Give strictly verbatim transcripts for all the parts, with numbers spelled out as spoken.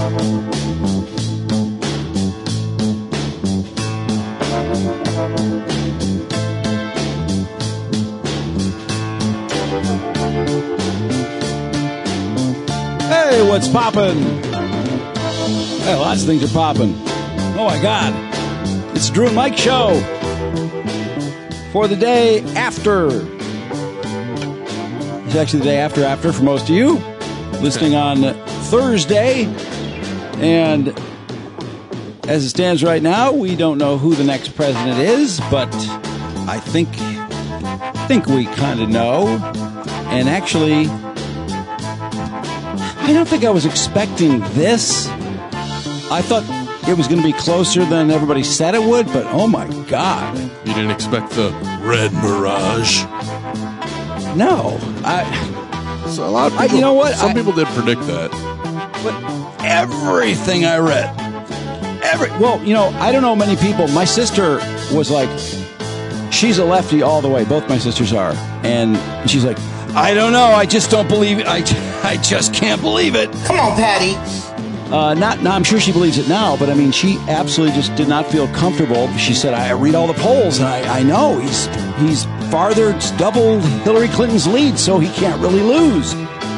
Hey, what's poppin'? Hey, lots of things are poppin'. Oh my God. It's the Drew and Mike Show for the day after. It's actually the day after after for most of you. Listening on Thursday. And as it stands right now, we don't know who the next president is, but I think, I think we kind of know. And actually, I don't think I was expecting this. I thought it was going to be closer than everybody said it would, but oh my God. You didn't expect the red mirage? No. I, so a lot of people, I, you know what? Some I, people did predict that. But everything I read, every, well, you know, I don't know many people. My sister was like, she's a lefty all the way. Both my sisters are. And she's like, I don't know. I just don't believe it. I, I just can't believe it. Come on, Patty. Uh, not, no, I'm sure she believes it now, but I mean, she absolutely just did not feel comfortable. She said, I read all the polls, and I, I know he's he's farther, it's doubled Hillary Clinton's lead, so he can't really lose.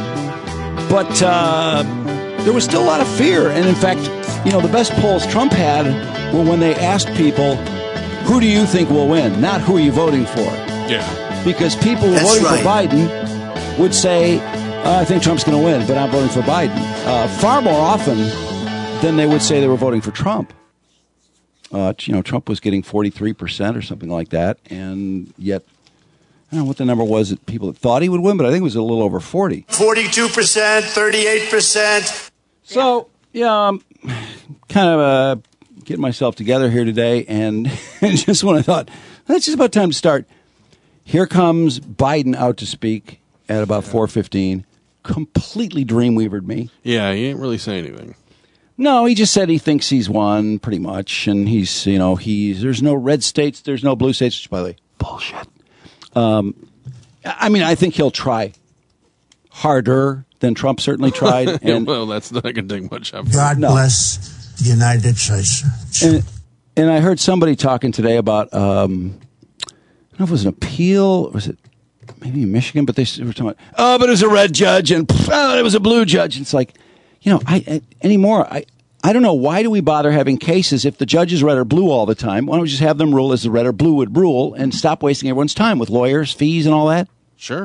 But uh, there was still a lot of fear. And in fact, you know, the best polls Trump had were when they asked people, who do you think will win? Not who are you voting for? Yeah. Because people who are voting right. for Biden would say, uh, I think Trump's going to win, but I'm voting for Biden. Uh, far more often than they would say they were voting for Trump. Uh, you know, Trump was getting forty-three percent or something like that, and yet, I don't know what the number was that people that thought he would win, but I think it was a little over forty. forty-two percent, thirty-eight percent. So, yeah, I'm kind of uh, getting myself together here today, and just when I thought, it's just about time to start, here comes Biden out to speak at about four fifteen. Completely dreamweavered me. Yeah, he ain't really saying anything. No, he just said he thinks he's won pretty much, and he's, you know, he's, there's no red states, there's no blue states, which, by the way, bullshit. Um, I mean, I think he'll try harder than Trump certainly tried. And, well, that's not going to take much effort. God no. bless the United States. And, and I heard somebody talking today about, um, I don't know if it was an appeal, was it maybe in Michigan, but they were talking about, oh, but it was a red judge, and oh, it was a blue judge. And it's like, you know, I, I anymore, I, I don't know, why do we bother having cases if the judge is red or blue all the time? Why don't we just have them rule as the red or blue would rule and stop wasting everyone's time with lawyers, fees, and all that? Sure.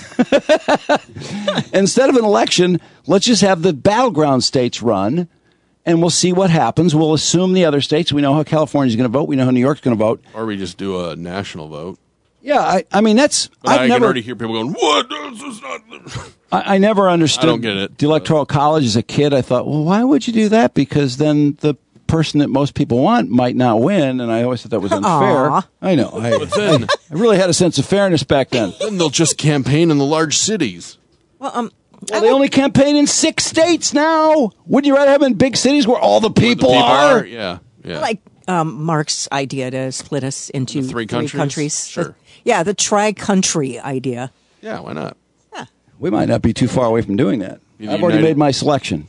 Instead of an election, let's just have the battleground states run, and we'll see what happens. We'll assume the other states. We know how California's going to vote. We know how New York's going to vote. Or we just do a national vote. Yeah, I, I mean, that's... But I've I never, can already hear people going, what? This is not... I, I never understood I don't get it. the Electoral College as a kid. I thought, well, why would you do that? Because then the person that most people want might not win, and I always thought that was unfair. Aww. I know. I, But then, I really had a sense of fairness back then. then they'll just campaign in the large cities. Well, um, Well, they only campaign in six states now. Wouldn't you rather have them in big cities where all the people, the people are? are? Yeah, yeah. I like um, Mark's idea to split us into The three countries? Sure. The- yeah, the tri-country idea. Yeah, why not? We might not be too far away from doing that. The I've already United- made my selection.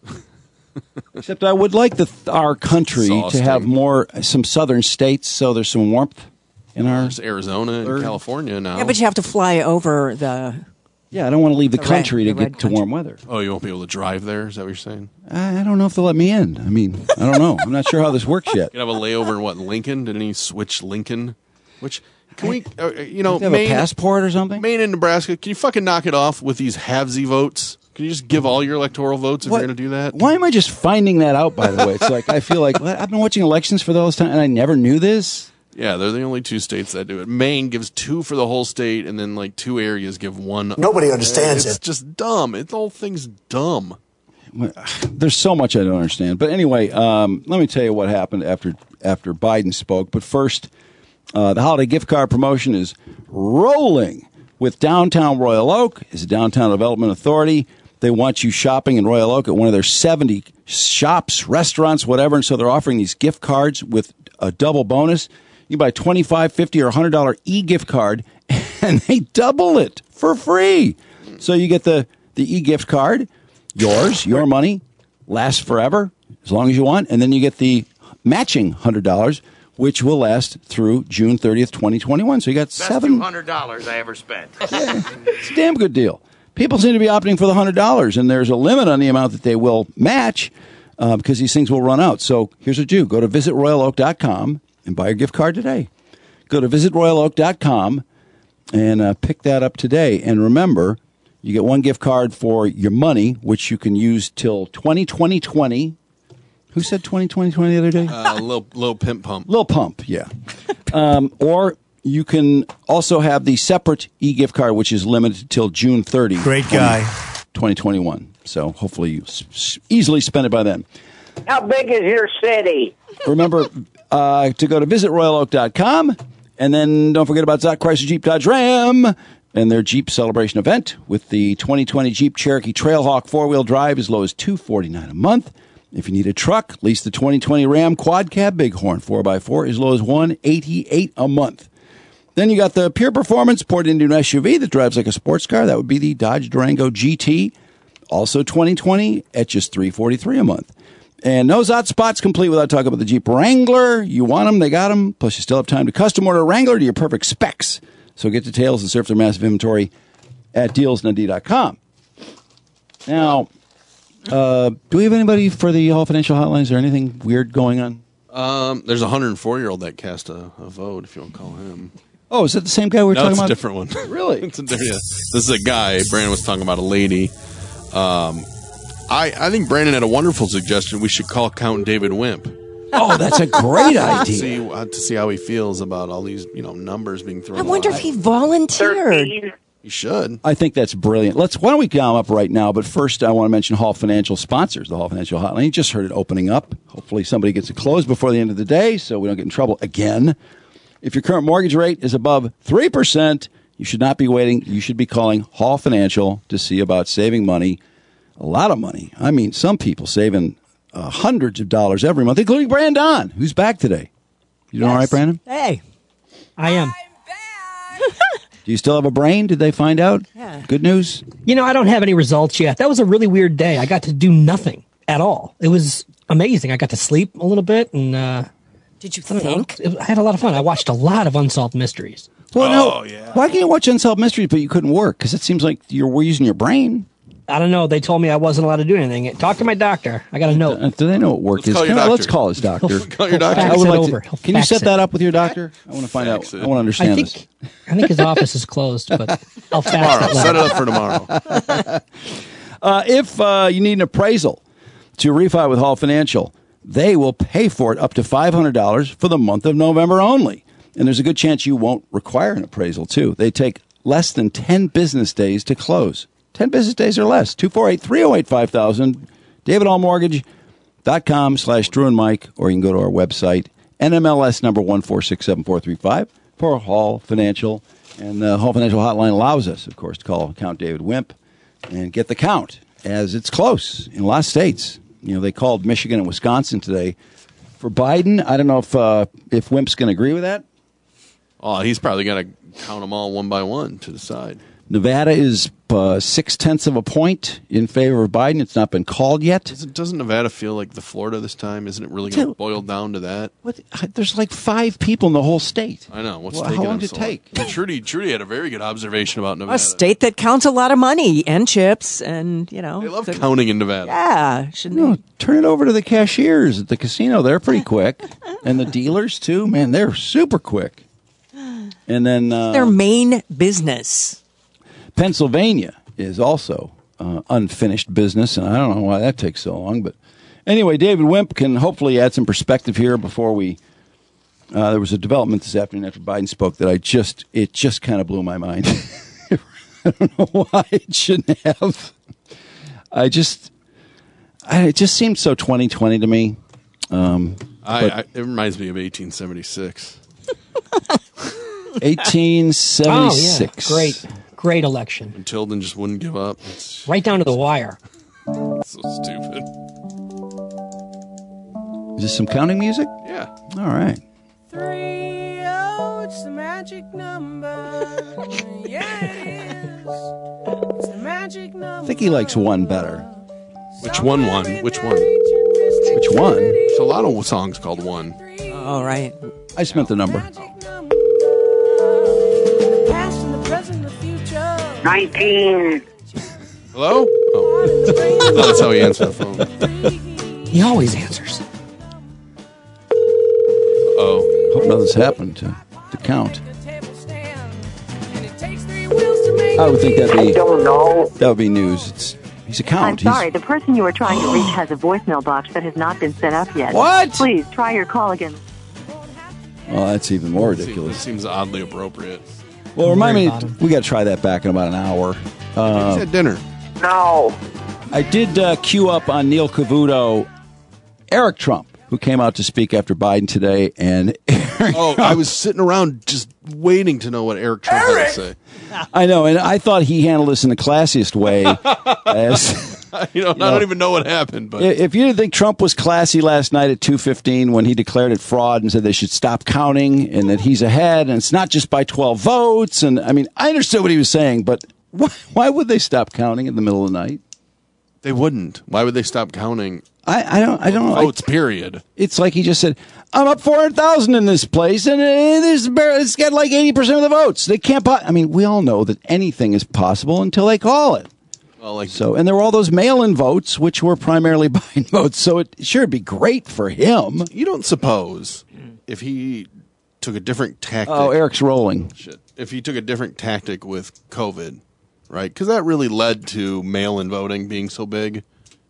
Except I would like the our country Exhausting. to have more, some southern states, so there's some warmth in our... There's Arizona and Third. California now. Yeah, but you have to fly over the... Yeah, I don't want to leave the, The red- country the to red get to country. warm weather. Oh, you won't be able to drive there? Is that what you're saying? I, I don't know if they'll let me in. I mean, I don't know. I'm not sure how this works yet. You have a layover in what, Lincoln? Didn't he switch Lincoln? Which, can we, uh, you know, Do you have Maine, a passport or something? Maine and Nebraska, can you fucking knock it off with these halvesy votes? Can you just give all your electoral votes if What- you're going to do that? Why am I just finding that out, by the way? It's like, I feel like, what? I've been watching elections for those time, and I never knew this. Yeah, they're the only two states that do it. Maine gives two for the whole state, and then like two areas give one. Nobody understands it's it. just dumb. It, the whole thing's dumb. There's so much I don't understand. But anyway, um, let me tell you what happened after after Biden spoke. But first, uh, the holiday gift card promotion is rolling with Downtown Royal Oak. Is a downtown development authority. They want you shopping in Royal Oak at one of their seventy shops, restaurants, whatever. And so they're offering these gift cards with a double bonus. You buy a twenty-five dollars, fifty dollars, or one hundred dollars e-gift card, and they double it for free. So you get the, the e-gift card, yours, your money. lasts forever, as long as you want, and then you get the matching one hundred dollars, which will last through June thirtieth, twenty twenty-one. So you got Best seven. two hundred dollars I ever spent. Yeah, it's a damn good deal. People seem to be opting for the one hundred dollars, and there's a limit on the amount that they will match uh, because these things will run out. So here's what you do. Go to visit royal oak dot com and buy your gift card today. Go to visit royal oak dot com and uh, pick that up today. And remember, you get one gift card for your money, which you can use till twenty twenty twenty. Who said twenty twenty twenty the other day? Uh, little little pimp pump. Little Pump, yeah. um, or you can also have the separate e-gift card, which is limited till June thirtieth. Great guy. twenty twenty-one. So hopefully you s- s- easily spend it by then. How big is your city? Remember uh, to go to visit royal oak dot com, and then don't forget about Zach Chrysler Jeep Dodge Ram and their Jeep Celebration event with the twenty twenty Jeep Cherokee Trailhawk four-wheel drive as low as two hundred forty-nine dollars a month. If you need a truck, lease the twenty twenty Ram Quad Cab Bighorn four by four as low as one hundred eighty-eight dollars a month. Then you got the Pure Performance ported into an S U V that drives like a sports car. That would be the Dodge Durango G T, also twenty twenty at just three hundred forty-three dollars a month. And no hot spots complete without talking about the Jeep Wrangler. You want them, they got them. Plus, you still have time to custom order a Wrangler to your perfect specs. So get details and surf their massive inventory at deals n d dot com. Now, uh, do we have anybody for the Hall Financial Hotline? Is there anything weird going on? Um, there's a one hundred four year old that cast a, a vote. If you want to call him. Oh, is that the same guy we were No, talking it's a about? different one. Really? It's a different. Yeah. This is a guy. Brandon was talking about a lady. Um, I I think Brandon had a wonderful suggestion. We should call Count David Wimp. Oh, that's a great To idea. see uh, to see how he feels about all these you know numbers being thrown. I wonder if out. he volunteered. thirteen. He should. I think that's brilliant. Let's. Why don't we get him up right now? But first, I want to mention Hall Financial sponsors the Hall Financial Hotline. You just heard it opening up. Hopefully, somebody gets it closed before the end of the day, so we don't get in trouble again. If your current mortgage rate is above three percent, you should not be waiting. You should be calling Hall Financial to see about saving money, a lot of money. I mean, some people saving uh, hundreds of dollars every month, including Brandon, who's back today. You doing all right, Brandon? Hey, I am. Do you still have a brain? Did they find out? Yeah. Good news? You know, I don't have any results yet. That was a really weird day. I got to do nothing at all. It was amazing. I got to sleep a little bit, and uh, did you I don't know. think? It- I had a lot of fun. I watched a lot of Unsolved Mysteries. Well, Oh, no. yeah. Why can't you watch Unsolved Mysteries, but you couldn't work? Because it seems like you're we're using your brain. I don't know. They told me I wasn't allowed to do anything. Talk to my doctor. I got a note. Uh, do they know what work Let's is? call your Can I- doctor. let's call his doctor. Call your doctor. Fax I would it like over. to, He'll can you fax set it. that up with your doctor? I want to find Fax out. it. I want to understand I this. think I think his office is closed, but I'll fax Tomorrow. it Set it later. up for tomorrow. Uh, if uh, you need an appraisal to refi with Hall Financial, they will pay for it up to five hundred dollars for the month of November only. And there's a good chance you won't require an appraisal, too. They take less than ten business days to close. ten business days or less. two four eight, three oh eight, five thousand. david hall mortgage dot com slash Drew and Mike, or you can go to our website, N M L S number one four six seven four three five for Hall Financial. And the Hall Financial Hotline allows us, of course, to call Count David Wimp and get the count, as it's close in a lot of states. You know, they called Michigan and Wisconsin today for Biden. I don't know if uh, if Wimp's going to agree with that. Oh, he's probably got to count them all one by one to decide. Nevada is uh, six tenths of a point in favor of Biden. It's not been called yet. Doesn't, doesn't Nevada feel like the Florida this time? Isn't it really going to Dude. boil down to that? What? There's like five people in the whole state. I know. What's Well, taking how long them did it so long? take? Well, Trudy, Trudy had a very good observation about Nevada. A state that counts a lot of money and chips, and you know, They love the- counting in Nevada. Yeah, shouldn't No, they? turn it over to the cashiers at the casino. They're pretty quick, and the dealers too. Man, they're super quick. And then uh, Their main business. Pennsylvania is also uh, unfinished business, and I don't know why that takes so long. But anyway, David Wimp can hopefully add some perspective here before we. Uh, there was a development this afternoon after Biden spoke that I just it just kind of blew my mind. I don't know why it shouldn't have. I just, I, it just seemed so twenty twenty to me. Um, I, but- I, it reminds me of eighteen seventy-six. eighteen Oh yeah, seventy-six. great, great election. And Tilden just wouldn't give up. It's Right down to the wire. so stupid. Is this some counting music? Yeah. All right. Three, oh, it's the magic number. Yeah, it is. It's the magic number. I think he likes one better. Which one won? Which one? Which one? There's a lot of songs called One. All right. I just meant the number. nineteen. Hello? Oh. That's how he answered the phone. He always answers. Oh. Hope nothing's happened to, to count. I would think that'd be, Don't know. that would be news. It's He's a count. I'm sorry, He's, the person you are trying to reach has a voicemail box that has not been set up yet. What? Please try your call again. well, that's even more Seems, ridiculous. seems oddly appropriate. Well, remind me, Very bottom. we got to try that back in about an hour. Uh, He's at dinner. No. I did uh, queue up on Neil Cavuto, Eric Trump, who came out to speak after Biden today, and Eric Oh, I was sitting around just waiting to know what Eric Trump had to say. I know, and I thought he handled this in the classiest way. as You know, I don't even know what happened, but If you didn't think Trump was classy last night at two fifteen when he declared it fraud and said they should stop counting and that he's ahead and it's not just by twelve votes, and I mean, I understood what he was saying, but why, why would they stop counting in the middle of the night? they wouldn't. Why would they stop counting I, I don't. I don't know. votes, period? It's like he just said, "I'm up four hundred thousand in this place, and uh, there's bar- it's got like eighty percent of the votes. They can't." Po- I mean, we all know that anything is possible until they call it. Well, like So, and there were all those mail-in votes, which were primarily Biden votes. So it sure would be great for him. you don't suppose if he took a different tactic. Oh, Eric's rolling. Shit. If he took a different tactic with COVID, right? Because that really led to mail-in voting being so big.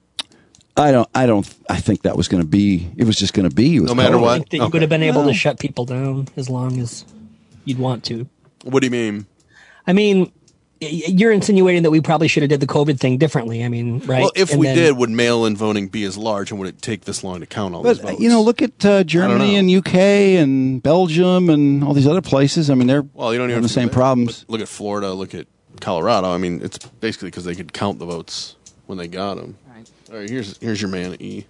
I don't. I don't. I think that was going to be. It was just going to be. with No matter COVID. I what? think that you Okay. would have been able No. to shut people down as long as you'd want to. What do you mean? I mean, y- you're insinuating that we probably should have did the COVID thing differently. I mean, right? Well, if And we then- did, would mail-in voting be as large, and would it take this long to count all these But votes? you know, look at uh, Germany know. and U K and Belgium and all these other places. I mean, they're well, you don't even having the have to same look- problems. Look, look at Florida. Look at Colorado. I mean, it's basically because they could count the votes when they got them. Right. All right. Here's here's your man E.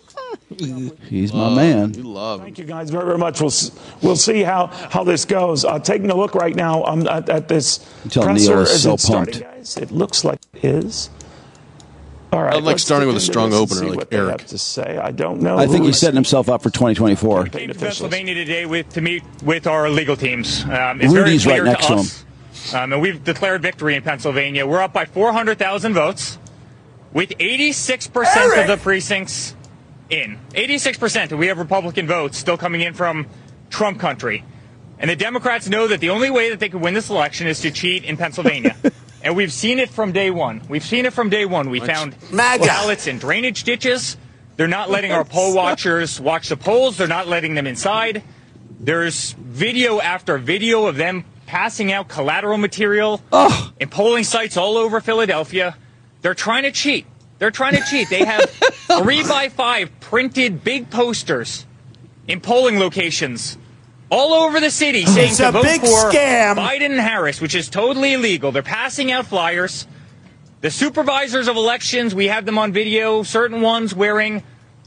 He's my Love- man. You love him. Thank you guys very, very much. We'll s- we'll see how, how this goes. Uh, taking a look right now um, at, at this tell presser. Neil is Is so it starting, pumped. guys? It looks like it is. All right. I'd like let's starting dig with a into strong this and opener see like what they Eric. have to say. I don't know. I think who he's is- setting himself up for twenty twenty-four. campaign Came to officials. Pennsylvania today with, to meet with our legal teams. Um, it's Rudy's very right clear next to to us, um, and we've declared victory in Pennsylvania. We're up by four hundred thousand votes, with eighty-six percent of the precincts in. eighty-six percent, and we have Republican votes still coming in from Trump country. And the Democrats know that the only way that they could win this election is to cheat in Pennsylvania. And we've seen it from day one. We've seen it from day one. We found MAGA. ballots in drainage ditches. They're not letting our poll watchers watch the polls. They're not letting them inside. There's video after video of them passing out collateral material in polling sites all over Philadelphia. They're trying to cheat. They're trying to cheat. They have three by five printed big posters in polling locations all over the city saying It's to a vote big for scam. Biden and Harris, which is totally illegal. They're passing out flyers. The supervisors of elections, we have them on video, certain ones wearing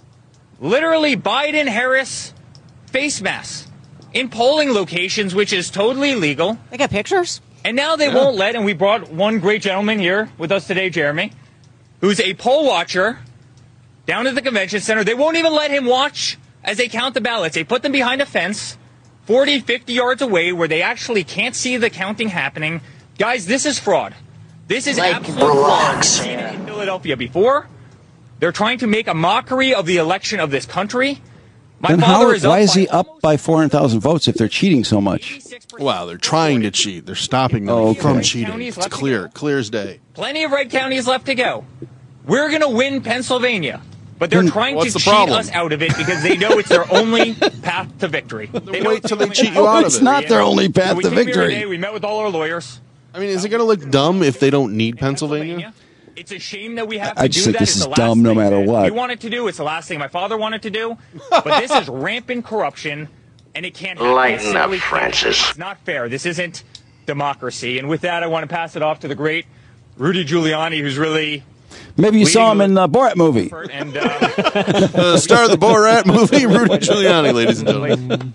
literally Biden Harris face masks in polling locations, which is totally illegal. They got pictures? And now they won't let, and we brought one great gentleman here with us today, Jeremy, who's a poll watcher down at the convention center. They won't even let him watch as they count the ballots. They put them behind a fence forty, fifty yards away where they actually can't see the counting happening. Guys, this is fraud. This is Like, absolute relax. fraud. We've seen it in Philadelphia before. They're trying to make a mockery of the election of this country. My Then father how, is why up is he by up by four hundred thousand votes if they're cheating so much? eighty-six percent. Wow, they're trying to cheat. They're stopping them Oh, okay. from cheating. Counties It's left to clear, go. clear as day. Plenty of red counties left to go. We're going to win Pennsylvania. But they're Then trying to what's the cheat problem? us out of it because they know it's their only path to victory. They know wait it's till the they only cheat path you to out of It's it. not their only So path we to came here victory. today, we met with all our lawyers. I mean, is it going to look dumb if they don't need Pennsylvania? Pennsylvania. It's a shame that we have I to just do think that. this It's is the last dumb no thing matter that what. we wanted to do. It's the last thing my father wanted to do. But this is rampant corruption, and it can't happen. Lighten It up, simply can't. Francis. It's not fair. This isn't democracy. And with that, I want to pass it off to the great Rudy Giuliani, who's really Maybe you saw him in the Borat movie. and uh, Uh, star of the Borat movie, Rudy Giuliani, ladies and gentlemen.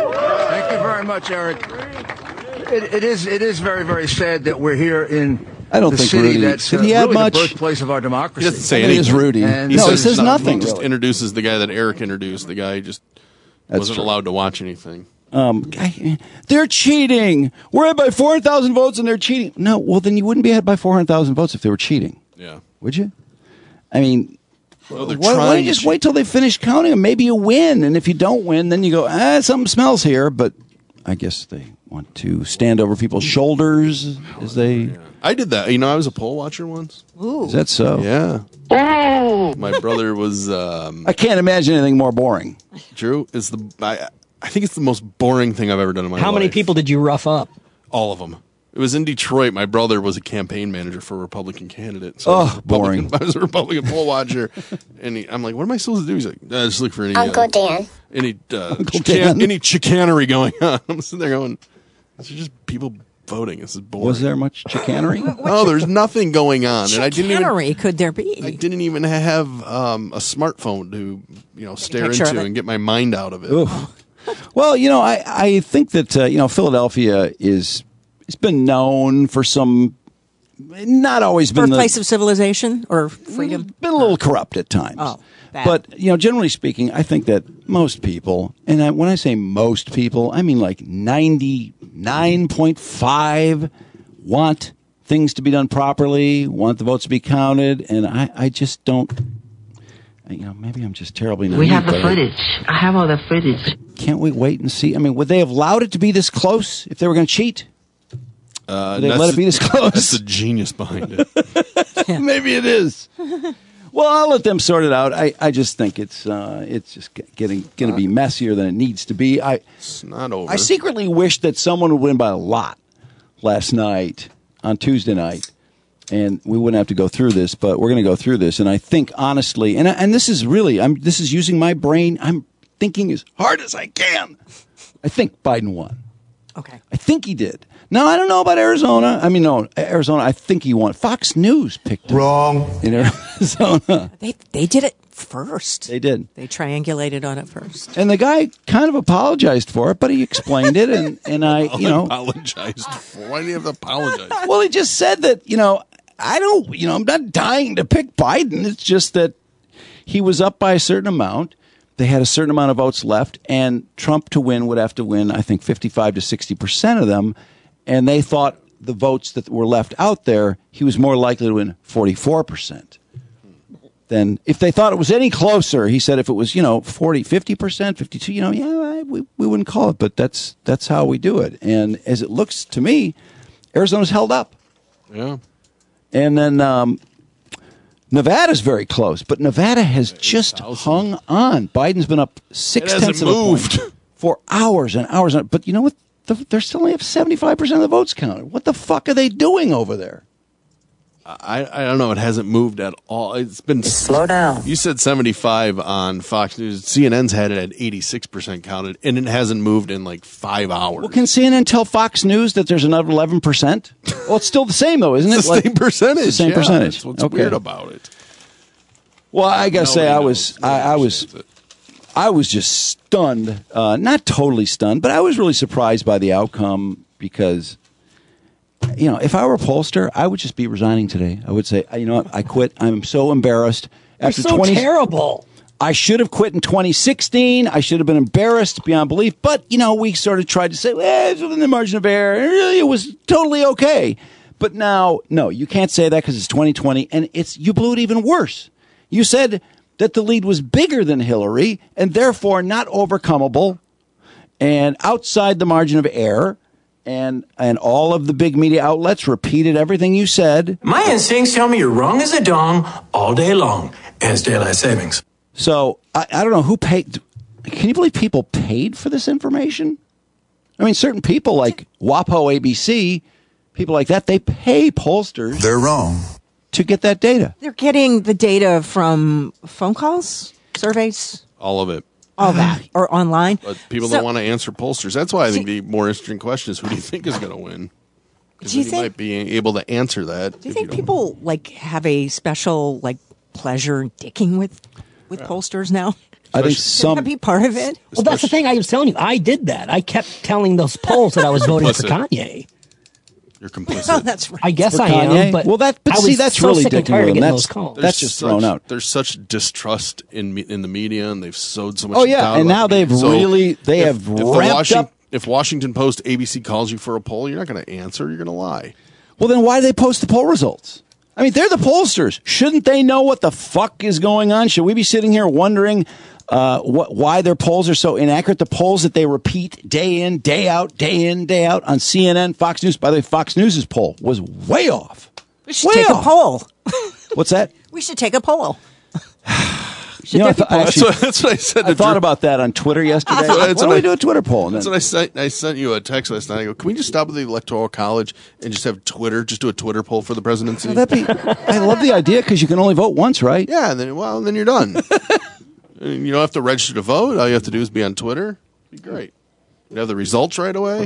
Thank you very much, Eric. It, it is it is very very sad that we're here in I don't the think city Rudy. that's Did uh, he have really much? the birthplace of our democracy. He doesn't say I think anything. it's Rudy. And- no, he says says nothing. He just Really. introduces the guy that Eric introduced. The guy just That's wasn't true. allowed to watch anything. Um, I- they're cheating. We're ahead by four hundred thousand votes, and they're cheating. No, well, then you wouldn't be ahead by four hundred thousand votes if they were cheating, Yeah. would you? I mean, Well, they're why, why don't trying you to just cheat. wait till they finish counting them? Maybe you win, and if you don't win, then you go, ah, something smells here. But I guess they want to stand over people's shoulders as they. I did that. You know, I was a poll watcher once. Ooh. Is that so? Yeah. Oh! My brother was. Um, I can't imagine anything more boring. Drew is the. I, I think it's the most boring thing I've ever done in my life. How many people did you rough up? All of them. It was in Detroit. My brother was a campaign manager for a Republican candidate. So Oh, I was a Republican- boring. I was a Republican poll watcher, and he, I'm like, "What am I supposed to do?" He's like, uh, "Just look for any Uncle uh, Dan. any uh, Uncle chican- Dan. any chicanery going on." I'm sitting there going, "This is just people voting. This is boring." Was there much chicanery? No, there's nothing going on, and I didn't even. Chicanery could there be? I didn't even have um, a smartphone to, you know, stare picture of into it. and get my mind out of it. Oof. Well, you know, I, I think that, uh, you know, Philadelphia is, it's been known for some, not always been the, Birthplace of civilization or freedom? been a little corrupt at times. Oh, bad. But, you know, generally speaking, I think that most people, and I, when I say most people, I mean like ninety-nine point five want things to be done properly, want the votes to be counted, and I, I just don't, you know, maybe I'm just terribly naive. We have the but I- footage. I have all the footage. Can't we wait and see? I mean, would they have allowed it to be this close if they were going to cheat? Uh, They that's let it the- be this close. That's the genius behind it. Maybe it is. Well, I'll let them sort it out. I, I just think it's uh, it's just get- getting going to be messier than it needs to be. I It's not over. I secretly wish that someone would win by a lot last night on Tuesday night, and we wouldn't have to go through this. But we're going to go through this, and I think honestly, and I- and this is really, I'm this is using my brain. I'm thinking as hard as I can. I think Biden won. Okay. I think he did. Now, I don't know about Arizona. I mean, no, Arizona, I think he won. Fox News picked him. Wrong. In Arizona. They they did it first. They did. They triangulated on it first. And the guy kind of apologized for it, but he explained it. And, and I, you know, apologized for. Why do you have to apologize? well, he just said that, you know, I don't, you know, I'm not dying to pick Biden. It's just that he was up by a certain amount. They had a certain amount of votes left, and Trump to win would have to win, I think, fifty-five to sixty percent of them. And they thought the votes that were left out there, he was more likely to win forty-four percent. Then if they thought it was any closer, he said if it was, you know, forty, fifty percent, fifty-two, you know, yeah, we, we wouldn't call it, but that's that's how we do it. And as it looks to me, Arizona's held up. Yeah. And then um, Nevada's very close, but Nevada has just hung on. Biden's been up six It tenths of hasn't a point moved. for hours and hours. But you know what? The- They're still only have seventy-five percent of the votes counted. What the fuck are they doing over there? I, I don't know. It hasn't moved at all. It's been Slow down. You said seventy-five on Fox News. C N N's had it at eighty-six percent counted, and it hasn't moved in like five hours. Well, can C N N tell Fox News that there's another eleven percent? Well, it's still the same, though, isn't it? It's the same percentage. It's the same yeah, percentage. That's what's Okay. weird about it. Well, I gotta say, I Nobody was, knows. I, I was, Understands it. I was just stunned. Uh, not totally stunned, but I was really surprised by the outcome because, you know, if I were a pollster, I would just be resigning today. I would say, you know what, I quit. I'm so embarrassed. You're After so twenty terrible. I should have quit in twenty sixteen. I should have been embarrassed beyond belief. But, you know, we sort of tried to say, well, it's within the margin of error. And really, it was totally okay. But now, no, you can't say that because it's twenty twenty. And it's you blew it even worse. You said that the lead was bigger than Hillary and therefore not overcomable and outside the margin of error. And and all of the big media outlets repeated everything you said. My instincts tell me you're wrong as a dong all day long. As daylight savings. So I, I don't know who paid. Can you believe people paid for this information? I mean, certain people like WAPO A B C, people like that, they pay pollsters. They're wrong. To get that data. They're getting the data from phone calls, surveys, All of it. all that, or online. But people So- don't want to answer pollsters. That's why I think the more interesting question is, who do you think is going to win? 'Cause Do you then think- might be able to answer that? Do you if think don't- people like have a special like pleasure in dicking with with pollsters now? I think Can some. that be part of it? Well, that's the thing. I was telling you, I did that. I kept telling those polls that I was voting for Listen. Kanye. You're complicit. Oh, that's right. I guess For I Kanye? am, but well, that but I see, was that's so really sick and dicking tired with of him. getting That's those calls. that's just such, thrown out. There's such distrust in me, in the media, and they've sowed so much. Oh yeah, doubt and about now the they've media. So really they if, have if the ramped Washington, up. If Washington Post, A B C calls you for a poll, you're not going to answer. You're going to lie. Well, then why do they post the poll results? I mean, they're the pollsters. Shouldn't they know what the fuck is going on? Should we be sitting here wondering uh, what, why their polls are so inaccurate? The polls that they repeat day in, day out, day in, day out on C N N, Fox News. By the way, Fox News' poll was way off. We should Way take off. a poll. What's that? We should take a poll. You know, I, th- That's actually, what, that's what I said. I To thought Drew. about that on Twitter yesterday. That's what- Why that's don't what we I- do a Twitter poll? And That's then, what I sent. I sent you a text last night. I go, can we just stop at the Electoral College and just have Twitter? Just do a Twitter poll for the presidency. Well, that'd be, I love the idea because you can only vote once, right? Yeah, and then well, then you're done. And you don't have to register to vote. All you have to do is be on Twitter. It'd be great. You have the results right away.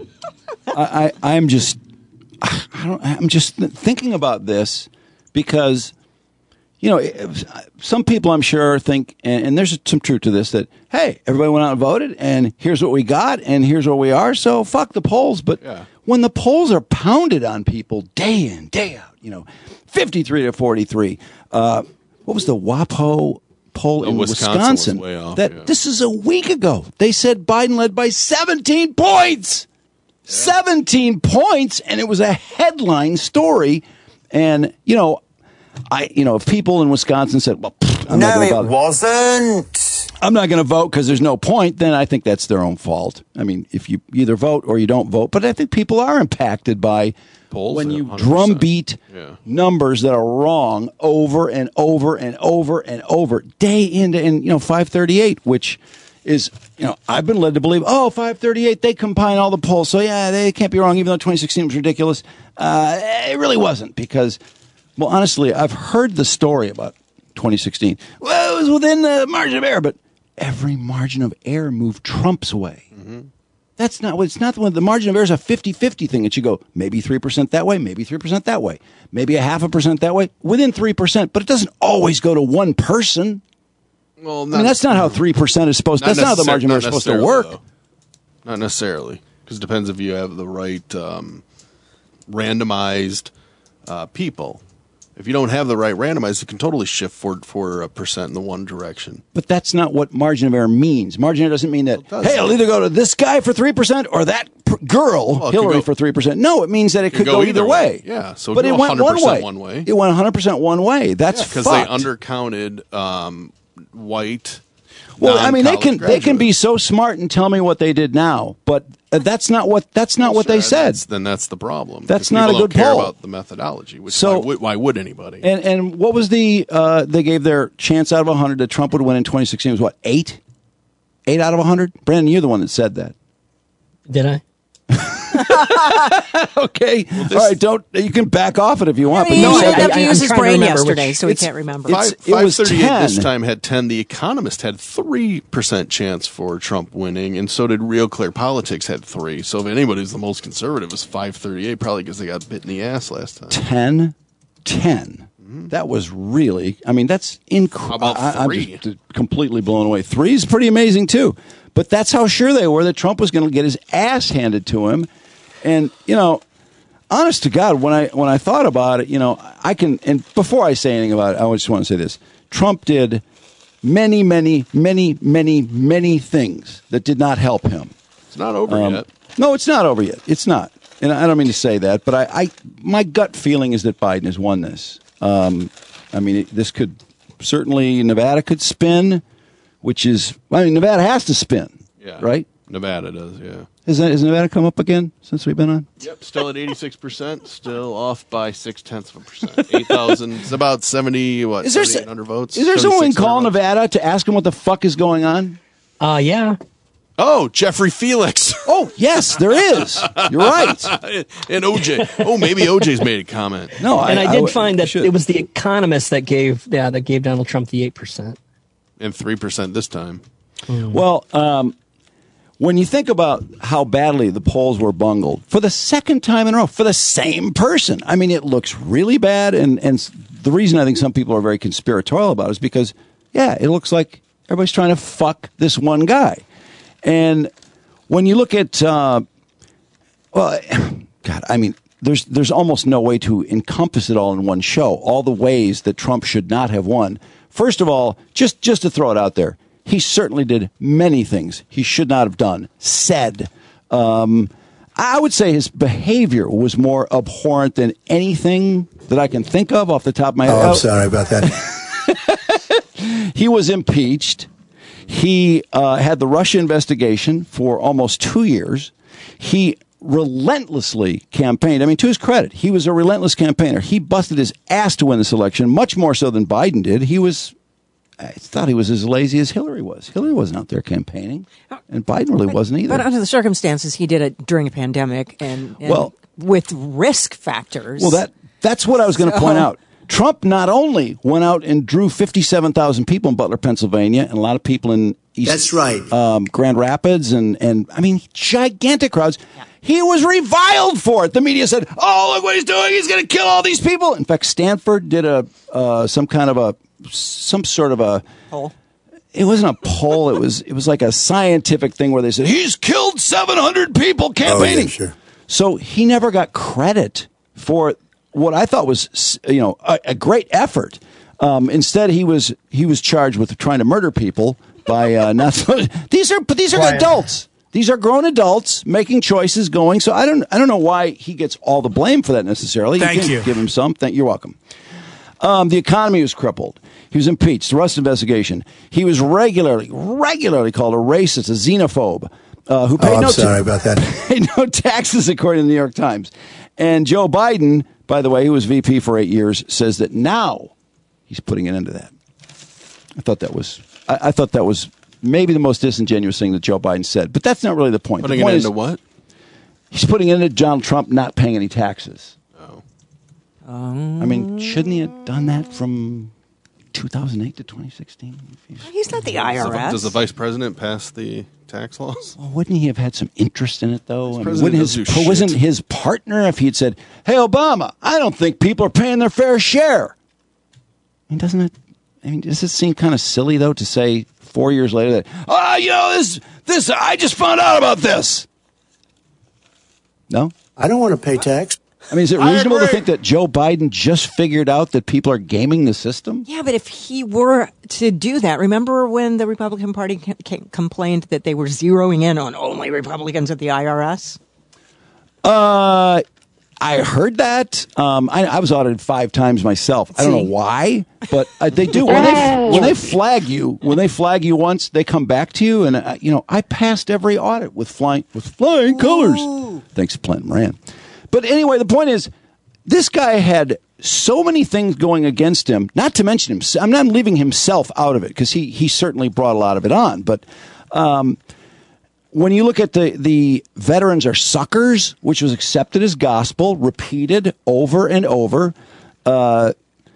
I, I I'm just I don't I'm just thinking about this because you know it- some people I'm sure think and, and there's some truth to this that hey, everybody went out and voted and here's what we got and here's where we are, so fuck the polls. But Yeah. when the polls are pounded on people day in, day out, you know, fifty-three to forty-three, uh, what was the WAPO poll Oh, in Wisconsin Wisconsin? was way off, that yeah. this is a week ago. They said Biden led by seventeen points. seventeen points, and it was a headline story. And, you know, I, you know, if people in Wisconsin said, well, pfft, I'm not No, gonna it vote. wasn't. I'm not going to vote because there's no point, then I think that's their own fault. I mean, if you either vote or you don't vote. But I think people are impacted by Polls, when yeah, you one hundred percent. drumbeat Yeah. numbers that are wrong over and over and over and over, day in and, you know, five thirty-eight, which is, you know, I've been led to believe, oh, five thirty-eight, they combine all the polls. So, yeah, they can't be wrong, even though twenty sixteen was ridiculous. Uh, it really wasn't because, well, honestly, I've heard the story about twenty sixteen. Well, it was within the margin of error, but every margin of error moved Trump's way. Mm-hmm. That's not what it's not the, the margin of error is a fifty-fifty thing. It should go maybe three percent that way, maybe three percent that way, maybe a half a percent that way, within three percent, but it doesn't always go to one person. Well, I mean, that's not how three percent is supposed to, that's not how the necessar- margin of error not is supposed to necessarily, work. though. Not necessarily, because it depends if you have the right um, randomized uh, people. If you don't have the right randomized, it can totally shift four four percent in the one direction. But that's not what margin of error means. Margin of error doesn't mean that, does. hey, I'll either go to this guy for three percent or that pr- girl, Well, it could Hillary, go- for three percent. No, it means that it It could can go, go either either way. way. Yeah, so it but could it go went one one hundred percent way. one way. It went one hundred percent one way. That's Because they fucked. undercounted um, white. Well, I mean, they non-college can they can be graduates. so smart and tell me what they did now, but uh, that's not what that's not what Sure, they said. that's- Then that's the problem. That's 'Cause not people a good don't care poll. about the methodology. Which So- why, would, why would anybody? And and what was the uh, they gave their chance out of one hundred that Trump would win in twenty sixteen was what eight, eight out of one hundred. Brandon, you're the one that said that. Did I? Okay, all right. Don't you can back off it if you want. I mean, but he you didn't said have that. to I- use I'm his trying to brain remember yesterday, which- so he it's- can't remember. it's- Five, it was five thirty-eight this ten. time had ten. The Economist had three percent chance for Trump winning, and so did Real Clear Politics had three. So if anybody's the most conservative, it was five thirty-eight, probably because they got bit in the ass last time. ten, ten. That was really, I mean, that's How incredible. about I'm three? just completely blown away. Three is pretty amazing, too. But that's how sure they were that Trump was going to get his ass handed to him. And, you know, honest to God, when I when I thought about it, you know, I can, and before I say anything about it, I just want to say this. Trump did many, many, many, many, many things that did not help him. It's not over Um, yet. No, it's not over yet. It's not. And I don't mean to say that, but I, I my gut feeling is that Biden has won this. Um, I mean, it, this could certainly, Nevada could spin, which is, I mean, Nevada has to spin, Yeah, right? Nevada does. Yeah. Has, that, has Nevada come up again since we've been on? Yep. Still at eighty-six percent. Still off by six tenths of a percent. Eight thousand. It's about seventy. What? Is there seventy-eight hundred votes. Is there someone we can call seventy-six hundred Nevada to ask him what the fuck is going on? Uh, yeah. Oh, Jeffrey Felix. Oh, yes, there is. You're right. And O J. Oh, maybe O J's made a comment. No, and I, I did would- find that should. it was the Economist that gave yeah that gave Donald Trump the eight percent. And three percent this time. Well, um, when you think about how badly the polls were bungled for the second time in a row for the same person, I mean, it looks really bad. And, and the reason I think some people are very conspiratorial about it is because, yeah, it looks like everybody's trying to fuck this one guy. And when you look at, uh, well, God, I mean, there's there's almost no way to encompass it all in one show. All the ways that Trump should not have won. First of all, just just to throw it out there, he certainly did many things he should not have done, said. Um, I would say his behavior was more abhorrent than anything that I can think of off the top of my head. Oh, I'm sorry about that. He was impeached. He uh, had the Russia investigation for almost two years. He relentlessly campaigned. I mean, to his credit, he was a relentless campaigner. He busted his ass to win this election, much more so than Biden did. He was, I thought he was as lazy as Hillary was. Hillary wasn't out there campaigning, and Biden really but, wasn't either. But under the circumstances, he did it during a pandemic and, and well, with risk factors. Well, that that's what I was going to So- point out. Trump not only went out and drew fifty-seven thousand people in Butler, Pennsylvania, and a lot of people in East That's right. um, Grand Rapids, and, and I mean, gigantic crowds. Yeah. He was reviled for it. The media said, oh, look what he's doing. He's going to kill all these people. In fact, Stanford did a uh, some kind of a, some sort of a, poll. It wasn't a poll. It was it was like a scientific thing where they said, he's killed seven hundred people campaigning. Oh, yeah, sure. So he never got credit for what I thought was, you know, a, a great effort. Um, instead, he was he was charged with trying to murder people by uh, not. these are but these are Quiet. adults. These are grown adults making choices, going. So I don't I don't know why he gets all the blame for that necessarily. Thank you. you. Can give him some. Thank you're welcome. Um, the economy was crippled. He was impeached. The Rust investigation. He was regularly regularly called a racist, a xenophobe. Uh, who paid Oh, I'm no sorry ta- about that. paid no taxes, according to the New York Times. And Joe Biden, by the way, who was V P for eight years, says that now he's putting an end to that. I thought that was, I, I thought that was maybe the most disingenuous thing that Joe Biden said. But that's not really the point. Putting the point it is, into what? He's putting an end to Donald Trump not paying any taxes. Oh. Um, I mean, shouldn't he have done that from two thousand eight to twenty sixteen? He's not the I R S. Does the vice president pass the tax laws? Well, wouldn't he have had some interest in it, though? I mean, president wouldn't his, doesn't do wasn't shit. his partner, if he had said, hey, Obama, I don't think people are paying their fair share. I mean, doesn't it, I mean, does it seem kind of silly, though, to say four years later that, oh, you know, this, this, I just found out about this. No? I don't want to pay tax. I mean, is it I reasonable to agree. think that Joe Biden just figured out that people are gaming the system? Yeah, but if he were to do that, remember when the Republican Party c- c- complained that they were zeroing in on only Republicans at the I R S? Uh, I heard that. Um, I, I was audited five times myself. I don't know See? why, but uh, they do. When they when they flag you, when they flag you once, they come back to you. And uh, you know, I passed every audit with flying with flying colors. Thanks, Plant Moran. But anyway, the point is, this guy had so many things going against him. Not to mention him. I'm not leaving himself out of it because he he certainly brought a lot of it on. But um, when you look at the the veterans are suckers, which was accepted as gospel, repeated over and over. Uh,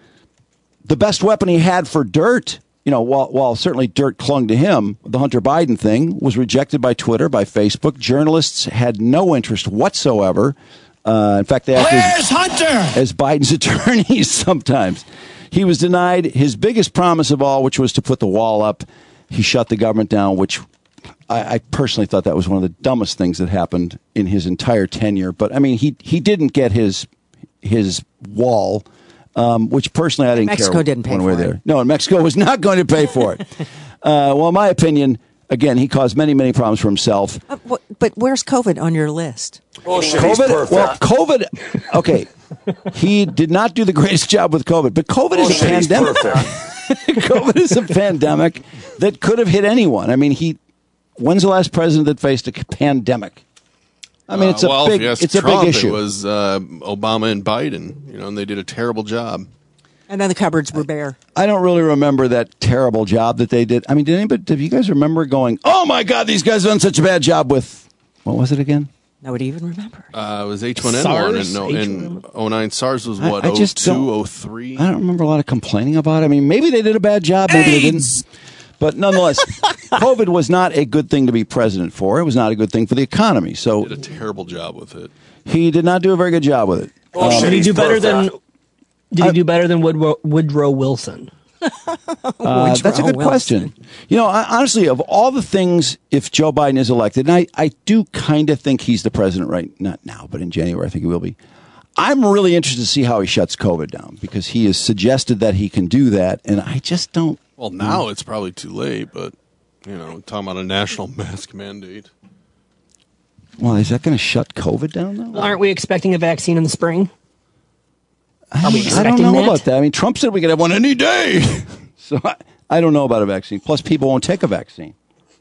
the best weapon he had for dirt, you know, while while certainly dirt clung to him, the Hunter Biden thing was rejected by Twitter, by Facebook. Journalists had no interest whatsoever. Uh, in fact, they acted Where's Hunter? as Biden's attorneys sometimes. He was denied his biggest promise of all, which was to put the wall up. He shut the government down, which I, I personally thought that was one of the dumbest things that happened in his entire tenure. But I mean, he he didn't get his his wall, um, which personally I didn't Mexico care. didn't pay one for way or it. the other. No, and Mexico was not going to pay for it. uh, well, in my opinion, again, he caused many many problems for himself. Uh, wh- but where's COVID on your list? Bullshit. He's COVID, perfect. well, COVID, okay, he did not do the greatest job with COVID, but COVID is a Bullshit. He's pandemic. perfect. COVID is a pandemic that could have hit anyone. I mean, he, when's the last president that faced a pandemic? I mean, it's a Uh, well, big, if you ask it's a Trump, big issue. It was uh, Obama and Biden, you know, and they did a terrible job. And then the cupboards were bare. I don't really remember that terrible job that they did. I mean, did anybody, did you guys remember going, oh my God, these guys have done such a bad job with, what was it again? Nobody even remembered. Uh, it was H one N one SARS? in, in oh nine. SARS was what, I, I just oh two, don't- oh three? I don't remember a lot of complaining about it. I mean, maybe they did a bad job, maybe they didn't. But nonetheless, COVID was not a good thing to be president for. It was not a good thing for the economy. So Did a terrible job with it. he did not do a very good job with it. Bullshit. Did he He's do better perfect. than? Did he do better than Woodrow, Woodrow Wilson? Uh, that's a good Wilson. question. You know, I, honestly, of all the things, if Joe Biden is elected, and I, I do kind of think he's the president right, not now, but in January, I think he will be. I'm really interested to see how he shuts COVID down because he has suggested that he can do that, and I just don't. Well, now it's probably too late, but, you know, talking about a national mask mandate. Well, is that going to shut COVID down, though? Well, aren't we expecting a vaccine in the spring? Are we I expecting don't know that? about that. I mean, Trump said we could have one any day. So I, I don't know about a vaccine. Plus, people won't take a vaccine.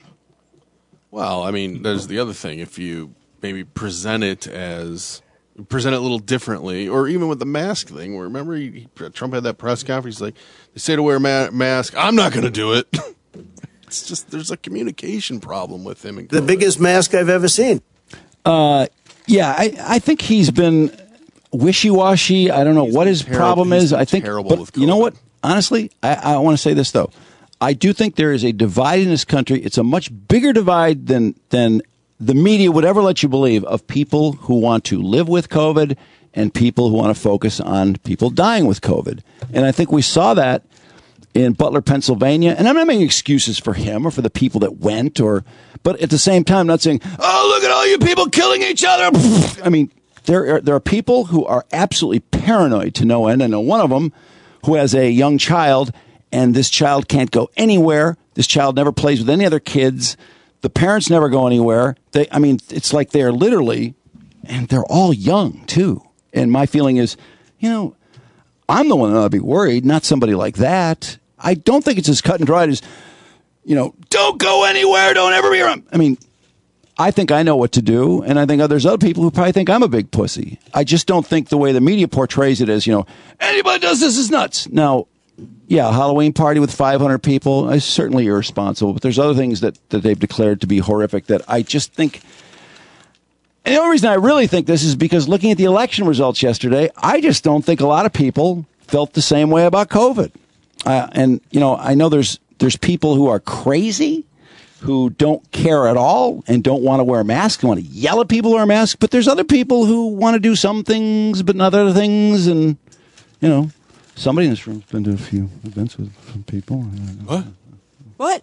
Well, I mean, there's the other thing. If you maybe present it as... present it a little differently, or even with the mask thing, where remember he, he, Trump had that press conference, he's like, they say to wear a ma- mask, I'm not going to do it. It's just, there's a communication problem with him. And The biggest mask I've ever seen. Uh, yeah, I, I think he's been wishy-washy. I don't know what his terrible- problem he's is. been I think, terrible but with you know COVID. what? Honestly, I, I want to say this, though. I do think there is a divide in this country. It's a much bigger divide than than the media would ever let you believe, of people who want to live with COVID and people who want to focus on people dying with COVID. And I think we saw that in Butler, Pennsylvania. And I'm not making excuses for him or for the people that went, or, but at the same time, not saying, oh, look at all you people killing each other. I mean, there are, there are people who are absolutely paranoid to no end. I know one of them who has a young child, and this child can't go anywhere. This child never plays with any other kids. The parents never go anywhere. They, I mean, it's like they're literally, and they're all young too. And my feeling is, you know, I'm the one that ought to be worried, not somebody like that. I don't think it's as cut and dried as, you know, don't go anywhere, don't ever be around. I mean, I think I know what to do, and I think there's other people who probably think I'm a big pussy. I just don't think the way the media portrays it as, you know, anybody does this is nuts. Now, yeah, a Halloween party with five hundred people is certainly irresponsible, but there's other things that, that they've declared to be horrific that I just think. And the only reason I really think this is because looking at the election results yesterday, I just don't think a lot of people felt the same way about COVID. Uh, and, you know, I know there's there's people who are crazy, who don't care at all and don't want to wear a mask, and want to yell at people who wear a mask. But there's other people who want to do some things but not other things. And, you know, somebody in this room's been to a few events with some people. What? What?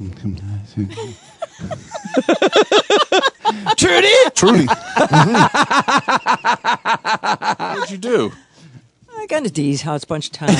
Trudy? Trudy. What'd you do? I got to Dee's house a bunch of times.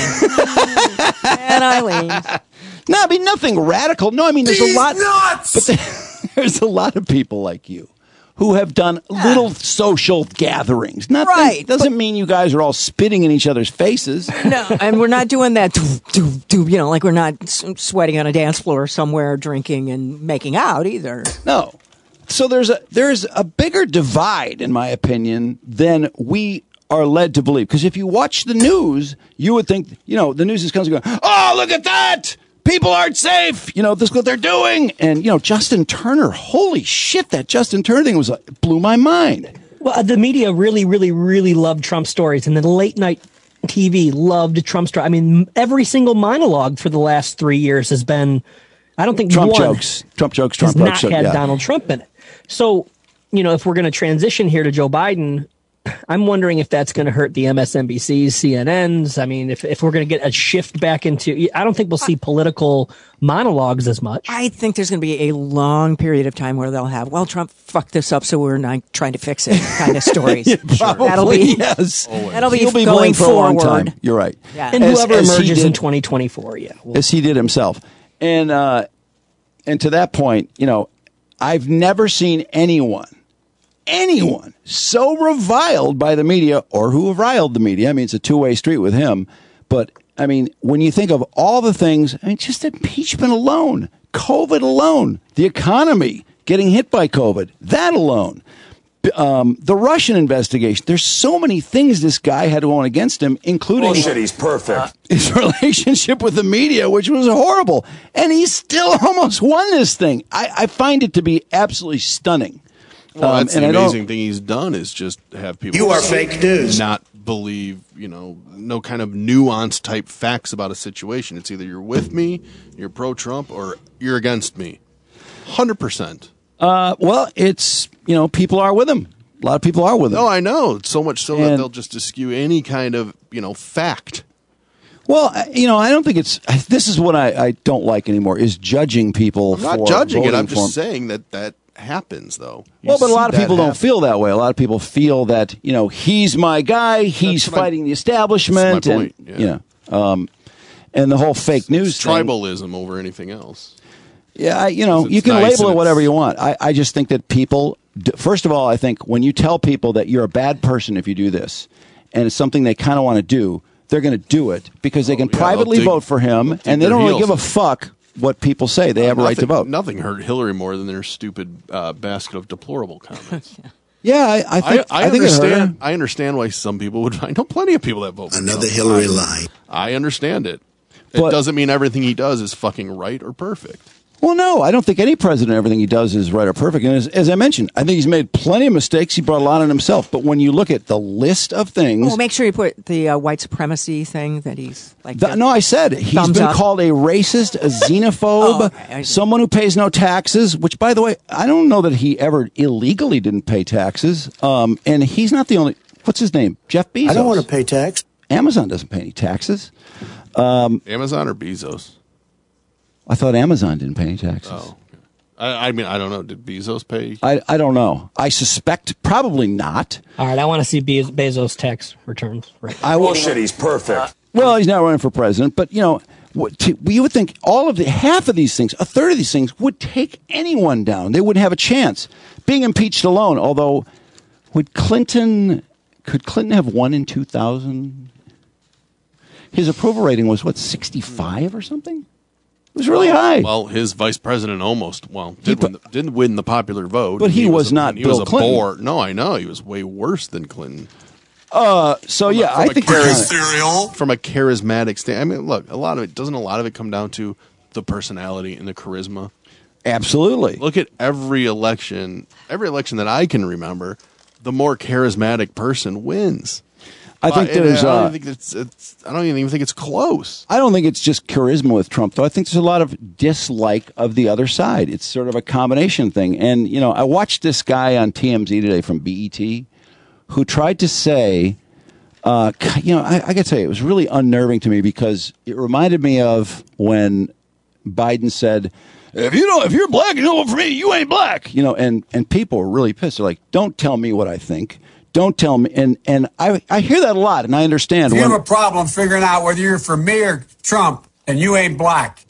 And Eileen. No, I mean, nothing radical. No, I mean, there's These a lot. nuts! But there, there's a lot of people like you who have done little social gatherings. Nothing, Right, doesn't mean you guys are all spitting in each other's faces. No, and we're not doing that, doo, doo, doo, you know, like we're not s- sweating on a dance floor somewhere, drinking and making out either. No. So there's a there's a bigger divide, in my opinion, than we are led to believe. Because if you watch the news, you would think, you know, the news is constantly going, oh, look at that! People aren't safe! You know, this is what they're doing! And, you know, Justin Turner, holy shit, that Justin Turner thing was it blew my mind. Well, the media really, really, really loved Trump stories, and the late night T V loved Trump stories. I mean, every single monologue for the last three years has been, I don't think Trump one jokes. Trump jokes, has Trump not jokes. had yeah. Donald Trump in it. So, you know, if we're going to transition here to Joe Biden, I'm wondering if that's going to hurt the M S N B Cs, C N Ns. I mean, if if we're going to get a shift back into, I don't think we'll see political monologues as much. I think there's going to be a long period of time where they'll have, well, Trump fucked this up, so we're not trying to fix it kind of stories. Yeah, probably, That'll be, yes. that'll be, He'll be going blamed for a long forward. time. You're right. Yeah. And As- whoever as he emerges in did- twenty twenty-four, yeah. We'll- as he did himself. And uh, and to that point, you know, I've never seen anyone, anyone so reviled by the media or who have riled the media. I mean, it's a two-way street with him. But, I mean, when you think of all the things, I mean, just impeachment alone, COVID alone, the economy getting hit by COVID, that alone. Um, the Russian investigation. There's so many things this guy had going against him, including Bullshit, he's perfect. his relationship with the media, which was horrible. And he still almost won this thing. I, I find it to be absolutely stunning. Well, Um, that's the and I don't- amazing thing he's done is just have people You are fake news. not believe, you know, no kind of nuanced type facts about a situation. It's either you're with me, you're pro-Trump, or you're against me. one hundred percent. Uh, well, it's, you know, people are with him. A lot of people are with him. No, I know. So much so that And- they'll just eschew any kind of, you know, fact. Well, I- you know, I don't think it's, I- this is what I, I don't like anymore, is judging people I'm not for judging it. voting I'm for just him. saying that that happens, though. You well, but a see lot of that people don't happen. feel that way. A lot of people feel that, you know, he's my guy, he's That's my- fighting the establishment. that's my point, and, yeah. you know, um, and the whole fake news It's thing. tribalism over anything else. Yeah, I, you know, It's you can nice label and it whatever it's- you want. I, I just think that people, d- first of all, I think when you tell people that you're a bad person if you do this, and it's something they kind of want to do, they're going to do it because they can Oh, yeah, privately they'll dig- vote for him, dig and they their don't really heels give a in. fuck what people say. They have a right to Nothing- vote. Nothing hurt Hillary more than their stupid uh, basket of deplorable comments. Yeah, I, I think I, I, think it hurt her. understand. I understand why some people would. I know plenty of people that vote for Another Trump. Hillary I- lie. I understand it. It But- doesn't mean everything he does is fucking right or perfect. Well, no, I don't think any president, everything he does is right or perfect. And as, as I mentioned, I think he's made plenty of mistakes. He brought a lot on himself. But when you look at the list of things. Well, make sure you put the uh, white supremacy thing that he's like. The- no, I said he's Thumbs been up. called a racist, a xenophobe, Oh, okay. I see. someone who pays no taxes, which, by the way, I don't know that he ever illegally didn't pay taxes. Um, and he's not the only. What's his name? Jeff Bezos. I don't want to pay tax. Amazon doesn't pay any taxes. Um, Amazon or Bezos? I thought Amazon didn't pay any taxes. Oh, I, I mean, I don't know. Did Bezos pay? I, I don't know. I suspect probably not. All right, I want to see Be- Bezos' tax returns. Right. I will. Bullshit, he's perfect. Well, he's not running for president, but you know, what, to, you would think all of the half of these things, a third of these things, would take anyone down. They wouldn't have a chance. Being impeached alone, although, would Clinton? Could Clinton have won in two thousand? His approval rating was what, sixty-five or something? It was really high. Well, his vice president almost well did win the, didn't win the popular vote, But he was a- not He Bill was a Clinton. bore. No, I know he was way worse than Clinton. Uh, so yeah, From I a think charis- kinda- from a charismatic stand. I mean, look, a lot of it doesn't. A lot of it come down to the personality and the charisma. Absolutely. Look at every election. Every election that I can remember, the more charismatic person wins. I think Uh, and there's. I don't Uh, even think it's, it's. I don't even think it's close. I don't think it's just charisma with Trump, though. I think there's a lot of dislike of the other side. It's sort of a combination thing. And, you know, I watched this guy on T M Z today from B E T who tried to say, uh, you know, I, I got to tell you, it was really unnerving to me because it reminded me of when Biden said, if you don't, if you're black and you don't vote for me, you ain't black. You know, and, and people were really pissed. They're like, don't tell me what I think. Don't tell me. And, and I, I hear that a lot, and I understand. If you when- have a problem figuring out whether you're for me or Trump and you ain't black.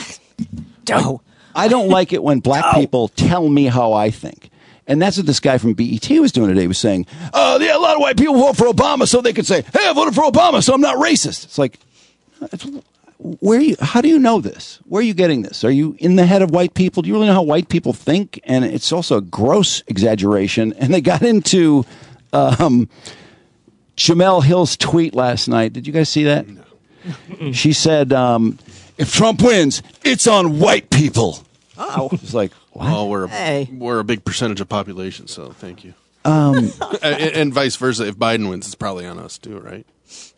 No. I don't like it when black people tell me how I think. And that's what this guy from B E T was doing today. He was saying, oh, yeah, a lot of white people vote for Obama so they could say, hey, I voted for Obama, so I'm not racist. It's like, where are you, how do you know this? Where are you getting this? Are you in the head of white people? Do you really know how white people think? And it's also a gross exaggeration. And they got into um, Jamel Hill's tweet last night. Did you guys see that? No. She said, um, if Trump wins, it's on white people. Oh. It's like, what? Well, we're a, Hey. we're a big percentage of population, so thank you. Um, and, and vice versa. If Biden wins, it's probably on us too, right?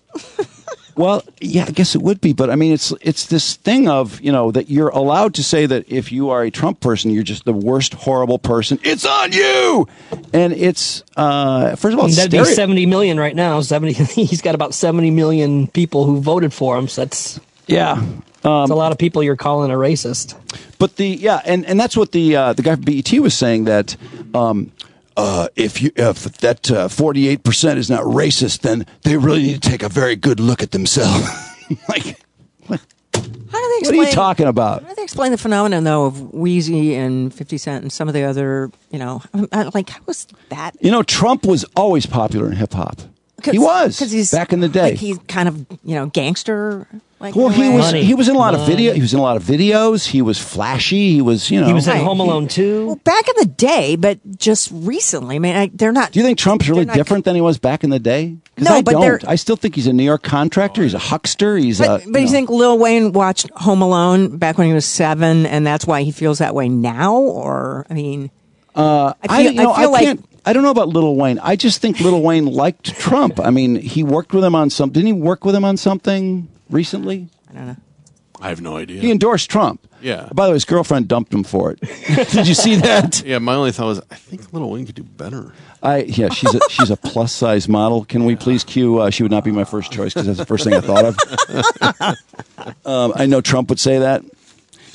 Well, yeah, I guess it would be, but I mean, it's it's this thing of, you know, that you're allowed to say that if you are a Trump person, you're just the worst, horrible person. It's on you, and it's uh, first of all, it's That'd be stereo- seventy million right now. Seventy. He's got about seventy million people who voted for him. So that's yeah, that's a lot of people you're calling a racist. But the yeah, and, and that's what the uh, the guy from B E T was saying that. Um, Uh, if you if that uh, forty-eight percent is not racist, then they really need to take a very good look at themselves. Like, what? How do they What explain, are you talking about? How do they explain the phenomenon, though, of Wheezy and fifty Cent and some of the other, you know, I- like, how was that? You know, Trump was always popular in hip hop. He was Because he's back in the day. Like he's kind of, you know, gangster. Like, Well, in a he way. was Money. he was in a lot of Money. video. He was in a lot of videos. He was flashy. He was, you know. He was in Right. Home Alone two. Well, back in the day, but just recently. I mean, I, they're not. Do you think Trump's really they're not- different than he was back in the day? 'Cause No, I but don't. they're- I still think he's a New York contractor. He's a huckster. He's But, a. but you know. think Lil Wayne watched Home Alone back when he was seven, and that's why he feels that way now? Or, I mean, Uh, I I, feel- you know, I feel I like- can't. I don't know about Lil Wayne. I just think Lil Wayne liked Trump. I mean, he worked with him on some. Didn't he work with him on something recently? I don't know. I have no idea. He endorsed Trump. Yeah. By the way, his girlfriend dumped him for it. Did you see that? Yeah, my only thought was I think Little Wayne could do better. I yeah, she's a she's a plus size model. Can we please cue? Uh, she would not be my first choice because that's the first thing I thought of. um, I know Trump would say that.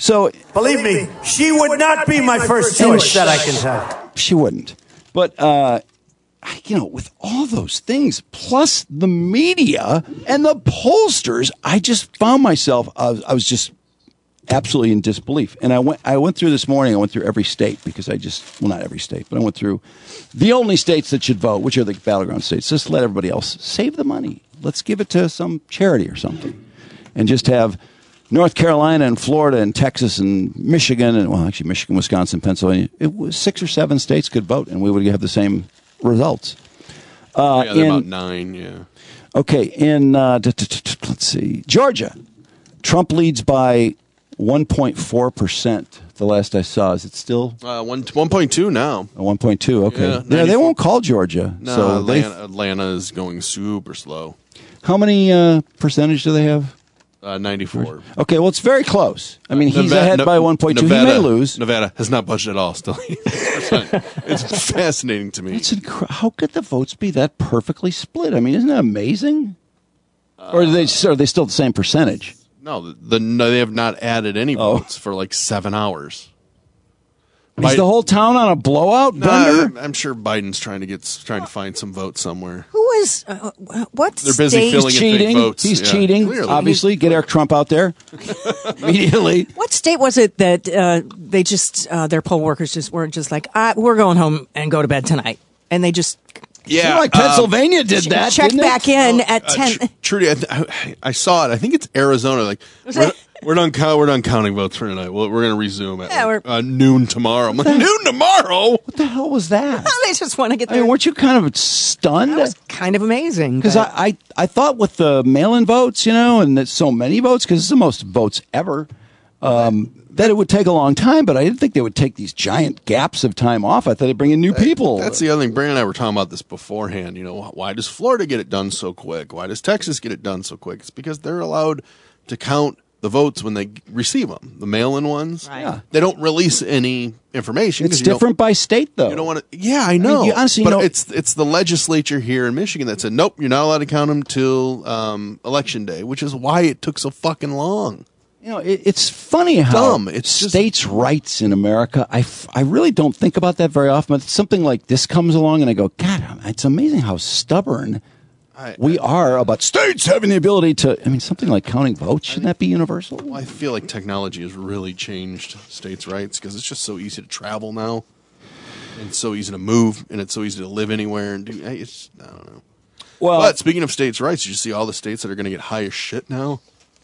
So Believe me, she would not be my first choice, that I can tell. she wouldn't. But, uh, I- you know, with all those things, plus the media and the pollsters, I just found myself, I was, I was just absolutely in disbelief. And I went, I went through this morning, I went through every state because I just, well, not every state, but I went through the only states that should vote, which are the battleground states. Just let everybody else save the money. Let's give it to some charity or something. And just have North Carolina and Florida and Texas and Michigan and, well, actually Michigan, Wisconsin, Pennsylvania. It was six or seven states could vote and we would have the same results. Uh, yeah, they're in, about nine, yeah. Okay, in, uh, t- t- t- let's see, Georgia, Trump leads by one point four percent. The last I saw. Is it still? Uh, one, 1.2 now. Uh, one point two, okay. Yeah, yeah, they won't call Georgia. No, so Atlanta, Atlanta is going super slow. How many uh, percentage do they have? Uh, ninety-four. Okay, well, it's very close. I mean, he's Nevada- ahead Ne- by one point two. He Nevada- may lose. Nevada has not budged at all. Still, it's fascinating to me. It's incre- how could the votes be that perfectly split? I mean, isn't that amazing? Uh, or are they, are they still the same percentage? No, the, the no, they have not added any Oh. votes for like seven hours. Is Biden- the whole town on a blowout No, bender? I'm, I'm sure Biden's trying to get trying to find some votes somewhere. Who is uh, what? They're busy state, filling in fake cheating. votes. He's Yeah, cheating. clearly. Obviously, get Eric Trump out there immediately. What state was it that uh, they just uh, their poll workers just were just like, ah, we're going home and go to bed tonight, and they just Yeah, Seemed like Pennsylvania um, did that. check didn't it? back in Oh, at uh, ten. Tr- Trudy, I, th- I, I saw it. I think it's Arizona. Like we're, we're done. Count, we're done counting votes for tonight. We're, we're going to resume at Yeah, like, uh, noon tomorrow. I'm like, noon tomorrow. What the hell was that? They just want to get I there. mean, weren't you kind of stunned? That was kind of amazing. Because but- I, I, I thought with the mail-in votes, you know, and it's so many votes, because it's the most votes ever, um, that it would take a long time. But I didn't think they would take these giant gaps of time off. I thought they'd bring in new people. That's the other thing. Brandon and I were talking about this beforehand. You know, why does Florida get it done so quick? Why does Texas get it done so quick? It's because they're allowed to count the votes when they receive them, the mail-in ones. Right. Yeah. They don't release any information. It's 'cause you don't- different by state, though. You don't want to. Yeah, I know. you- honestly, you but know- it's it's the legislature here in Michigan that said nope, you're not allowed to count them till um, election day, which is why it took so fucking long. You know, it, it's funny how Dumb. It's just- states' rights in America, I, f- I really don't think about that very often. But something like this comes along and I go, God, it's amazing how stubborn I, we are about states having the ability to, I mean, something like counting votes, shouldn't that be universal? Well, I feel like technology has really changed states' rights because it's just so easy to travel now, and it's so easy to move, and it's so easy to live anywhere and do. It's I don't know. Well, But speaking of states' rights, did you see all the states that are going to get high as shit now?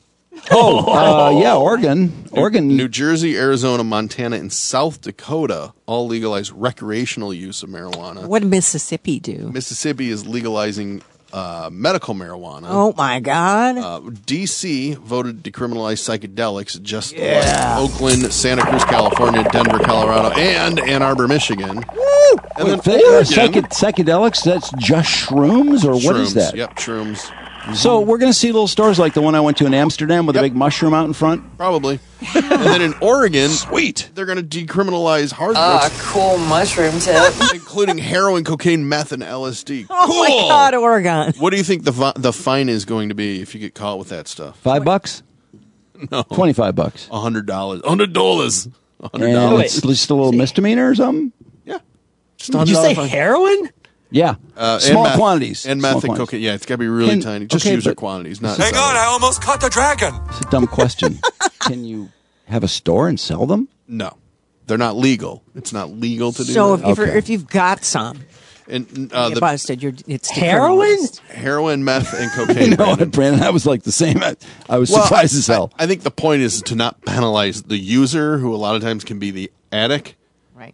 oh, uh, yeah, Oregon. Oregon. New Jersey, Arizona, Montana, and South Dakota all legalize recreational use of marijuana. what did Mississippi do? Mississippi is legalizing uh, medical marijuana. Oh my God! Uh, D C voted to decriminalize psychedelics, just like Oakland, Santa Cruz, California, Denver, Colorado, and Ann Arbor, Michigan. Woo! And Wait, then they- uh, Oregon- psyche- psychedelics, that's just shrooms, or what is Shrooms. that? Yep, shrooms. So we're going to see little stores like the one I went to in Amsterdam with Yep. a big mushroom out in front? Probably. And then in Oregon, Sweet. they're going to decriminalize hard Ah, drugs, cool mushroom tip. including heroin, cocaine, meth, and L S D. Oh cool. my God, Oregon! What do you think the vi- the fine is going to be if you get caught with that stuff? Five bucks? No, Twenty-five bucks. a hundred dollars. A hundred dollars. A hundred And dollars. it's just a little misdemeanor or something? Yeah. Just Did you say heroin? Yeah. Uh, Small and meth, quantities. and Small meth and quantities. cocaine. Yeah, it's got to be really Can- tiny. Just okay, user but- quantities, not. Hang on, I almost caught the dragon. It's a dumb question. Can you have a store and sell them? No, they're not legal. It's not legal to do So if, that. if, you're, Okay. if you've got some, And uh, you the busted. You're it's Heroin? decriminalized. heroin, meth, and cocaine. No, Brandon. Brandon, I was like the same. I, I was Well, surprised as hell. I, I think the point is to not penalize the user, who a lot of times can be the addict. Right.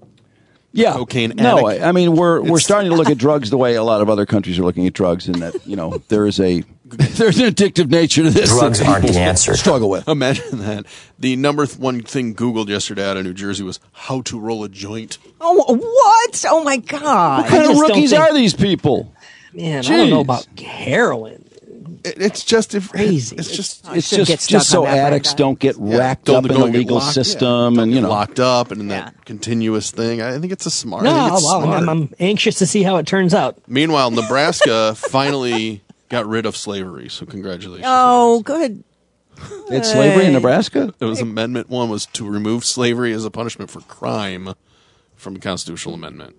yeah. cocaine No, addict. I, I mean, we're we're It's- starting to look at drugs the way a lot of other countries are looking at drugs, in that, you know, there is a there's an addictive nature to this. Drugs that aren't people the answer. Struggle with. Imagine that. The number th- one thing Googled yesterday out of New Jersey was how to roll a joint. Oh, what? Oh my God! What kind of just don't rookies think- are these people? Man, I don't know Jeez. about heroin. It, it's just if, Crazy. It's just I It's shouldn't just get just stuck on so that, addicts Brandon. don't get yeah, racked don't up in go the get legal locked- yeah, system, don't and you get know. locked up, and in Yeah. that continuous thing. I think it's a smart. No, I think it's well, smart. I'm, I'm anxious to see how it turns out. Meanwhile, Nebraska finally got rid of slavery. So congratulations. Oh, good. They had slavery in Nebraska? It was Amendment one was to remove slavery as a punishment for crime from a constitutional amendment.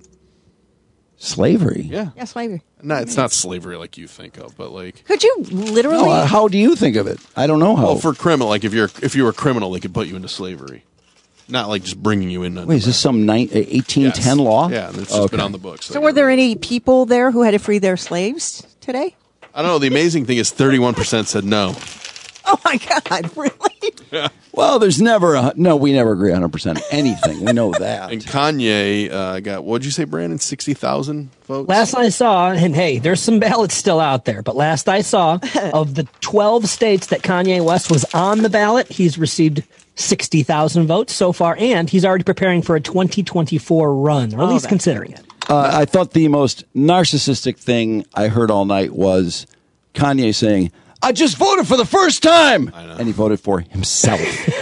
Slavery? Yeah. Yeah, slavery. No, it's not slavery like you think of, but like. Could you literally? No, uh, how do you think of it? I don't know how. Well, for criminal, like if you're if you were a criminal, they could put you into slavery. Not like just bringing you in. Wait, is this some ni- eighteen ten yes. law? Yeah, and it's just okay. been on the books. So, were there any people there who had to free their slaves today? I don't know. The amazing thing is thirty-one percent said no. Oh, my God. Really? Yeah. Well, there's never a... No, we never agree one hundred percent on anything. We know that. And Kanye uh, got, what'd you say, Brandon? sixty thousand votes? Last I saw, and hey, there's some ballots still out there, but last I saw, of the twelve states that Kanye West was on the ballot, he's received sixty thousand votes so far, and he's already preparing for a twenty twenty-four run, or at Oh, least that's considering it. Uh, I thought the most narcissistic thing I heard all night was Kanye saying, I just voted for the first time. I know. And he voted for himself.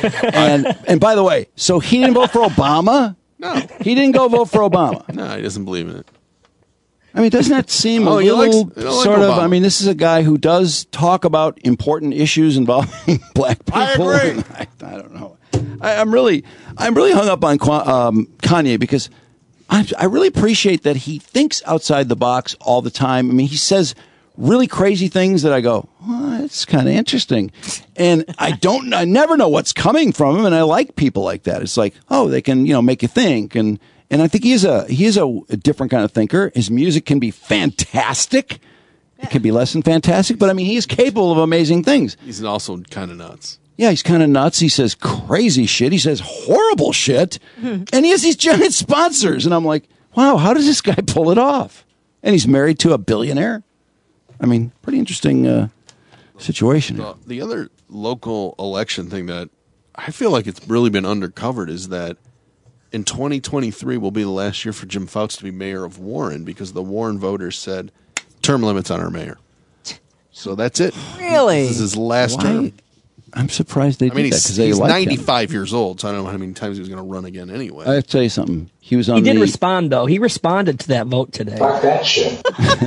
and and by the way, so he didn't vote for Obama? No. He didn't go vote for Obama. No, he doesn't believe in it. I mean, doesn't that seem Oh, a he likes- little he don't like sort of, Obama. I mean, this is a guy who does talk about important issues involving black people. I agree. I, I don't know. I, I'm really, I'm really hung up on Qua- um, Kanye because I, I really appreciate that he thinks outside the box all the time. I mean, he says really crazy things that I go, well, that's kind of interesting. And I don't, I never know what's coming from him. And I like people like that. It's like, oh, they can, you know, make you think. And, and I think he is a, he is a, a different kind of thinker. His music can be fantastic. It can be less than fantastic, but I mean, he is capable of amazing things. He's also kind of nuts. Yeah, he's kind of nuts. He says crazy shit. He says horrible shit. And he has these giant sponsors. And I'm like, wow, how does this guy pull it off? And he's married to a billionaire. I mean, pretty interesting uh, situation. The, the other local election thing that I feel like it's really been undercovered is that in twenty twenty-three will be the last year for Jim Fouts to be mayor of Warren because the Warren voters said term limits on our mayor. So that's it. Really? This is his last Why? term. I'm surprised they I mean, did that he's, because they he's like him. ninety-five years old, so I don't know how many times he was going to run again anyway. I have to tell you something. He was on He did the, respond, though. He responded to that vote today. Fuck that shit.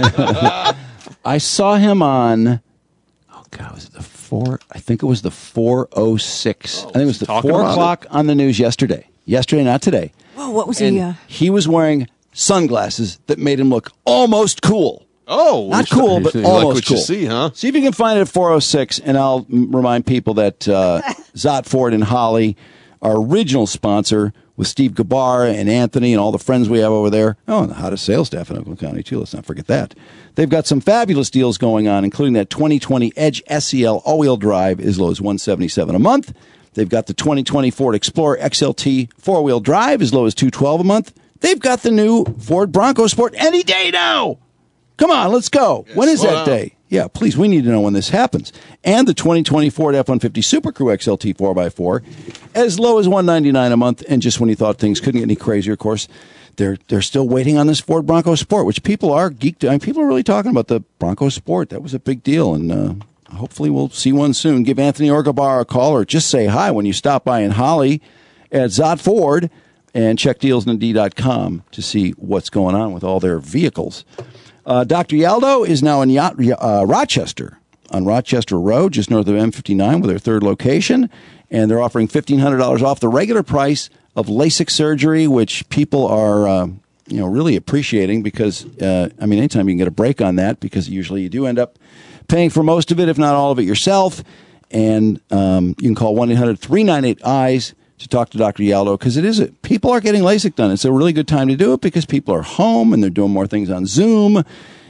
I saw him on, oh God, was it the four? I think it was the four oh six. I think it was the talking four about o'clock on the news yesterday. Yesterday, not today. Whoa, what was And he? Uh, he was wearing sunglasses that made him look almost cool. Oh, Not which- cool, but you almost like what cool. you see, huh? See if you can find it at four oh six, and I'll m- remind people that uh, Zott Ford and Holly, our original sponsor, with Steve Gabar and Anthony and all the friends we have over there. Oh, and the hottest sales staff in Oakland County, too. Let's not forget that. They've got some fabulous deals going on, including that twenty twenty Edge S E L all-wheel drive as low as one hundred seventy-seven dollars a month. They've got the twenty twenty Ford Explorer X L T four-wheel drive as low as two hundred twelve dollars a month. They've got the new Ford Bronco Sport any day now. Come on, let's go. Yeah, when is slow that down. day? Yeah, please, we need to know when this happens. And the twenty twenty Ford F one fifty Super Crew X L T four by four, as low as one hundred ninety-nine dollars a month. And just when you thought things couldn't get any crazier, of course, they're they're still waiting on this Ford Bronco Sport, which people are geeked. I mean, people are really talking about the Bronco Sport. That was a big deal, and uh, hopefully we'll see one soon. Give Anthony Orgabar a call, or just say hi when you stop by in Holly at Zott Ford, and check deals n d dot com to see what's going on with all their vehicles. Uh, Doctor Yaldo is now in Yacht, uh, Rochester, on Rochester Road, just north of M fifty-nine, with their third location. And they're offering fifteen hundred dollars off the regular price of LASIK surgery, which people are uh, you know, really appreciating because, uh, I mean, anytime you can get a break on that, because usually you do end up paying for most of it, if not all of it yourself. And um, you can call one eight hundred three nine eight eyes to talk to Doctor Yaldo, because it is a, people are getting LASIK done. It's a really good time to do it because people are home and they're doing more things on Zoom,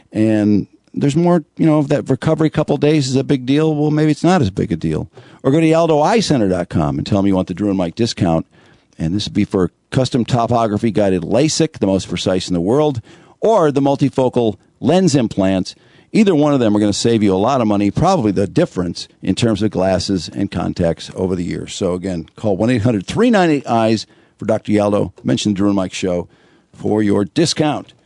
and there's more, you know, if that recovery couple days is a big deal, well, maybe it's not as big a deal. Or go to yaldo eye center dot com and tell them you want the Drew and Mike discount, and this would be for custom topography guided LASIK, the most precise in the world, or the multifocal lens implants. Either one of them are going to save you a lot of money, probably the difference in terms of glasses and contacts over the years. So, again, call one eight hundred three nine eight eyes for Doctor Yaldo. Mention the Drew and Mike Show for your discount.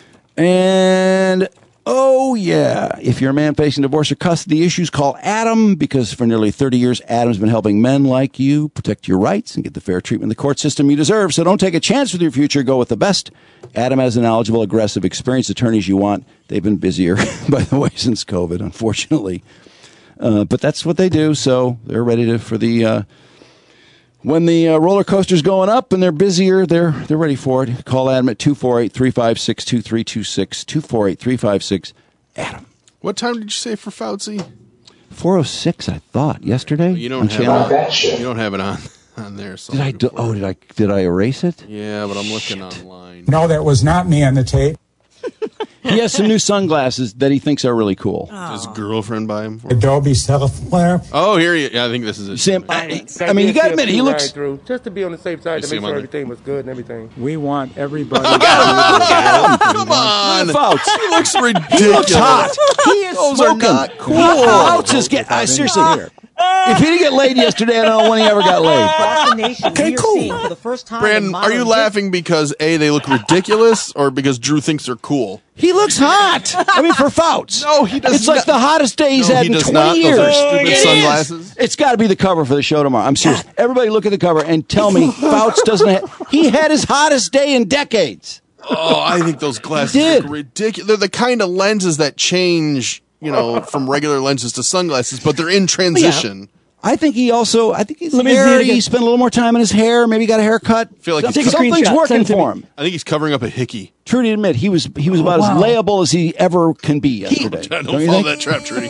And, oh, yeah, if you're a man facing divorce or custody issues, call Adam, because for nearly thirty years, Adam's been helping men like you protect your rights and get the fair treatment in the court system you deserve. So don't take a chance with your future. Go with the best. Adam has the knowledgeable, aggressive, experienced attorneys you want. They've been busier, by the way, since COVID, unfortunately. Uh, but that's what they do, so they're ready to for the uh, when the uh, roller coaster's going up and they're busier, they're they're ready for it. Call Adam at two four eight, three five six, two three two six, two four eight, three five six, Adam. What time did you say for Fauci? four oh six, I thought, yesterday. You don't on have channel. it, you don't have it on on there. So Did I do, oh, did I did I erase it? Yeah, but I'm looking online. No, that was not me on the tape. He has some new sunglasses that he thinks are really cool. Does his girlfriend buy him for? Adobe software. Oh, here you. Yeah, I think this is it. Sam, I, I mean, you got to admit, he looks. Through, just to be on the safe side, You to see make him sure on everything was good and everything. We want everybody. Come on, Fouts. He looks ridiculous. He looks hot. He is Those smoking. are not cool. Fouts is get. I seriously. If he didn't get laid yesterday, I don't know when he ever got laid. Okay, cool. For the first time in Brandon, are you modern laughing because A, they look ridiculous, or because Drew thinks they're cool? He looks hot. I mean, for Fouts. No, he does It's like not. the hottest day he's No, had he in does twenty not. years. Those are stupid It is. sunglasses. It's got to be the cover for the show tomorrow. I'm serious. Everybody look at the cover and tell me Fouts doesn't have. He had his hottest day in decades. Oh, I think those glasses did. look ridiculous. They're the kind of lenses that change, you know, from regular lenses to sunglasses, but they're in transition. I think he also, I think his Let me see hair, it again. he spent a little more time in his hair, maybe got a haircut. I feel like he's Something- co- something's Screenshot. working Send it to for me. him. I think he's covering up a hickey. True to admit, he was he was about wow. as layable as he ever can be yesterday. Don't, Don't you follow think? that trap, Trudy.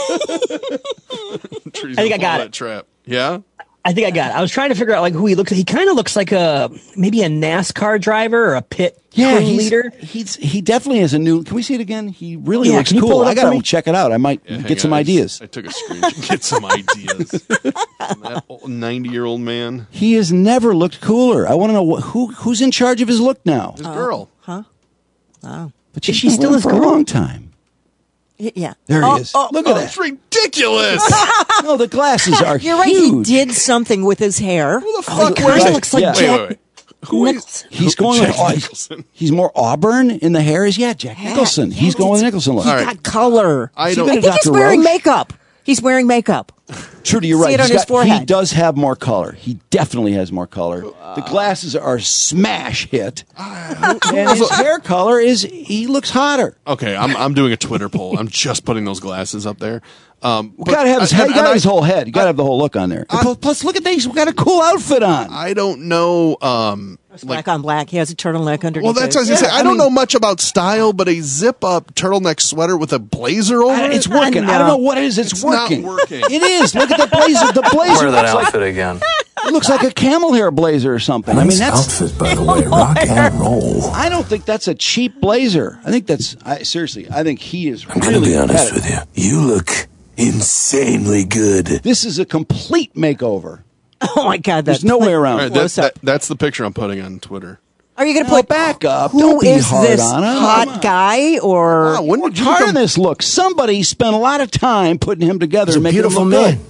Trudy's I think gonna I got follow it. that trap. Yeah? I think I got it. I was trying to figure out like who he looks like. He kind of looks like a maybe a NASCAR driver or a pit Yeah, crew he's, leader. he's he definitely has a new. Can we see it again? He really Yeah, looks can you pull cool. it up I gotta for me? check it out. I might Yeah, hang get some on. I ideas. just- I took a screenshot. Get some ideas. That ninety-year-old man. He has never looked cooler. I want to know wh- who who's in charge of his look now. His girl. Huh? Oh. But Is she's she been still with his him for a girl? long time. Y- Yeah. There Oh, he is. oh, Look Oh, at it's that. ridiculous. No, the glasses are You're right. huge. He did something with his hair. Who the fuck Like, wears he it? looks like Yeah. Wait, Jack wait, wait. Who is? Nicholson. He's going Jack with oh, Nicholson. he's more auburn in the hair. Is yeah, Jack Nicholson. He's going with the Nicholson look. He All right. got color. I I don't- think he's Doctor wearing Roche? makeup. He's wearing makeup. Trudy, you're See right. it on He's his got- forehead. He does have more color. He definitely has more color. The glasses are a smash hit, and his hair color is he looks hotter. Okay, I'm I'm doing a Twitter poll. I'm just putting those glasses up there. Um, We gotta have his I- head. and- You gotta and have his I- whole head. You gotta have the whole look on there. I- plus, plus, look at these. We got a cool outfit on. I don't know. Um, It's like, black on black. He has a turtleneck underneath. well, that's it. what I was gonna say. Yeah, I, I don't mean- know much about style, but a zip-up turtleneck sweater with a blazer over I- it. it's working. I, I don't know. know what it is. It's, It's not working. working. It is. Look at the blazer. The blazer Wear that looks like, outfit again. it looks like a camel hair blazer or something. I mean, that's. outfit, by the way. Rock and roll. I don't think that's a cheap blazer. I think that's. I, seriously, I think he is I'm really gonna be honest competitive. with you. You look insanely good. This is a complete makeover. Oh my God! There's That's no way All around. right, it. that, that, that's the picture I'm putting on Twitter. Are you going to No, put back up. Who Don't be is hard this on him. hot guy? Or Wow, when did you Hard become- on this look. Somebody spent a lot of time putting him together He's a and making him beautiful look man.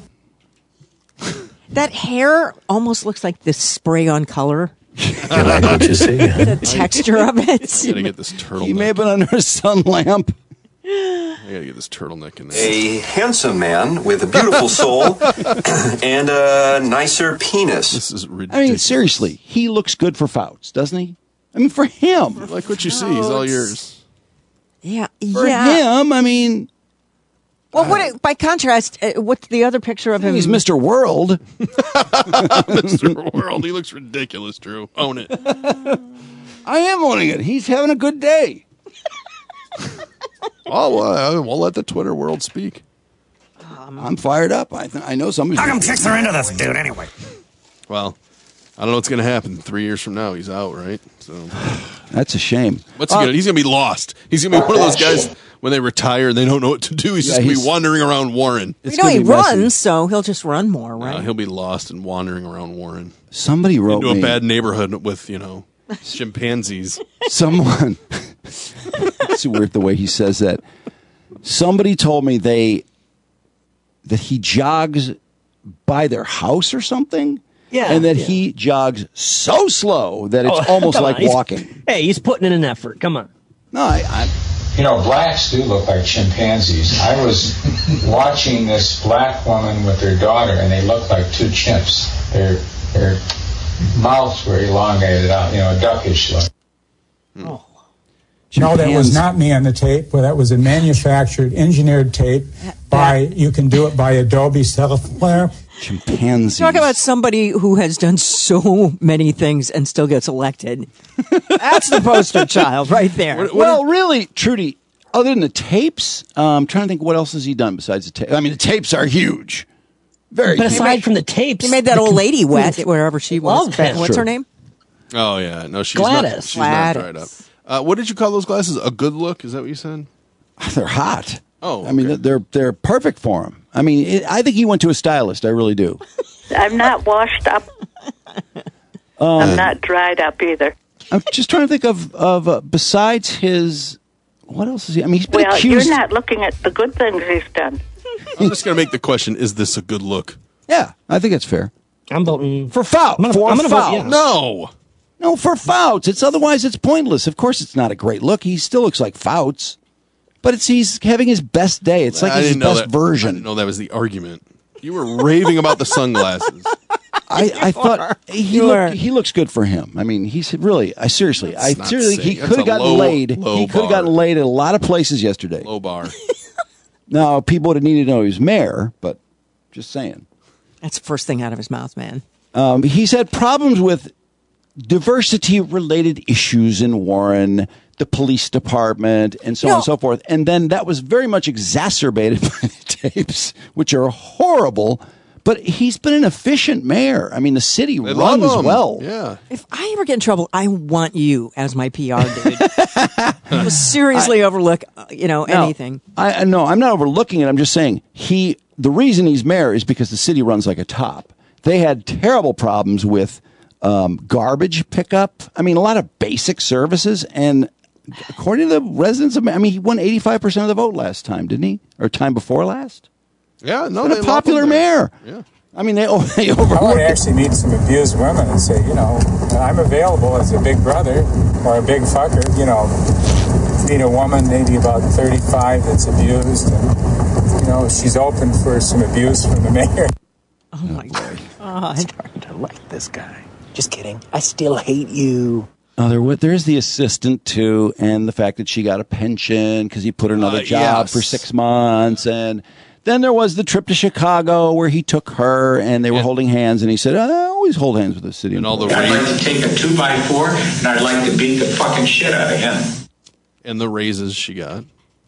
good. that hair almost looks like this spray on color. You like what you see? The texture of I gotta it. get this turtleneck. He may have been under a sun lamp. I gotta get this turtleneck in there. A handsome man with a beautiful soul and a nicer penis. This is I ridiculous. mean, seriously, he looks good for Fouts, doesn't he? I mean, for him. Like what you see, he's all yours. Yeah, For yeah. him, I mean, Well, what? By contrast, uh, what's the other picture of him? he's Mister World. Mister World, he looks ridiculous, Drew. Own it. I am owning it. He's having a good day. Oh, well, we'll let the Twitter world speak. I'm fired up. I th- I know somebody's. How come chicks are into this dude anyway? Well, I don't know what's going to happen. Three years from now, he's out, right? So That's a shame. what's he Uh, gonna? He's going to be lost. He's going to be one of those guys when they retire and they don't know what to do. He's Yeah, just going to he's- be wandering around Warren. You It's know, gonna he be messy. runs, so he'll just run more, Uh, right? he'll be lost and wandering around Warren Somebody wrote into a me. bad neighborhood with you know chimpanzees. Someone. It's weird the way he says that. Somebody told me they that he jogs by their house or something. Yeah, and that yeah. he jogs so slow that it's Oh, almost come like on. He's- walking. Hey, he's putting in an effort. Come on. No, I, I You know, blacks do look like chimpanzees. I was watching this black woman with her daughter, and they look like two chimps. Their their mouths were elongated out, you know, a duckish look. Oh. No, that was Chimpans- not me on the tape. Well, that was a manufactured, engineered tape by, you can do it by Adobe software. Chimpanzees. Talk about somebody who has done so many things and still gets elected. That's the poster child right there. What, well, really, Trudy, other than the tapes, um, I'm trying to think what else has he done besides the tape. I mean, the tapes are huge. Very But huge. aside from the tapes, He made that old lady wet wherever she was. Love him. What's Sure. her name? Oh yeah, no, she's Gladys. not. She's Gladys. not dried up. Uh, what did you call those glasses? A good look? Is that what you said? They're hot. Oh, I mean, they're they're perfect for him. I mean, it, I think he went to a stylist. I really do. I'm not washed up. Um, I'm not dried up either. I'm just trying to think of of uh, besides his. What else is he? I mean, he's been Well, accused. you're not looking at the good things he's done. I'm just going to make the question: is this a good look? Yeah, I think it's fair. I'm voting for Fouts. I'm gonna, for I'm gonna Fouts. vote yes. No. No, for Fouts. It's otherwise it's pointless. Of course, it's not a great look. He still looks like Fouts, but it's he's having his best day. It's like I his didn't know best that, version. I didn't know that was the argument. You were raving about the sunglasses. I, I thought he You looked, are. he looks good for him. I mean, he's really. I seriously, That's I not seriously, he saying- that's could have a gotten low- laid. low He could have bar. gotten laid at a lot of places yesterday. Low bar. Now people would have needed to know he was mayor, but just saying. That's the first thing out of his mouth, man. Um, he's had problems with diversity-related issues in Warren, the police department, and so on No. and so forth. And then that was very much exacerbated by the tapes, which are horrible. But he's been an efficient mayor. I mean, the city They love runs him. well. Yeah. If I ever get in trouble, I want you as my P R dude. You'll seriously overlook, uh, you know, No, anything. I no, I'm not overlooking it. I'm just saying he. The reason he's mayor is because the city runs like a top. They had terrible problems with um, garbage pickup. I mean, a lot of basic services. And according to the residents of, I mean, he won eighty-five percent of the vote last time, didn't he? Or time before last? Yeah, no, Been they a love popular him there. mayor. Yeah. I mean, they, they I want to overlooked it. actually meet some abused women and say, you know, I'm available as a big brother or a big fucker, you know, meet a woman maybe about thirty-five that's abused and, you know, she's open for some abuse from the mayor. Oh, my God. I'm starting to like this guy. Just kidding. I still hate you. Oh, there, wa- there's the assistant too, and the fact that she got a pension because he put her another Uh, job yes. for six months, and then there was the trip to Chicago where he took her, and they were holding hands, and he said, "I always hold hands with the city." And all the I'd like raises, to take a two by four and I'd like to beat the fucking shit out of him. and the raises she got.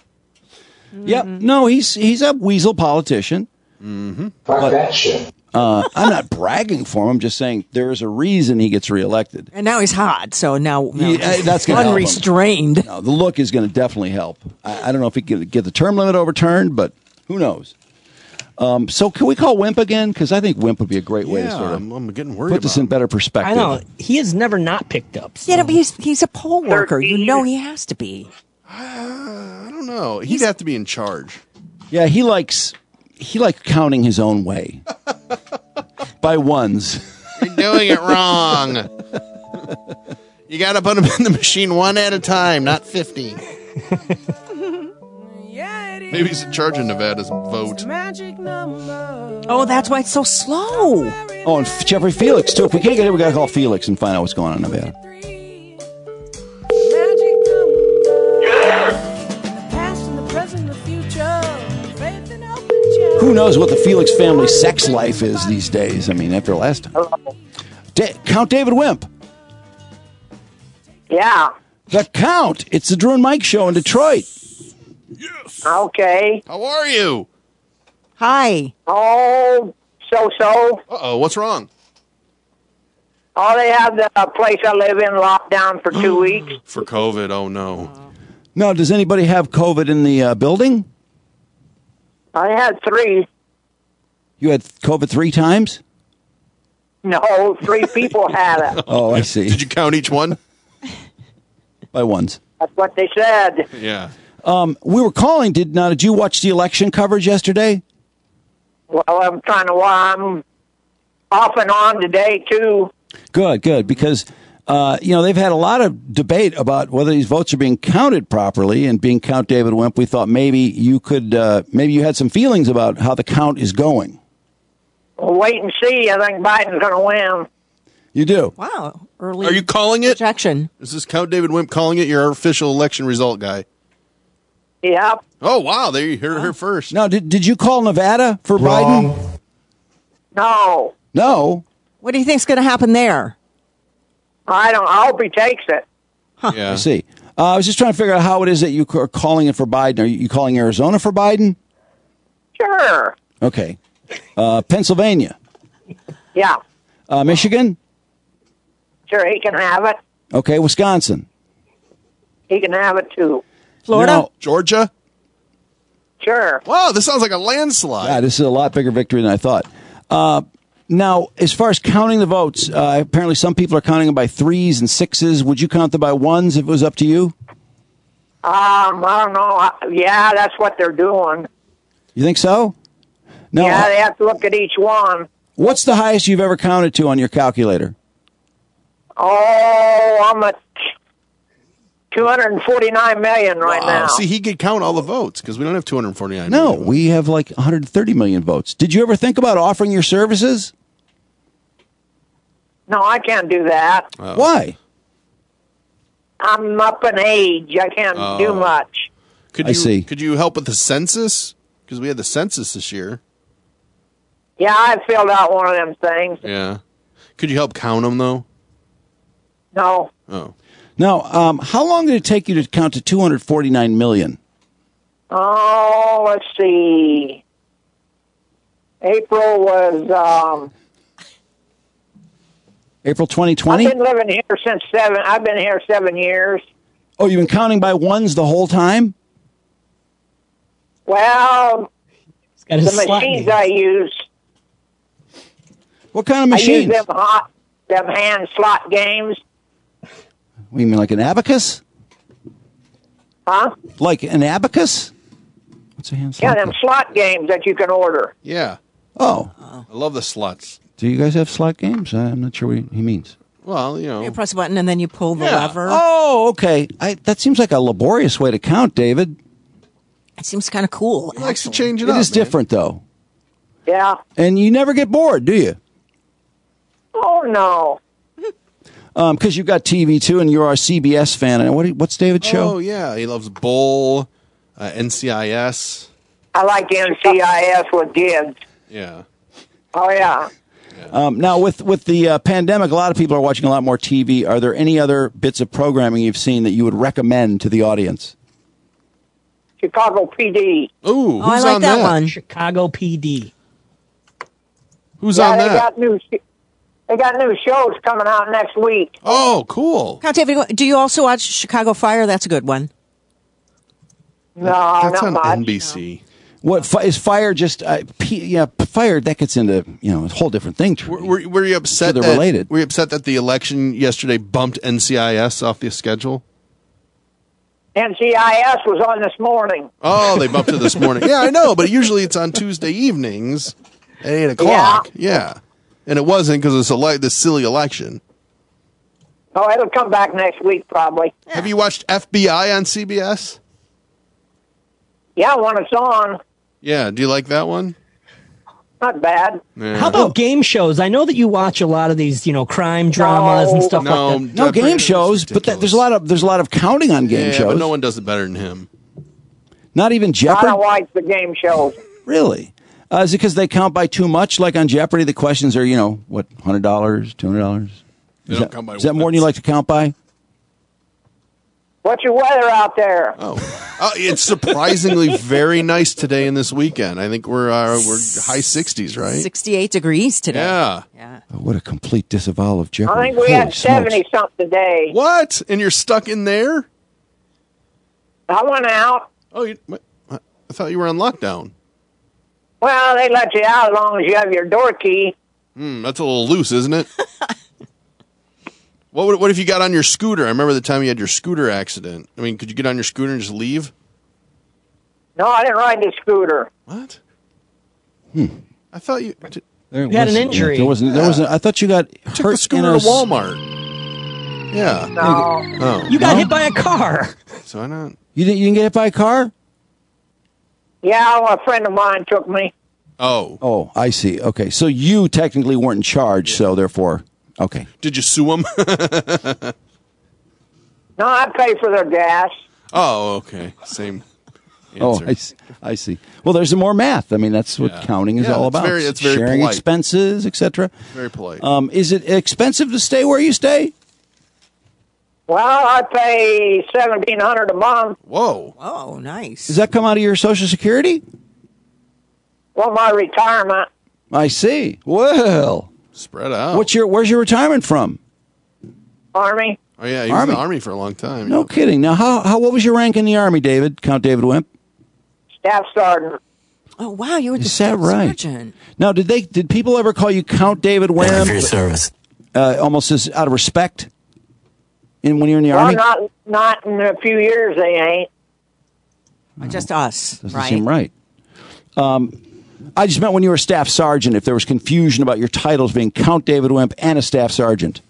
Yep. No, he's he's a weasel politician. Mm-hmm. Fuck But- that shit. Uh, I'm not bragging for him. I'm just saying there is a reason he gets reelected. And now he's hot, so now, now He- uh, that's going to help him. unrestrained. No, the look is going to definitely help. I, I don't know if he can get the term limit overturned, but who knows? Um, so can we call Wimp again? Because I think Wimp would be a great way to Yeah, sort of I'm, I'm getting worried put this about in better perspective. I know he has never not picked up. So. Yeah, but he's he's a poll worker. You know he has to be. I don't know. He'd have to be in charge. Yeah, he likes he likes counting his own way by ones. You're doing it wrong. You got to put them in the machine one at a time, not fifty. Maybe he's in charge of Nevada's vote. Oh, that's why it's so slow. Oh, and Jeffrey Felix too. If we can't get it, we got to call Felix and find out what's going on in Nevada. Who knows what the Felix family sex life is these days? I mean, after last time. Da- Count David Wimp. Yeah. The Count. It's the Drew and Mike show in Detroit. Okay. How are you? Hi. Oh, so-so. Uh-oh, what's wrong? Oh, they have the place I live in locked down for two weeks. For COVID, oh no. No, does anybody have COVID in the uh, building? I had three. You had COVID three times? No, three people had it. Oh, I see. Did you count each one? By ones. That's what they said. Yeah. Um, we were calling. Did now? Did you watch the election coverage yesterday? Well, I'm trying to. I'm off and on today too. Good, good. Because uh, you know they've had a lot of debate about whether these votes are being counted properly. And being Count David Wimp, we thought maybe you could, uh, maybe you had some feelings about how the count is going. We'll wait and see. I think Biden's going to win. You do? Wow. Early Are you calling it? projection. Is this Count David Wimp calling it your official election result guy? Yep. Oh, wow. There you heard her first. Now, did, did you call Nevada for Wrong. Biden? No. No. What do you think's going to happen there? I don't. I hope he takes it. Yeah. I see. Uh, I was just trying to figure out how it is that you are calling it for Biden. Are you, you calling Arizona for Biden? Sure. Okay. Uh, Pennsylvania. Yeah. Uh, Michigan? Sure, he can have it. Okay. Wisconsin? He can have it too. Florida? Now- Georgia? Sure. Wow, this sounds like a landslide. Yeah, this is a lot bigger victory than I thought. Uh, now, as far as counting the votes, uh, apparently some people are counting them by threes and sixes. Would you count them by ones if it was up to you? Um, I don't know. I- Yeah, that's what they're doing. You think so? No. yeah, uh, they have to look at each one. what's the highest you've ever counted to on your calculator? Oh, I'm at two hundred forty-nine million right Wow. now. See, he could count all the votes because we don't have two hundred forty-nine No, million. we have like one hundred thirty million votes. Did you ever think about offering your services? No, I can't do that. Oh. Why? I'm up in age. I can't do Oh. much. Could I you, see. Could you help with the census? Because we had the census this year. Yeah, I filled out one of them things. Yeah. Could you help count them, though? No. Oh. Now, um, how long did it take you to count to two hundred forty-nine million? Oh, let's see. April was, um, April twenty twenty? I've been living here since seven, I've been here seven years. Oh, you've been counting by ones the whole time? Well, got the his slot machines game. I use, What kind of I use machines? them hot, them hand slot games. You mean like an abacus? Huh? Like an abacus? What's a hand Yeah, slot? them slot games that you can order. Yeah. Oh, I love the sluts. do you guys have slot games? I'm not sure what he means. Well, you know. You press a button and then you pull the Yeah. lever. Oh, okay. I, that seems like a laborious way to count, David. It seems kind of cool. He likes to actually. change it, It up. is man. different, though. Yeah. And you never get bored, do you? Oh, no. Because you've got T V, too, and you're our C B S fan. And what, what's David's show? Oh, yeah. He loves Bowl, uh, N C I S. I like N C I S with kids. Yeah. Oh, yeah. Um, now, with, with the uh, pandemic, a lot of people are watching a lot more T V. Are there any other bits of programming you've seen that you would recommend to the audience? Chicago P D. Ooh, Oh, I who's like on that that? one. Chicago P D. Who's yeah, on they that? got new. sh- They got new shows coming out next week. Oh, cool. Count David, do you also watch Chicago Fire? That's a good one. No, That's not on much. N B C. What fi- is fire? Just uh, P, yeah, fire. That gets into you know a whole different thing. Were, were, were you upset So they're that, related. Were you upset that the election yesterday bumped N C I S off the schedule? N C I S was on this morning. Oh, they bumped it this morning. Yeah, I know, but usually it's on Tuesday evenings at eight o'clock. Yeah, and it wasn't because it's ele- this silly election. Oh, it'll come back next week probably. Have you watched F B I on C B S? Yeah, when it's on, Yeah, do you like that one? not bad. Yeah. How about game shows? I know that you watch a lot of these, you know, crime dramas and stuff No, like that. No That- game that's shows, but that, there's a lot of there's a lot of counting on game yeah, shows. but no one does it better than him. Not even I Jeopardy. don't watch the game shows. Really? Uh, is it because they count by too much? Like on Jeopardy, the questions are you know what hundred dollars, two hundred dollars. They Is don't that, count by is that more than you like to count by? What's your weather out there? Oh, uh, it's surprisingly very nice today and this weekend. I think we're uh, we're high sixties, right? sixty-eight degrees today. Yeah. Yeah. Oh, what a complete disavowal of Jeopardy! I think we Holy had smokes. seventy something today. What? And you're stuck in there? I went out. Oh, you, what? I thought you were on lockdown. Well, they let you out as long as you have your door key. Hmm, that's a little loose, isn't it? What would, what if you got on your scooter? I remember the time you had your scooter accident. I mean, could you get on your scooter and just leave? No, I didn't ride the scooter. What? Hmm. I thought you. Did, There You had an was- injury. There wasn't. There wasn't. I thought you got took the hurt in scooter a to Walmart. Yeah. No. Oh. You got No? hit by a car. So I not. You didn't. You didn't get hit by a car? Yeah, well, a friend of mine took me. Oh. Oh, I see. Okay, so you technically weren't in charge, so therefore, Okay. Did you sue them? No, I pay for their gas. Oh, okay. Same answer. Oh, I see. I see. Well, there's some more math. I mean, that's what Yeah. counting is Yeah, all it's about. very- it's very Sharing polite. expenses, et cetera. Very polite. Um, is it expensive to stay where you stay? Well, I pay seventeen hundred a month. Whoa. Oh, nice. Does that come out of your Social Security? Well, my retirement. I see. Well, spread out. What's your? Where's your retirement from? Army. Oh yeah, he was Army. in the Army for a long time. No kidding. Now, how, how what was your rank in the Army, David? Count David Wimp. Staff sergeant. Oh, wow. You were the Is that staff right? sergeant. Now, did they? Did people ever call you Count David Wimp? Thank you for your service. Uh, almost as out of respect. In when you're in the Well, Army. not not in a few years they ain't. Just us, Doesn't right? seem right. Um, I just meant when you were a staff sergeant, if there was confusion about your titles being Count David Wimp and a staff sergeant.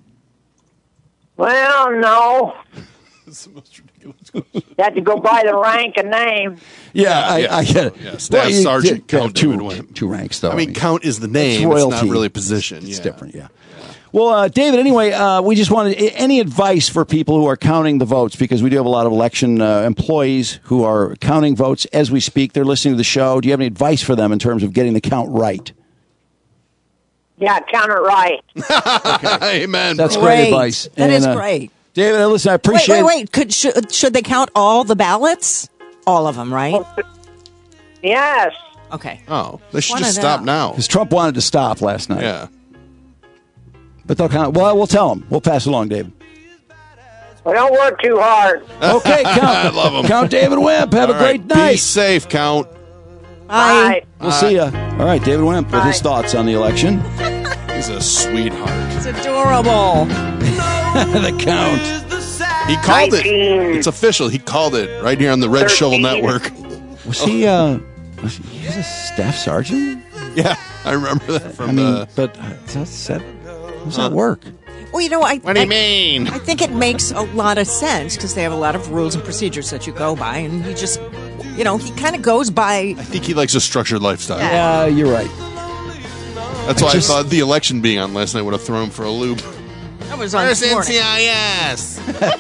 Well, no. It's the most ridiculous You have to go by the rank and name. Yeah, I, yeah, I get it. yeah, Staff you Sergeant did have Count two, David Wimp. two ranks, though. I mean, Count is the name. It's It's, royalty. not really a position. It's yeah. different, yeah. Well, uh, David, anyway, uh, we just wanted a- any advice for people who are counting the votes, because we do have a lot of election uh, employees who are counting votes as we speak. They're listening to the show. Do you have any advice for them in terms of getting the count right? Yeah, count it right. Amen. That's Great. great advice. That is uh, great. David, uh, listen, I appreciate Wait, wait, wait. Could, should, should they count all the ballots? All of them, right? Yes. Okay. Oh, they should Wanted just stop out. now. Because Trump wanted to stop last night. Yeah. But they'll count. Well, we'll tell them. We'll pass it along, David. Well, don't work too hard. Okay, count. I love 'em. Count David Wimp. Have All a great right, night. Be safe, Count. Bye. We'll see ya. All right, David Wimp with his thoughts on the election. He's a sweetheart. It's adorable. The count. He called it. nineteen. It's official. He called it right here on the Red Shovel thirteen. Network. Was he? Uh, was he, he was a staff sergeant? Yeah, I remember that from I mean, the. but uh, that's that. How does that work? Well, you know, I, What do you I, mean? I think it makes a lot of sense because they have a lot of rules and procedures that you go by, and he just, you know, he kind of goes by. I think he likes a structured lifestyle. Yeah, you're right. That's why I, just- thought the election being on last night would have thrown him for a loop. That was on this morning. I S?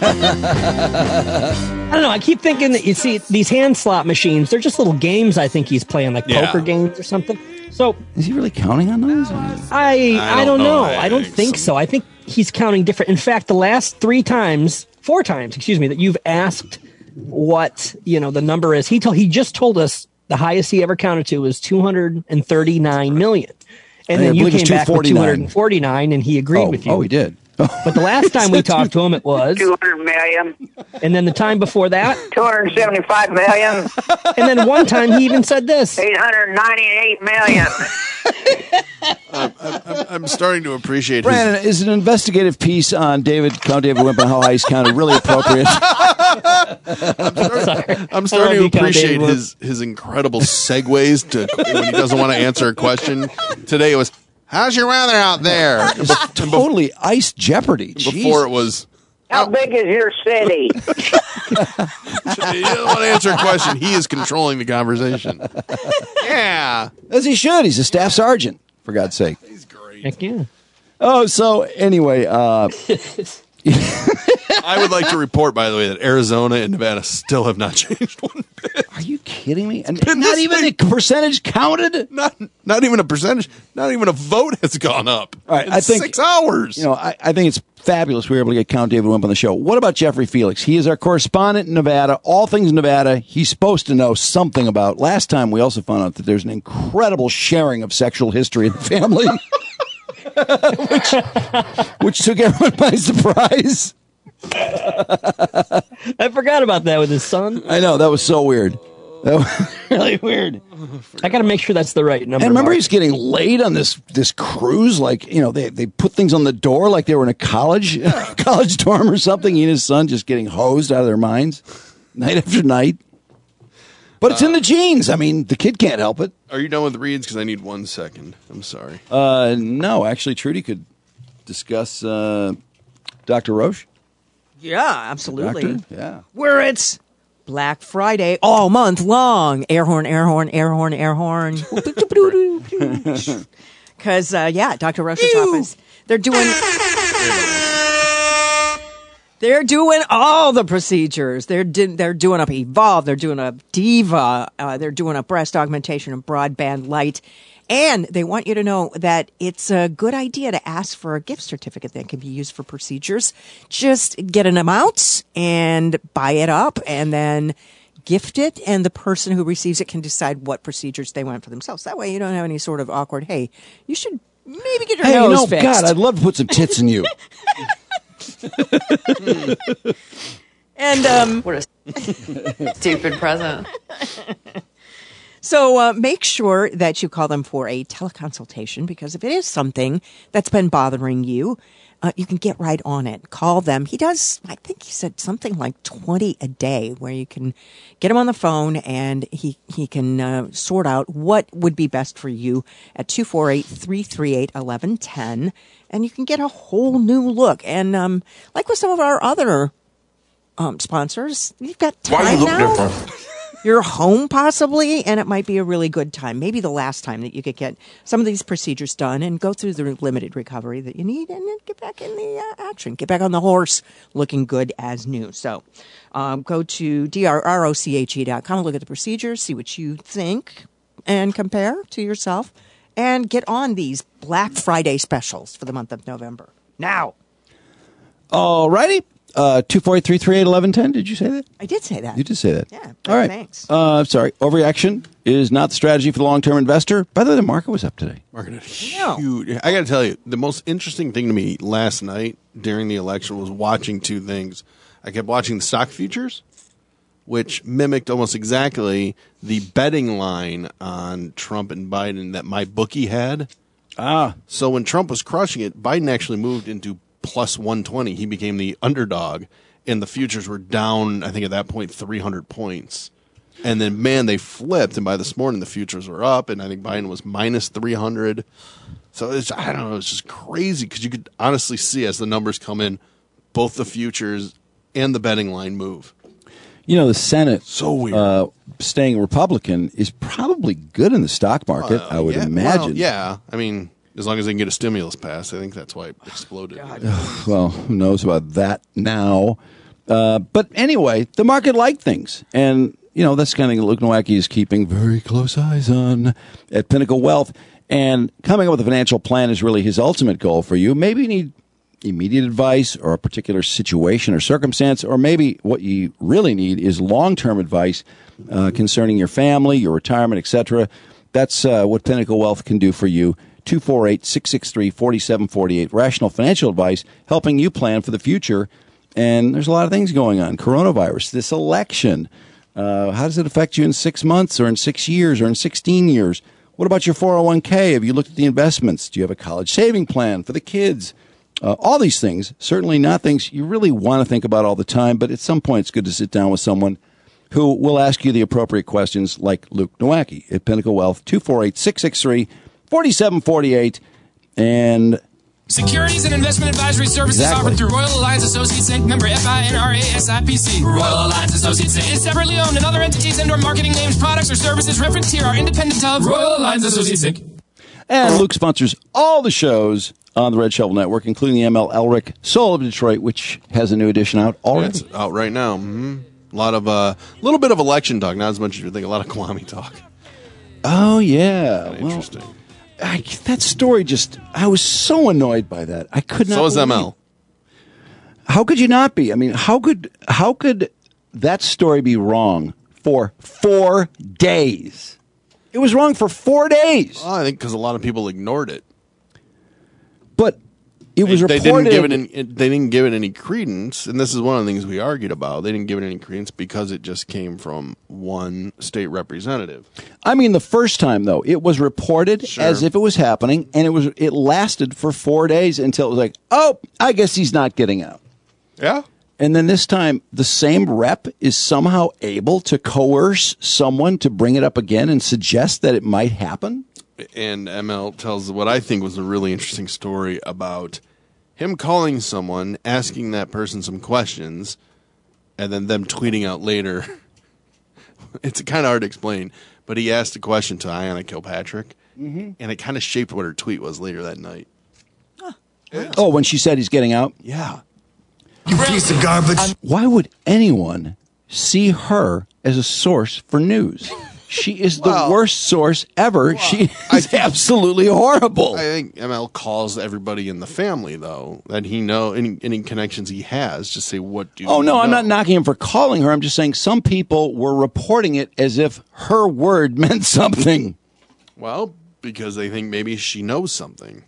I don't know. I keep thinking that you see these hand slot machines. They're just little games. I think he's playing, like Yeah. poker games or something. So Is he really counting on those? I I, don't don't know. know. I I, don't think think so. so. I think he's counting different. In fact, the last three times, four times, excuse me, that you've asked what you know the number is, he told he just told us the highest he ever counted to was two hundred and thirty nine million, and I then you believe it's came back with two two forty-nine. hundred and forty nine, and he agreed Oh, with you. oh, he did. But the last time we talked to him, it was, two hundred million. and then the time before that, two hundred seventy-five million. and then one time he even said this. eight hundred ninety-eight million. I'm, I'm, I'm starting to appreciate his. Brandon, is an investigative piece on David Count David Wimp and how high he's counted really appropriate? I'm starting you, to Count appreciate David. his his incredible segues to when he doesn't want to answer a question. Today it was, "How's your weather out there?" And bef- and bef- Totally ice Jeopardy. Before it was, How big is your city? "You don't want to answer a question." He is controlling the conversation. Yeah, As he should. He's a staff sergeant, for God's sake. he's great. Heck yeah. Oh, so anyway, uh, I would like to report, by the way, that Arizona and Nevada still have not changed one bit. are you kidding me? And been not this even thing- the percentage counted? Not not even a percentage. Not even a vote has gone up. All right, in I think- six hours. You know, I, I think it's fabulous we were able to get Count David Wimp on the show. What about Jeffrey Felix? He is our correspondent in Nevada. All things Nevada. He's supposed to know something about. Last time we also found out that there's an incredible sharing of sexual history in the family, which, which took everyone by surprise. I forgot about that with his son. I know, that was so weird. That was really weird. I got to make sure that's the right number. And remember, Mark. he's getting laid on this this cruise. Like, you know, they they put things on the door like they were in a college college dorm or something. He and his son just getting hosed out of their minds night after night. But it's in the genes. I mean, the kid can't help it. Are you done with reads? Because I need one second. I'm sorry. Uh, no, actually, Trudy could discuss uh, Doctor Roche. Yeah, absolutely. Doctor? Yeah. Where it's Black Friday all month long. Air horn, air horn, air horn, air horn. because, uh, yeah, Doctor Rush's office, they're doing... They're doing all the procedures. They're di- they're doing up Evolve. They're doing a Diva. Uh, they're doing a breast augmentation and broadband light. And they want you to know that it's a good idea to ask for a gift certificate that can be used for procedures. Just get an amount and buy it up and then gift it. And the person who receives it can decide what procedures they want for themselves. That way you don't have any sort of awkward, hey, you should maybe get your hey, nose no, fixed. God, I'd love to put some tits in you. And um, what a stupid present. So uh, make sure that you call them for a teleconsultation, because if it is something that's been bothering you, uh, you can get right on it. Call them. He does, I think he said something like twenty a day, where you can get him on the phone and he, he can uh, sort out what would be best for you at two four eight, three three eight, one one one zero. And you can get a whole new look. And um, like with some of our other um, sponsors, you've got time Why you look now. different? You're home possibly, and it might be a really good time. Maybe the last time that you could get some of these procedures done and go through the limited recovery that you need, and then get back in the uh, action. Get back on the horse looking good as new. So um, go to D R R O C H E dot com, look at the procedures, see what you think, and compare to yourself, and get on these Black Friday specials for the month of November. Now. All righty. Uh, two four eight, three three eight, one one one zero. Did you say that? I did say that. You did say that. Yeah. All right. Thanks. Uh, sorry. Overreaction is not the strategy for the long-term investor. By the way, the market was up today. Market had huge. I got to tell you, the most interesting thing to me last night during the election was watching two things. I kept watching the stock futures, which mimicked almost exactly the betting line on Trump and Biden that my bookie had. Ah. So when Trump was crushing it, Biden actually moved into plus one twenty. He became the underdog, and the futures were down, I think at that point, three hundred points. And then, man, they flipped, and by this morning, the futures were up, and I think Biden was minus three hundred. So, it's, I don't know, it's just crazy, because you could honestly see as the numbers come in, both the futures and the betting line move. You know, the Senate, so weird. Uh, staying Republican is probably good in the stock market, Uh, I would yeah, imagine. Well, yeah, I mean, as long as they can get a stimulus passed, I think that's why it exploded. Well, who knows about that now? Uh, but anyway, the market liked things. And, you know, that's the kind of thing Luke Nowacki is keeping very close eyes on at Pinnacle Wealth. And coming up with a financial plan is really his ultimate goal for you. Maybe you need immediate advice or a particular situation or circumstance, or maybe what you really need is long-term advice uh, concerning your family, your retirement, et cetera. That's uh, what Pinnacle Wealth can do for you. two four eight, six six three, four seven four eight. Rational financial advice, helping you plan for the future. And there's a lot of things going on. Coronavirus, this election. Uh, how does it affect you in six months or in six years or in sixteen years? What about your four oh one k? Have you looked at the investments? Do you have a college saving plan for the kids? Uh, all these things, certainly not things you really want to think about all the time, but at some point it's good to sit down with someone who will ask you the appropriate questions, like Luke Nowacki at Pinnacle Wealth, two four eight, six six three, four seven four eight. And securities and investment advisory services exactly. offered through Royal Alliance Associates Incorporated, member F I N R A S I P C. Royal Alliance Associates Incorporated is separately owned, and other entities and/or marketing names, products, or services referenced here are independent of Royal Alliance Associates Incorporated. And Luke sponsors all the shows on the Red Shovel Network, including the M L Elric Soul of Detroit, which has a new edition out already. It's out right now. Mm-hmm. A lot of, a uh, little bit of election talk, not as much as you think. A lot of Kwame talk. Oh yeah, well, interesting. I, that story just, I was so annoyed by that. I could not. So is believe, M L. How could you not be? I mean, how could how could that story be wrong for four days? It was wrong for four days. Well, I think because a lot of people ignored it. But it was they, reported. They didn't give it any, they didn't give it any credence, and this is one of the things we argued about. They didn't give it any credence because it just came from one state representative. I mean, the first time though, it was reported Sure. as if it was happening, and it was it lasted for four days until it was like, oh, I guess he's not getting out. Yeah. And then this time, the same rep is somehow able to coerce someone to bring it up again and suggest that it might happen. And M L tells what I think was a really interesting story about him calling someone, asking that person some questions, and then them tweeting out later. It's kind of hard to explain, but he asked a question to Ayanna Kilpatrick, and it kind of shaped what her tweet was later that night. Oh, when she said he's getting out? Yeah. You piece of garbage. Why would anyone see her as a source for news? She is the Well, worst source ever. well, she is absolutely horrible. I think M L calls everybody in the family, though, that he know any any connections he has. Just say, what do you Oh, no, know? I'm not knocking him for calling her. I'm just saying some people were reporting it as if her word meant something. Well, because they think maybe she knows something.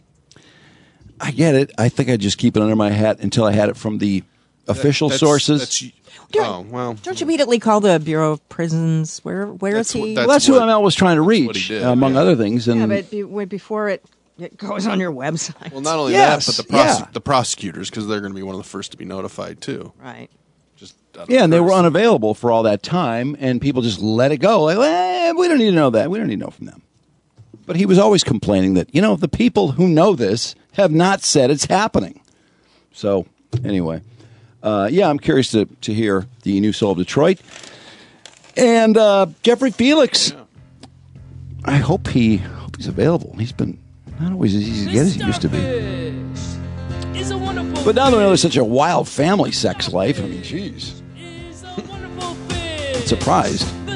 I get it. I think I'd just keep it under my hat until I had it from the official That's- sources. that's- Don't- oh, well. Don't you immediately call the Bureau of Prisons? Where Where is That's he? what- Well, that's who M L was trying to what he reach, did, among yeah. other things. And yeah, but be, wait, before it, it goes on your website. Well, not only Yes, that, but the, prose- yeah. the prosecutors, because they're going to be one of the first to be notified, too. Right. Just out of yeah, and they were courtesy. unavailable for all that time, and people just let it go. Like, eh, we don't need to know that. We don't need to know from them. But he was always complaining that, you know, the people who know this have not said it's happening. So, anyway, uh, yeah, I'm curious to, to hear the new Soul of Detroit. And uh, Jeffrey Felix, Yeah. I hope he hope he's available. He's been not always as easy to get as he used to be. Is a wonderful But now that there's such a wild family sex life, I mean, jeez. is a wonderful fish. Surprised. The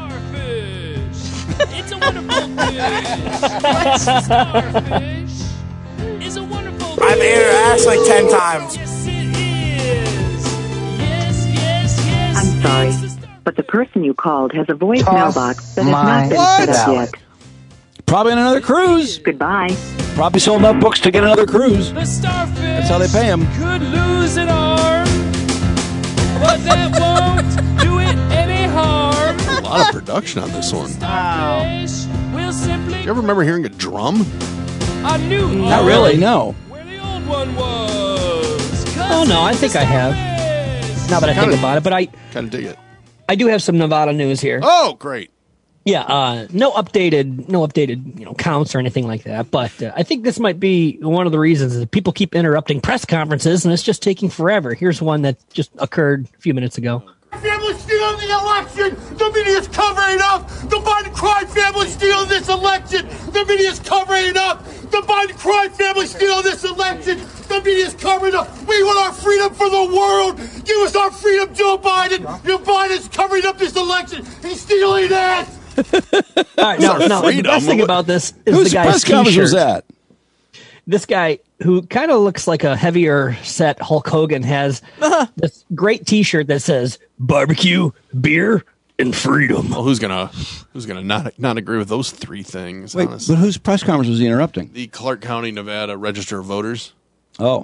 starfish. It's a wonderful fish. Starfish is a wonderful fish. I've ate her ass like ten times. Yes, it is. Yes, yes, yes. I'm sorry, but the person you called has a voicemail Oh, box that has my not been What? set up yet. Probably on another cruise. Goodbye. Probably sold enough books to get another cruise. The starfish. That's how they pay him. Could lose an arm, but that won't do it any harm. A lot of production on this one. Starfish will simply. You ever remember hearing a drum? A new Not arm really, no. where the old one was. 'Cause Oh, no, I think I have. starfish. Now that I think Kinda- about it, but I, Kind of dig it. I do have some Nevada news here. Oh, great. Yeah, uh, no updated, no updated, you know, counts or anything like that. But uh, I think this might be one of the reasons that people keep interrupting press conferences, and it's just taking forever. Here's one that just occurred a few minutes ago. Family stealing the election. The media's covering up. The Biden crime family stealing this election. The media's covering up. The Biden crime family stealing this election. The media's covering up. We want our freedom for the world. Give us our freedom, Joe Biden. Joe Biden's covering up this election. He's stealing it. All right, now, our now the freedom. best thing about this is Whose the guy's press conference was t-shirt. that? This guy, who kind of looks like a heavier set Hulk Hogan, has this great T-shirt that says "Barbecue, Beer, and Freedom." Well, who's gonna who's gonna not not agree with those three things? Wait, honestly? but whose press conference was he interrupting? The Clark County, Nevada Register of Voters. Oh.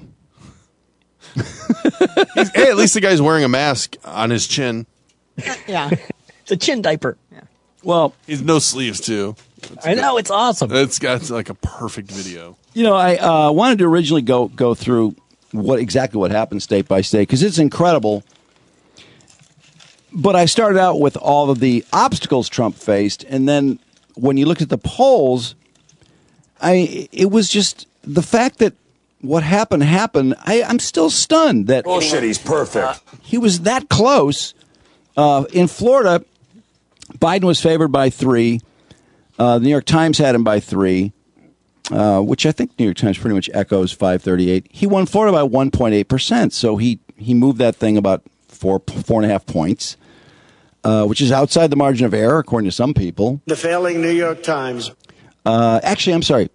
He's, hey, at least the guy's wearing a mask on his chin. Yeah. It's a chin diaper. Well, He's no sleeves too. I know, it's awesome. It's got like a perfect video. you know, I uh, wanted to originally go go through what exactly what happened state by state because it's incredible. But I started out with all of the obstacles Trump faced, and then when you looked at the polls, I it was just the fact that what happened happened. I, I'm still stunned that Bullshit, he's perfect. he was that close. Uh, in Florida, Biden was favored by three. Uh, the New York Times had him by three, uh, which I think New York Times pretty much echoes five thirty-eight. He won Florida by one point eight percent, so he, he moved that thing about four, four and a half points, uh, which is outside the margin of error, according to some people. The failing New York Times. Uh, actually, I'm sorry.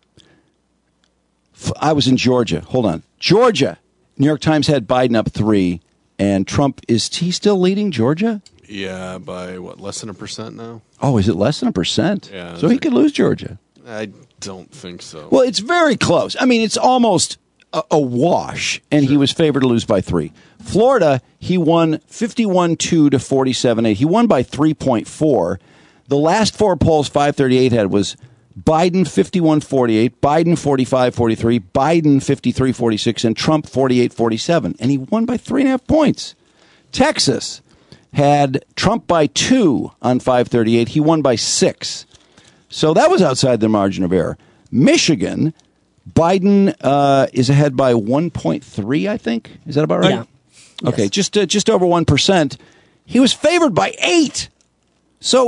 F- I was in Georgia. Hold on. Georgia. New York Times had Biden up three, and Trump, is he still leading Georgia? Yeah, by what, less than a percent now? Oh, is it less than a percent? Yeah, So he could lose Georgia. I don't think so. Well, it's very close. I mean, it's almost a, a wash, and he was favored to lose by three. Florida, he won fifty-one two to forty-seven eight. He won by three point four. The last four polls five thirty-eight had was Biden fifty-one forty-eight, Biden forty-five forty-three, Biden fifty-three forty-six, and Trump forty-eight forty-seven. And he won by three and a half points. Texas had Trump by two on five thirty-eight. He won by six. So that was outside the margin of error. Michigan, Biden uh, is ahead by one point three, I think. Is that about right? Yeah. Okay, Yes. just uh, just over one percent. He was favored by eight. So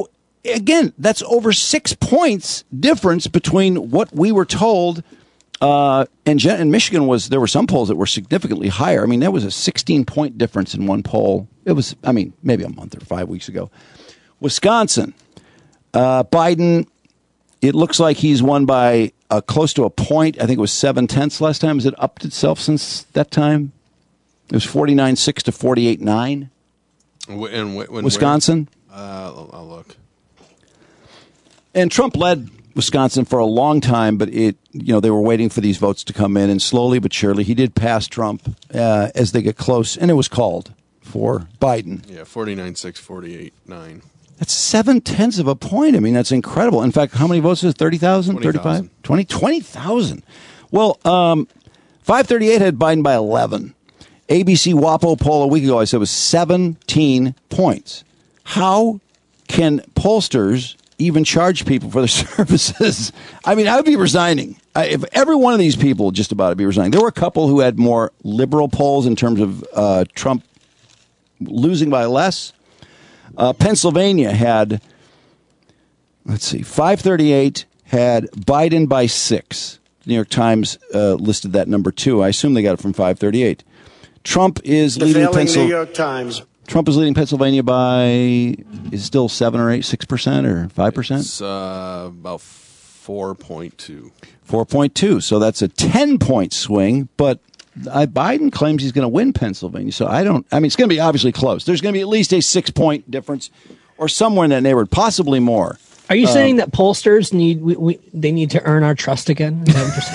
again, that's over six points difference between what we were told. Uh, and in Michigan was there were some polls that were significantly higher. I mean, there was a sixteen point difference in one poll. It was, I mean, maybe a month or five weeks ago. Wisconsin, uh, Biden. It looks like he's won by uh, close to a point. I think it was seven tenths last time. Has it upped itself since that time? It was forty-nine six to forty-eight nine. And when, Wisconsin. Uh, I'll, I'll look. And Trump led Wisconsin for a long time, but it, you know, they were waiting for these votes to come in, and slowly but surely, he did pass Trump uh, as they get close, and it was called for Biden. Yeah, forty-nine six, forty-eight nine. That's seven tenths of a point. I mean, that's incredible. In fact, how many votes is it? thirty thousand? thirty-five? twenty? twenty thousand. Well, um, five thirty-eight had Biden by eleven. A B C WAPO poll a week ago, I said, was seventeen points. How can pollsters even charge people for their services? I mean, I would be resigning. I, if every one of these people just about to be resigning. There were a couple who had more liberal polls in terms of uh, Trump losing by less. Uh, Pennsylvania had, let's see, five thirty-eight had Biden by six. The New York Times uh, listed that number two. I assume they got it from five thirty-eight. Trump is The leading failing Pennsylvania. New York Times. Trump is leading Pennsylvania by, is it still seven or eight, six percent or five percent? It's uh, about four point two. four point two. So that's a ten point swing, but I, Biden claims he's going to win Pennsylvania. So I don't, I mean, it's going to be obviously close. There's going to be at least a six point difference or somewhere in that neighborhood, possibly more. Are you um, saying that pollsters need, we, we, they need to earn our trust again?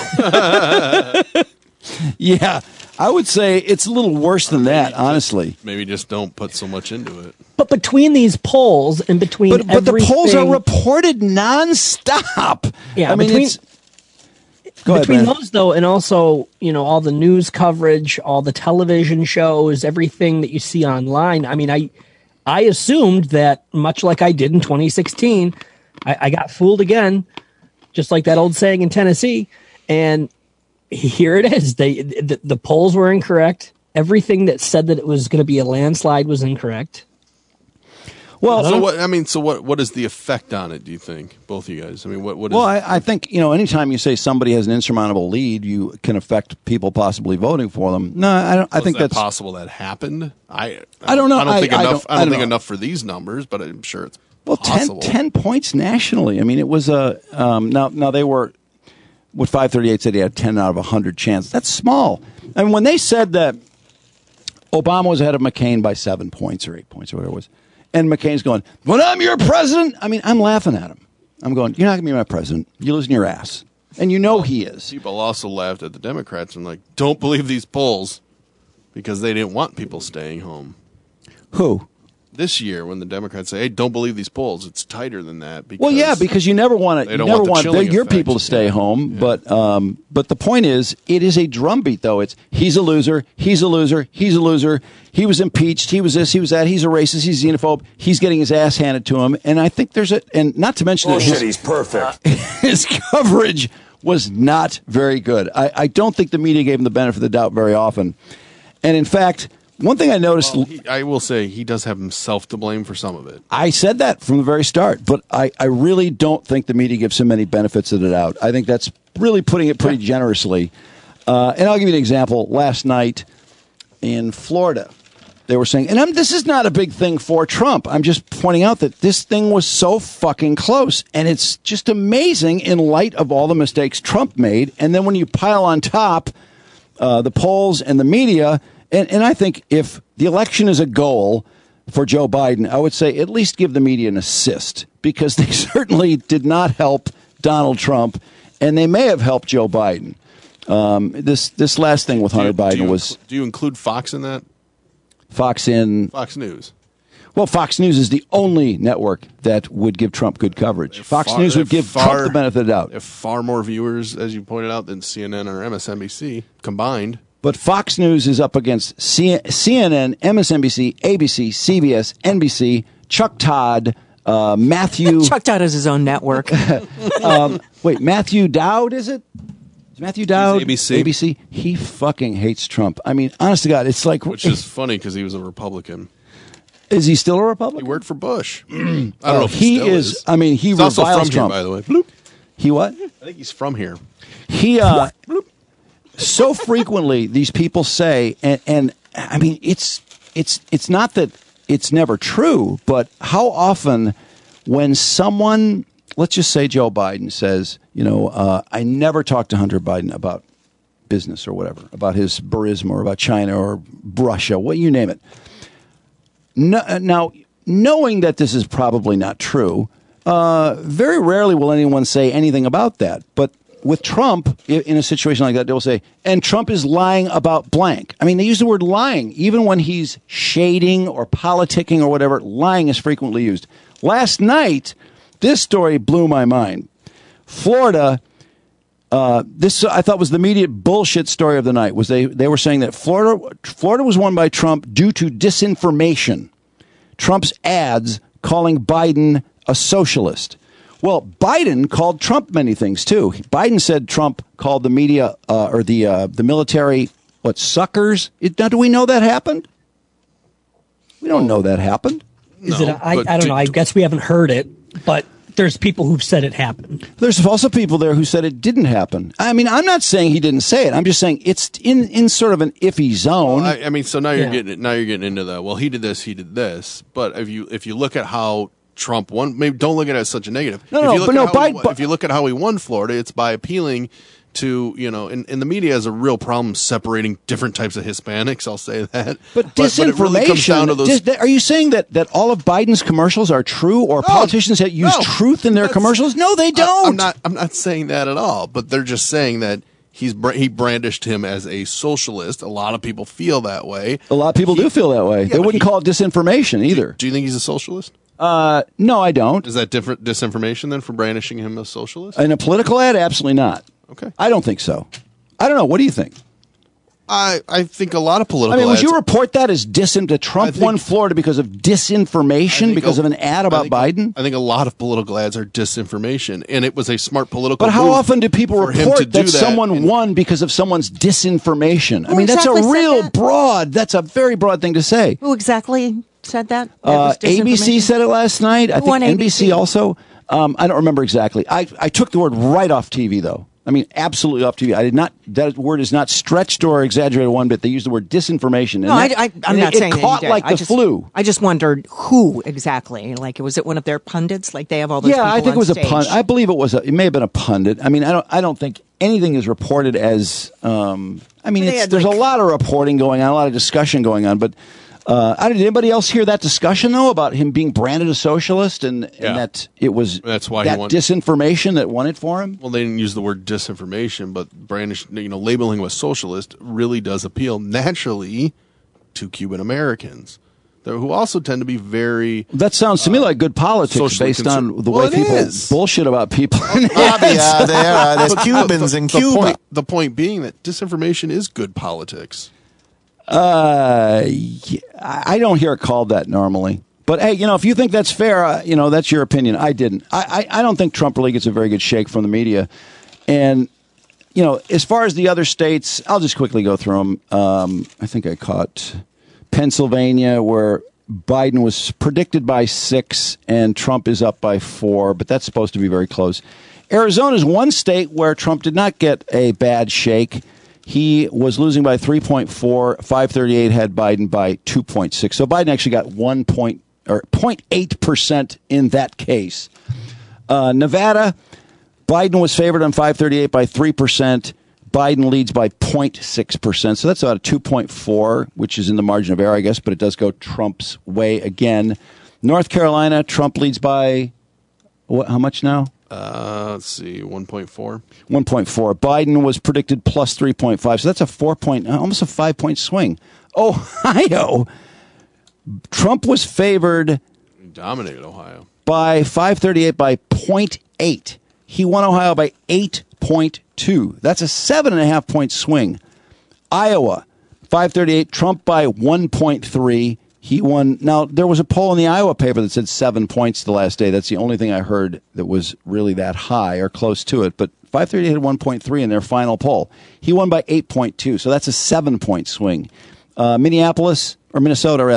Yeah, I would say it's a little worse than that, honestly. Maybe just don't put so much into it. But between these polls and between But, but the polls are everything- reported nonstop. Yeah, I mean, between, it's. Go ahead, between man. those, though, and also, you know, all the news coverage, all the television shows, everything that you see online. I mean, I, I assumed that much like I did in twenty sixteen, I, I got fooled again, just like that old saying in Tennessee. And here it is. They the, the polls were incorrect. Everything that said that it was going to be a landslide was incorrect. Well, so what? I mean, so what? What is the effect on it? Do you think, both of you guys? I mean, what? What is? Well, I, I think, you know, anytime you say somebody has an insurmountable lead, you can affect people possibly voting for them. No, I don't. I was think that that's possible. That happened. I. I don't know. I don't I- think I enough. don't- I I don't don't think know. enough for these numbers, but I'm sure it's well, possible. ten, ten points nationally. I mean, it was a um, now. Now they were what five thirty-eight said he had a ten out of a hundred chance. That's small. I mean, when they said that Obama was ahead of McCain by seven points or eight points or whatever it was, and McCain's going, "When I'm your president," I mean, I'm laughing at him. I'm going, "You're not going to be my president. You're losing your ass," and you know he is. People also laughed at the Democrats and like, don't believe these polls because they didn't want people staying home. Who? This year, when the Democrats say, "Hey, don't believe these polls," it's tighter than that. Because Well, yeah, because you never want to. they You don't never want the want chilling their- your effect. people to stay home. But um, but the point is, it is a drumbeat, though. It's he's a loser. He's a loser. He's a loser. He was impeached. He was this. He was that. He's a racist. He's xenophobe. He's getting his ass handed to him. And I think there's a and not to mention that Bullshit, his, he's perfect. his coverage was not very good. I, I don't think the media gave him the benefit of the doubt very often. And in fact, one thing I noticed. Well, he, I will say he does have himself to blame for some of it. I said that from the very start, but I, I really don't think the media gives him any benefits of the doubt. I think that's really putting it pretty generously. Uh, and I'll give you an example. Last night in Florida, they were saying, and I'm, this is not a big thing for Trump. I'm just pointing out that this thing was so fucking close. And it's just amazing in light of all the mistakes Trump made. And then when you pile on top uh, the polls and the media, And, and I think if the election is a goal for Joe Biden, I would say at least give the media an assist because they certainly did not help Donald Trump, and they may have helped Joe Biden. Um, this this last thing with Hunter do, Biden do you, was Do you include Fox in that? Fox in Fox News. Well, Fox News is the only network that would give Trump good coverage. Fox Far- News would give far- Trump the benefit of the doubt. They have far more viewers, as you pointed out, than C N N or M S N B C combined. But Fox News is up against C- CNN, M S N B C, A B C, C B S, N B C, Chuck Todd, uh, Matthew. Chuck Todd has his own network. um, wait, Matthew Dowd, is it? Is Matthew Dowd? A B C. A B C. He fucking hates Trump. I mean, honest to God, it's like. Which is funny because he was a Republican. Is he still a Republican? He worked for Bush. I don't Oh, know if he he still is- is. I mean, he he's also reviles from Trump. here, by the way. Bloop. He what? I think he's from here. He uh, so frequently these people say, and, and I mean, it's it's it's not that it's never true, but how often when someone, let's just say Joe Biden says, you know, uh, I never talked to Hunter Biden about business or whatever, about his Burisma or about China or Russia, what you name it. No, now, knowing that this is probably not true, uh, very rarely will anyone say anything about that. But with Trump, i- in a situation like that, they'll say, and Trump is lying about blank. I mean, they use the word lying. Even when he's shading or politicking or whatever, lying is frequently used. Last night, this story blew my mind. Florida, uh, this I thought was the immediate bullshit story of the night, was they, they were saying that Florida, Florida was won by Trump due to disinformation. Trump's ads calling Biden a socialist. Well, Biden called Trump many things too. Biden said Trump called the media uh, or the uh, the military what suckers. It, now, do we know that happened? We don't know that happened. Is it? I, I don't know. I guess we haven't heard it, but there's people who've said it happened. There's also people there who said it didn't happen. I mean, I'm not saying he didn't say it. I'm just saying it's in, in sort of an iffy zone. Well, I, I mean, so now you're Yeah. getting now you're getting into the well, he did this, he did this. But if you if you look at how Trump won, maybe don't look at it as such a negative. No, if no, you look but at no, how he Biden- won- if you look at how he won Florida, it's by appealing to, you know, and, and the media has a real problem separating different types of Hispanics. I'll say that. But but it really comes down to disinformation. those. dis- are you saying that, that all of Biden's commercials are true, or politicians that use no, truth in their commercials? No, they I- don't. I'm not. I'm not saying that at all. But they're just saying that he's br- he brandished him as a socialist. A lot of people feel that way. A lot of people do feel that way. Yeah, they but wouldn't he- call it disinformation either. Do you think he's a socialist? Uh, no, I don't. Is that different disinformation than for brandishing him as socialist? In a political ad, absolutely not. Okay. I don't think so. I don't know. What do you think? I I think a lot of political. I mean, would ads, you report that as disin that Trump think- won Florida because of disinformation, because a- of an ad I about think- Biden? I think a lot of political ads are disinformation, and it was a smart political. But how move often do people for him to report do that someone won because of someone's disinformation? I Who mean, that's exactly a said real that? broad, that's a very broad thing to say. Who exactly said that? That Uh, was A B C disinformation? said it last night. I Who think on N B C A B C? also. Um, I don't remember exactly. I, I took the word right off T V, though. I mean, absolutely off T V. I did not. That word is not stretched or exaggerated one bit. They used the word disinformation. And No, I, that- I, I'm and not it, saying it that caught you did. like I the just, flu. I just wondered who exactly. Like, was it one of their pundits? Like they have all those. Yeah, I people think it on was stage. a pundit. I believe it was. A, it may have been a pundit. I mean, I don't. I don't think anything is reported as. Um, I mean, They it's, had, there's like- a lot of reporting going on, a lot of discussion going on, but. Uh, I- did anybody else hear that discussion though about him being branded a socialist and, and Yeah. that it was That's why he that won. disinformation that won it for him? Well, they didn't use the word disinformation, but brandish, you know, labeling him a socialist really does appeal naturally to Cuban Americans, They're- who also tend to be very. That sounds to me like good politics socially based conser- on the Well, way it people is. bullshit about people. Bobby, uh, there, uh, there's But the- Cubans the, in the Cuba. Point, the point being that disinformation is good politics. Uh, yeah, I I don't hear it called that normally. But hey, you know, if you think that's fair, uh, you know, that's your opinion. I didn't. I, I, I don't think Trump really gets a very good shake from the media. And, you know, as far as the other states, I'll just quickly go through them. Um, I think I caught Pennsylvania, where Biden was predicted by six and Trump is up by four, but that's supposed to be very close. Arizona is one state where Trump did not get a bad shake. He was losing by three point four. five thirty-eight had Biden by two point six. So Biden actually got one point or zero point eight percent in that case. Uh, Nevada, Biden was favored on five thirty-eight by three percent. Biden leads by zero point six percent. So that's about a two point four, which is in the margin of error, I guess, but it does go Trump's way again. North Carolina, Trump leads by what, how much now? Uh, let's see, one point four. one point four. Biden was predicted plus three point five. So that's a four point, almost a five point swing. Ohio, Trump was favored He dominated Ohio. by five thirty-eight by zero point eight. He won Ohio by eight point two. That's a seven and a half point swing. Iowa, five thirty-eight, Trump by one point three. He won. Now, there was a poll in the Iowa paper that said seven points the last day. That's the only thing I heard that was really that high or close to it. But five thirty-eight had one point three in their final poll. He won by eight point two. So that's a seven point swing. Uh, Minneapolis, or Minnesota rather,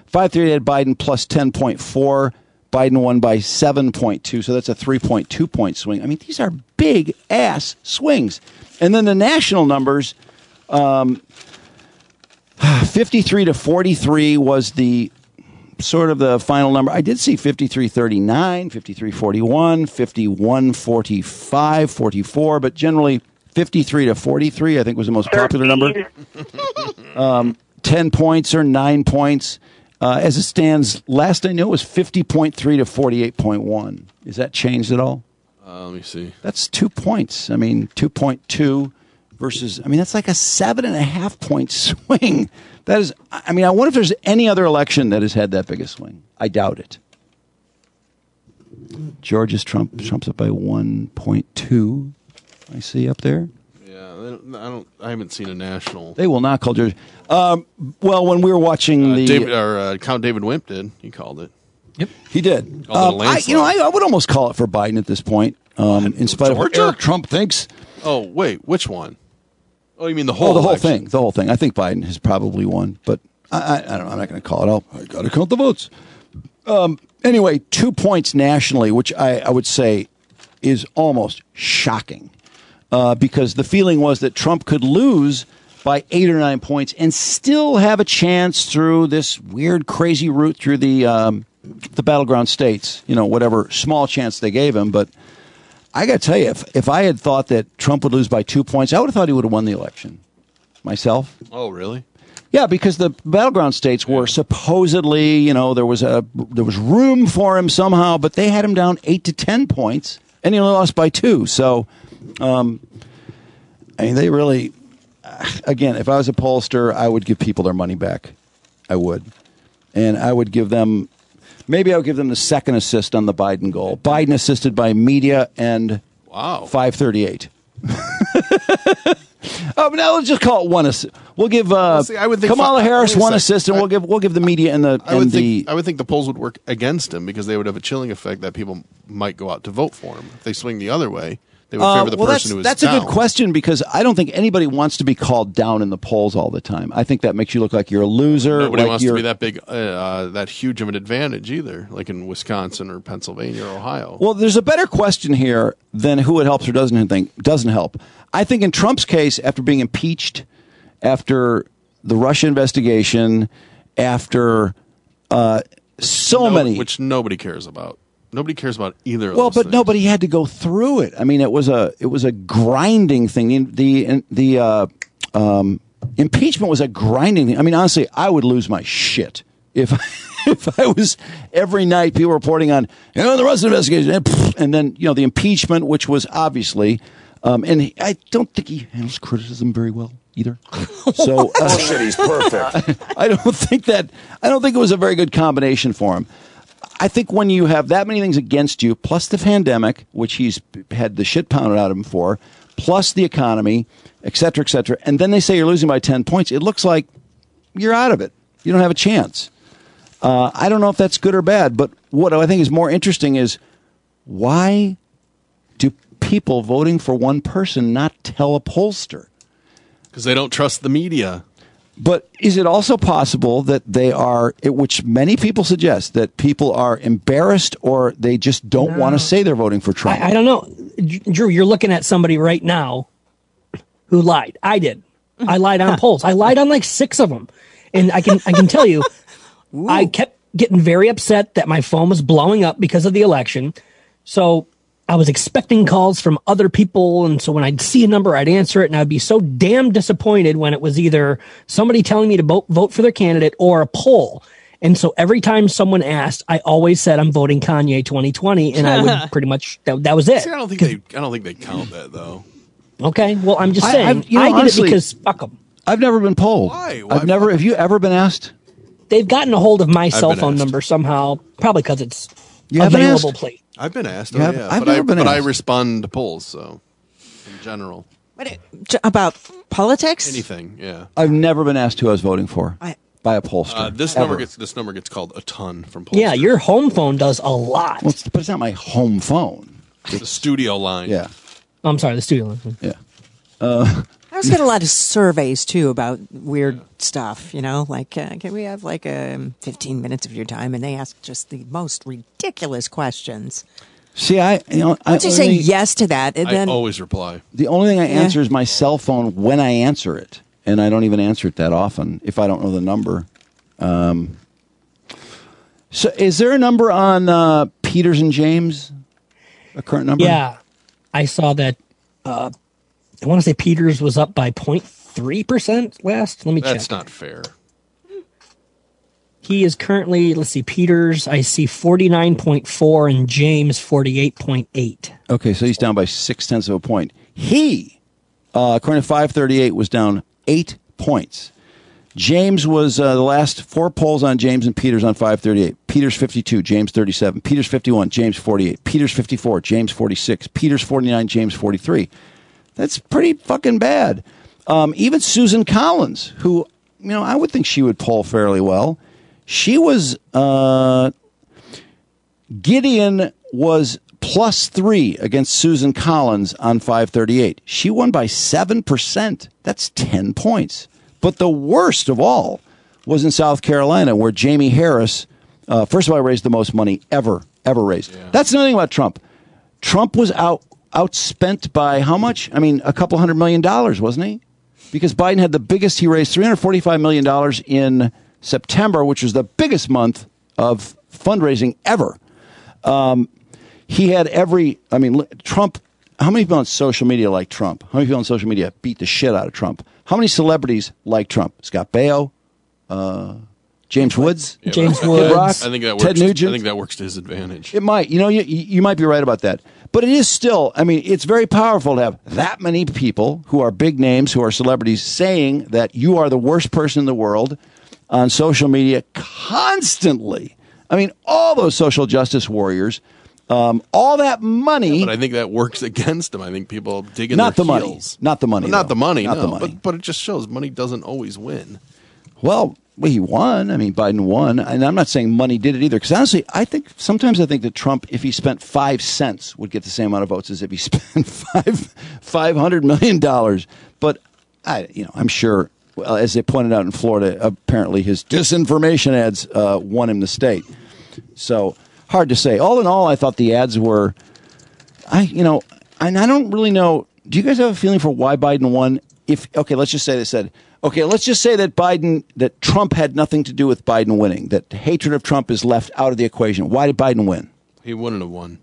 five thirty-eight had Biden plus ten point four. Biden won by seven point two, so that's a three point two point swing. I mean, these are big-ass swings. And then the national numbers, um, fifty-three to forty-three was the sort of the final number. I did see fifty-three thirty-nine, fifty-three forty-one, fifty-one forty-five, forty-four, but generally fifty-three to forty-three, I think, was the most popular number. Um, ten points or nine points. Uh, as it stands, last I knew it was fifty point three to forty-eight point one. Is that changed at all? Uh, let me see. That's two points. I mean, two point two versus, I mean, that's like a seven and a half point swing. That is, I mean, I wonder if there's any other election that has had that big a swing. I doubt it. Georgia's Trump, Trump's up by one point two. I see up there. Yeah, they don't, I don't. I haven't seen a national. They will not call Georgia. Um, well, when we were watching Uh, the David, or uh, Count David Wimp did. He called it. Yep, he did. Called it a Um, I, landslide. you know, I, I would almost call it for Biden at this point, um, in spite of what Georgia? Eric Trump thinks. Oh wait, which one? Oh, you mean the whole? Oh, the whole election. thing. The whole thing. I think Biden has probably won, but I, I, I don't know. I'm not going to call it. I'll, I got to count the votes. Um, anyway, two points nationally, which I, I would say is almost shocking, uh, because the feeling was that Trump could lose by eight or nine points and still have a chance through this weird, crazy route through the um, the battleground states. You know, whatever small chance they gave him, but. I got to tell you, if, if I had thought that Trump would lose by two points, I would have thought he would have won the election myself. Oh, really? Yeah, because the battleground states were supposedly, you know, there was a there was room for him somehow, but they had him down eight to ten points, and he only lost by two. So, um, I mean, they really, again, if I was a pollster, I would give people their money back. I would, and I would give them. Maybe I'll give them the second assist on the Biden goal. Biden assisted by media and wow. five thirty-eight. Oh, now let's just call it one assist. We'll give uh, Well, see, I would think Kamala fi- Harris wait a one sec. assist, and I- we'll give we'll give the media and the I and would the. think I would think the polls would work against him because they would have a chilling effect that people might go out to vote for him. If they swing the other way, they would Uh, favor the well, person that's, who is that's down. a good question because I don't think anybody wants to be called down in the polls all the time. I think that makes you look like you're a loser. Nobody like wants to you're- be that big, uh, uh, that huge of an advantage either, like in Wisconsin or Pennsylvania or Ohio. Well, there's a better question here than who it helps or doesn't think doesn't help. I think in Trump's case, after being impeached, after the Russia investigation, after uh, so No- many, which nobody cares about. Nobody cares about either. well, of those but nobody had to go through it. I mean, it was a it was a grinding thing. The the the uh, um, impeachment was a grinding thing. I mean, honestly, I would lose my shit if if I was every night people reporting on you know the Russian investigation and, and then you know the impeachment, which was obviously, um, and he, I don't think he handles criticism very well either. So uh, Bullshit, he's perfect. I don't think that I don't think it was a very good combination for him. I think when you have that many things against you, plus the pandemic, which he's had the shit pounded out of him for, plus the economy, et cetera, et cetera, and then they say you're losing by ten points, it looks like you're out of it. You don't have a chance. Uh, I don't know if that's good or bad, but what I think is more interesting is why do people voting for one person not tell a pollster? Because they don't trust the media. But is it also possible that they are, which many people suggest, that people are embarrassed or they just don't No. want to say they're voting for Trump? I, I don't know. J- Drew, you're looking at somebody right now who lied. I did. I lied on polls. I lied on like six of them. And I can I can tell you, I kept getting very upset that my phone was blowing up because of the election. So I was expecting calls from other people. And so when I'd see a number, I'd answer it. And I'd be so damn disappointed when it was either somebody telling me to vote, vote for their candidate or a poll. And so every time someone asked, I always said I'm voting Kanye twenty twenty. And I would pretty much, that, that was it. See, I don't think they. I don't think they count that though. Okay. Well, I'm just I- saying, I've- you know, I did honestly, it because fuck them. I've never been polled. Why? Why? I've never. Have you ever been asked? They've gotten a hold of my cell been phone asked. number somehow, probably because it's You haven't available. asked? Plate. I've been asked. You Oh, have- yeah, I've but I never been but I asked. respond to polls. So in general, What it- j- about politics? anything. Yeah. I've never been asked who I was voting for I- by a pollster. Uh, this ever. number gets this number gets called a ton from polls. Yeah, your home phone does a lot. Well, it's, but it's not my home phone. the studio line. Yeah, I'm sorry, the studio line. yeah. Uh, I also get a lot of surveys, too, about weird stuff, you know, like, uh, can we have like um, fifteen minutes of your time? And they ask just the most ridiculous questions. See, I, you know, I Once you say yes to that, and I then always reply. The only thing I Yeah. answer is my cell phone when I answer it, and I don't even answer it that often if I don't know the number. Um, so, is there a number on uh, Peters and James? A current number? Yeah, I saw that. Uh, I want to say Peters was up by zero point three percent last. Let me check. That's not fair. He is currently, let's see, Peters, I see forty-nine point four and James forty-eight point eight. Okay, so he's down by six tenths of a point. He, uh, according to five thirty-eight, was down eight points. James was uh, the last four polls on James and Peters on five thirty-eight. Peters fifty-two, James thirty-seven. Peters fifty-one, James forty-eight. Peters fifty-four, James forty-six. Peters forty-nine, James forty-three. That's pretty fucking bad. Um, even Susan Collins, who, you know, I would think she would poll fairly well. She was, uh, Gideon was plus three against Susan Collins on five thirty-eight. She won by seven percent. That's ten points. But the worst of all was in South Carolina, where Jamie Harris, uh, first of all, raised the most money ever, ever raised. Yeah. That's another thing about Trump. Trump was out outspent by how much? I mean, a couple hundred million dollars, wasn't he? Because Biden had the biggest, he raised three hundred forty-five million dollars in September, which was the biggest month of fundraising ever. Um, he had every, I mean, Trump, how many people on social media like Trump? How many people on social media beat the shit out of Trump? How many celebrities like Trump? Scott Baio, uh, James Woods, Yeah, James but- Woods. I think that works. Ted Nugent. I think that works to his advantage. It might. You know, you, you might be right about that. But it is still, I mean, it's very powerful to have that many people who are big names, who are celebrities, saying that you are the worst person in the world on social media constantly. I mean, all those social justice warriors, um, all that money. Yeah, but I think that works against him. I think people dig in Not their the money. heels. Not the money, Well, not though. the money. Not no. the money. But, but it just shows money doesn't always win. Well, well, he won. I mean, Biden won. And I'm not saying money did it either. Because honestly, I think sometimes I think that Trump, if he spent five cents, would get the same amount of votes as if he spent five five hundred million dollars. But I, you know, I'm sure, well, as they pointed out in Florida, apparently his disinformation ads uh, won him the state. So hard to say. All in all, I thought the ads were, I, you know, and I don't really know. Do you guys have a feeling for why Biden won? If okay, let's just say they said. Okay, let's just say that Biden, that Trump had nothing to do with Biden winning, that hatred of Trump is left out of the equation. Why did Biden win? He wouldn't have won.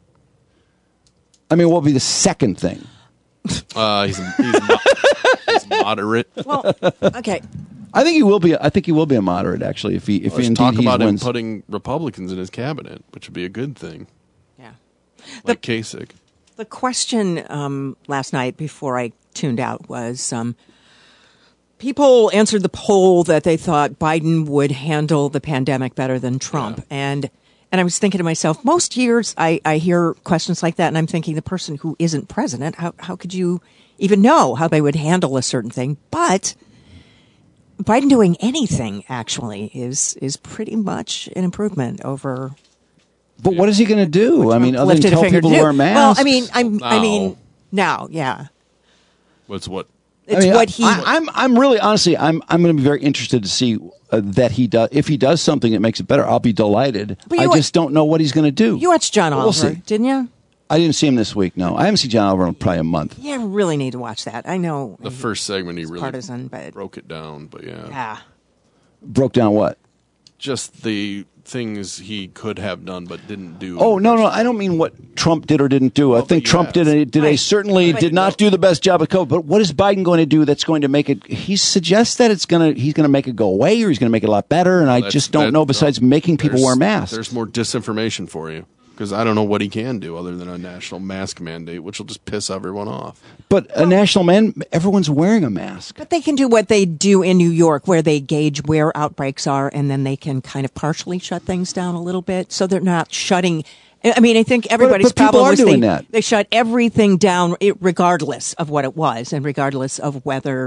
I mean, what would be the second thing? Uh, he's, he's, mo- he's moderate. Well, okay. I think he will be. I think he will be a moderate, actually, if he if Let's he indeed talk he about him wins. putting Republicans in his cabinet, which would be a good thing. Yeah. Like Kasich. The question um, last night before I tuned out was um, people answered the poll that they thought Biden would handle the pandemic better than Trump. Yeah. And and I was thinking to myself, most years I, I hear questions like that, and I'm thinking the person who isn't president, how, how could you even know how they would handle a certain thing? But Biden doing anything, actually, is is pretty much an improvement over... But what is he going to do? I mean, other than lifted a tell finger people to to do. wear masks? Well, I mean, I'm, I Now. mean, now, yeah. What's what? It's I mean, what I- he. I, I'm. I'm really honestly. I'm. I'm going to be very interested to see uh, that he does. If he does something that makes it better, I'll be delighted. But I you- just don't know what he's going to do. You watched John We'll Oliver, see. didn't you? I didn't see him this week. No, I haven't seen John Oliver in probably a month. Yeah, I really need to watch that. I know The first segment, he really partisan, but broke it down. But yeah. yeah. Broke down what? Just the things he could have done but didn't do. Oh no, no, I don't mean what Trump did or didn't do. I think but Trump did a, did a Right. certainly But- did not do the best job of COVID. But what is Biden going to do that's going to make it? He suggests that it's going to he's going to make it go away, or he's going to make it a lot better. And I That's- just don't that- know. Besides making people there's- wear masks, There's more disinformation for you. Because I don't know what he can do other than a national mask mandate, which will just piss everyone off. but a national man, everyone's wearing a mask. But they can do what they do in New York, where they gauge where outbreaks are, and then they can kind of partially shut things down a little bit, so they're not shutting. I mean, I think everybody's but people problem are was doing they, that. they shut everything down, it, regardless of what it was, and regardless of whether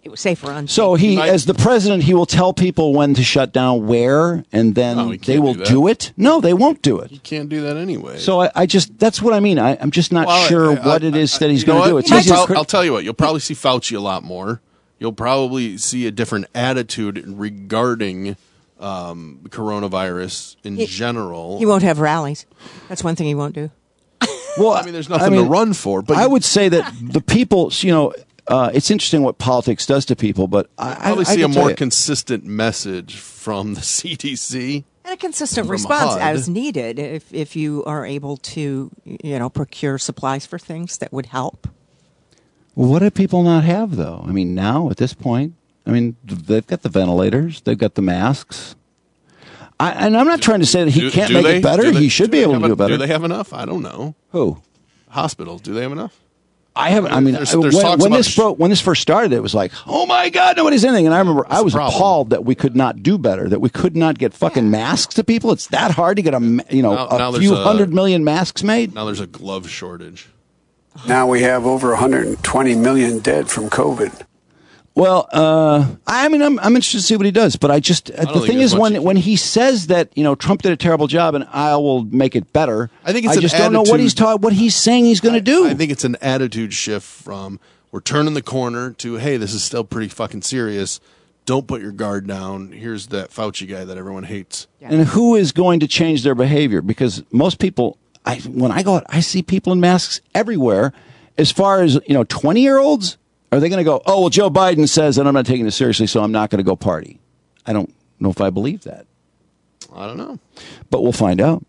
It was safer on. So he, as the president, he will tell people when to shut down where, and then No, he they can't will do that. do it. No, they won't do it. You can't do that anyway. So I, I just, that's what I mean. I, I'm just not Well, sure I- I- what it is that he's you know going to do. what? It's I'll, easy to tell, cri- I'll tell you what. You'll probably see Fauci a lot more. You'll probably see a different attitude regarding um, coronavirus in He- general. He won't have rallies. That's one thing he won't do. Well, I mean, there's nothing I mean, to run for. But I would say that the people, you know, uh, it's interesting what politics does to people, but I, I probably I see a can tell more you- consistent message from the C D C. And a consistent From response H U D. as needed if, if you are able to, you know, procure supplies for things that would help. Well, what do people not have, though? I mean, now at this point, I mean, they've got the ventilators, they've got the masks. I, and I'm not trying to say that he Do- can't do make they? it better. Do they- He should do be they able to have do a- it better. Do they have enough? I don't know. Who? Hospitals. Do they have enough? I haven't. I mean, There's- I- there's when, talks when about this sh- broke, when this first started, it was like, oh my God, nobody's anything. And I remember I the was problem. appalled that we could not do better, that we could not get fucking masks to people. It's that hard to get a ma- you know Now- a now there's few a- hundred million masks made. Now there's a glove shortage. Now we have over one hundred twenty million dead from COVID. Well, uh, I mean, I'm, I'm interested to see what he does, but I just uh, don't the think thing there's is much when when he says that you know Trump did a terrible job and I will make it better. I think it's I an just don't know what attitude- he's taught, what he's saying he's going to do. I think it's an attitude shift from we're turning the corner to hey, this is still pretty fucking serious. Don't put your guard down. Here's that Fauci guy that everyone hates. And who is going to change their behavior? Because most people, I, when I go out, I see people in masks everywhere. As far as, you know, twenty-year-olds, are they going to go, oh, well, Joe Biden says that I'm not taking this seriously, so I'm not going to go party? I don't know if I believe that. I don't know. But we'll find out.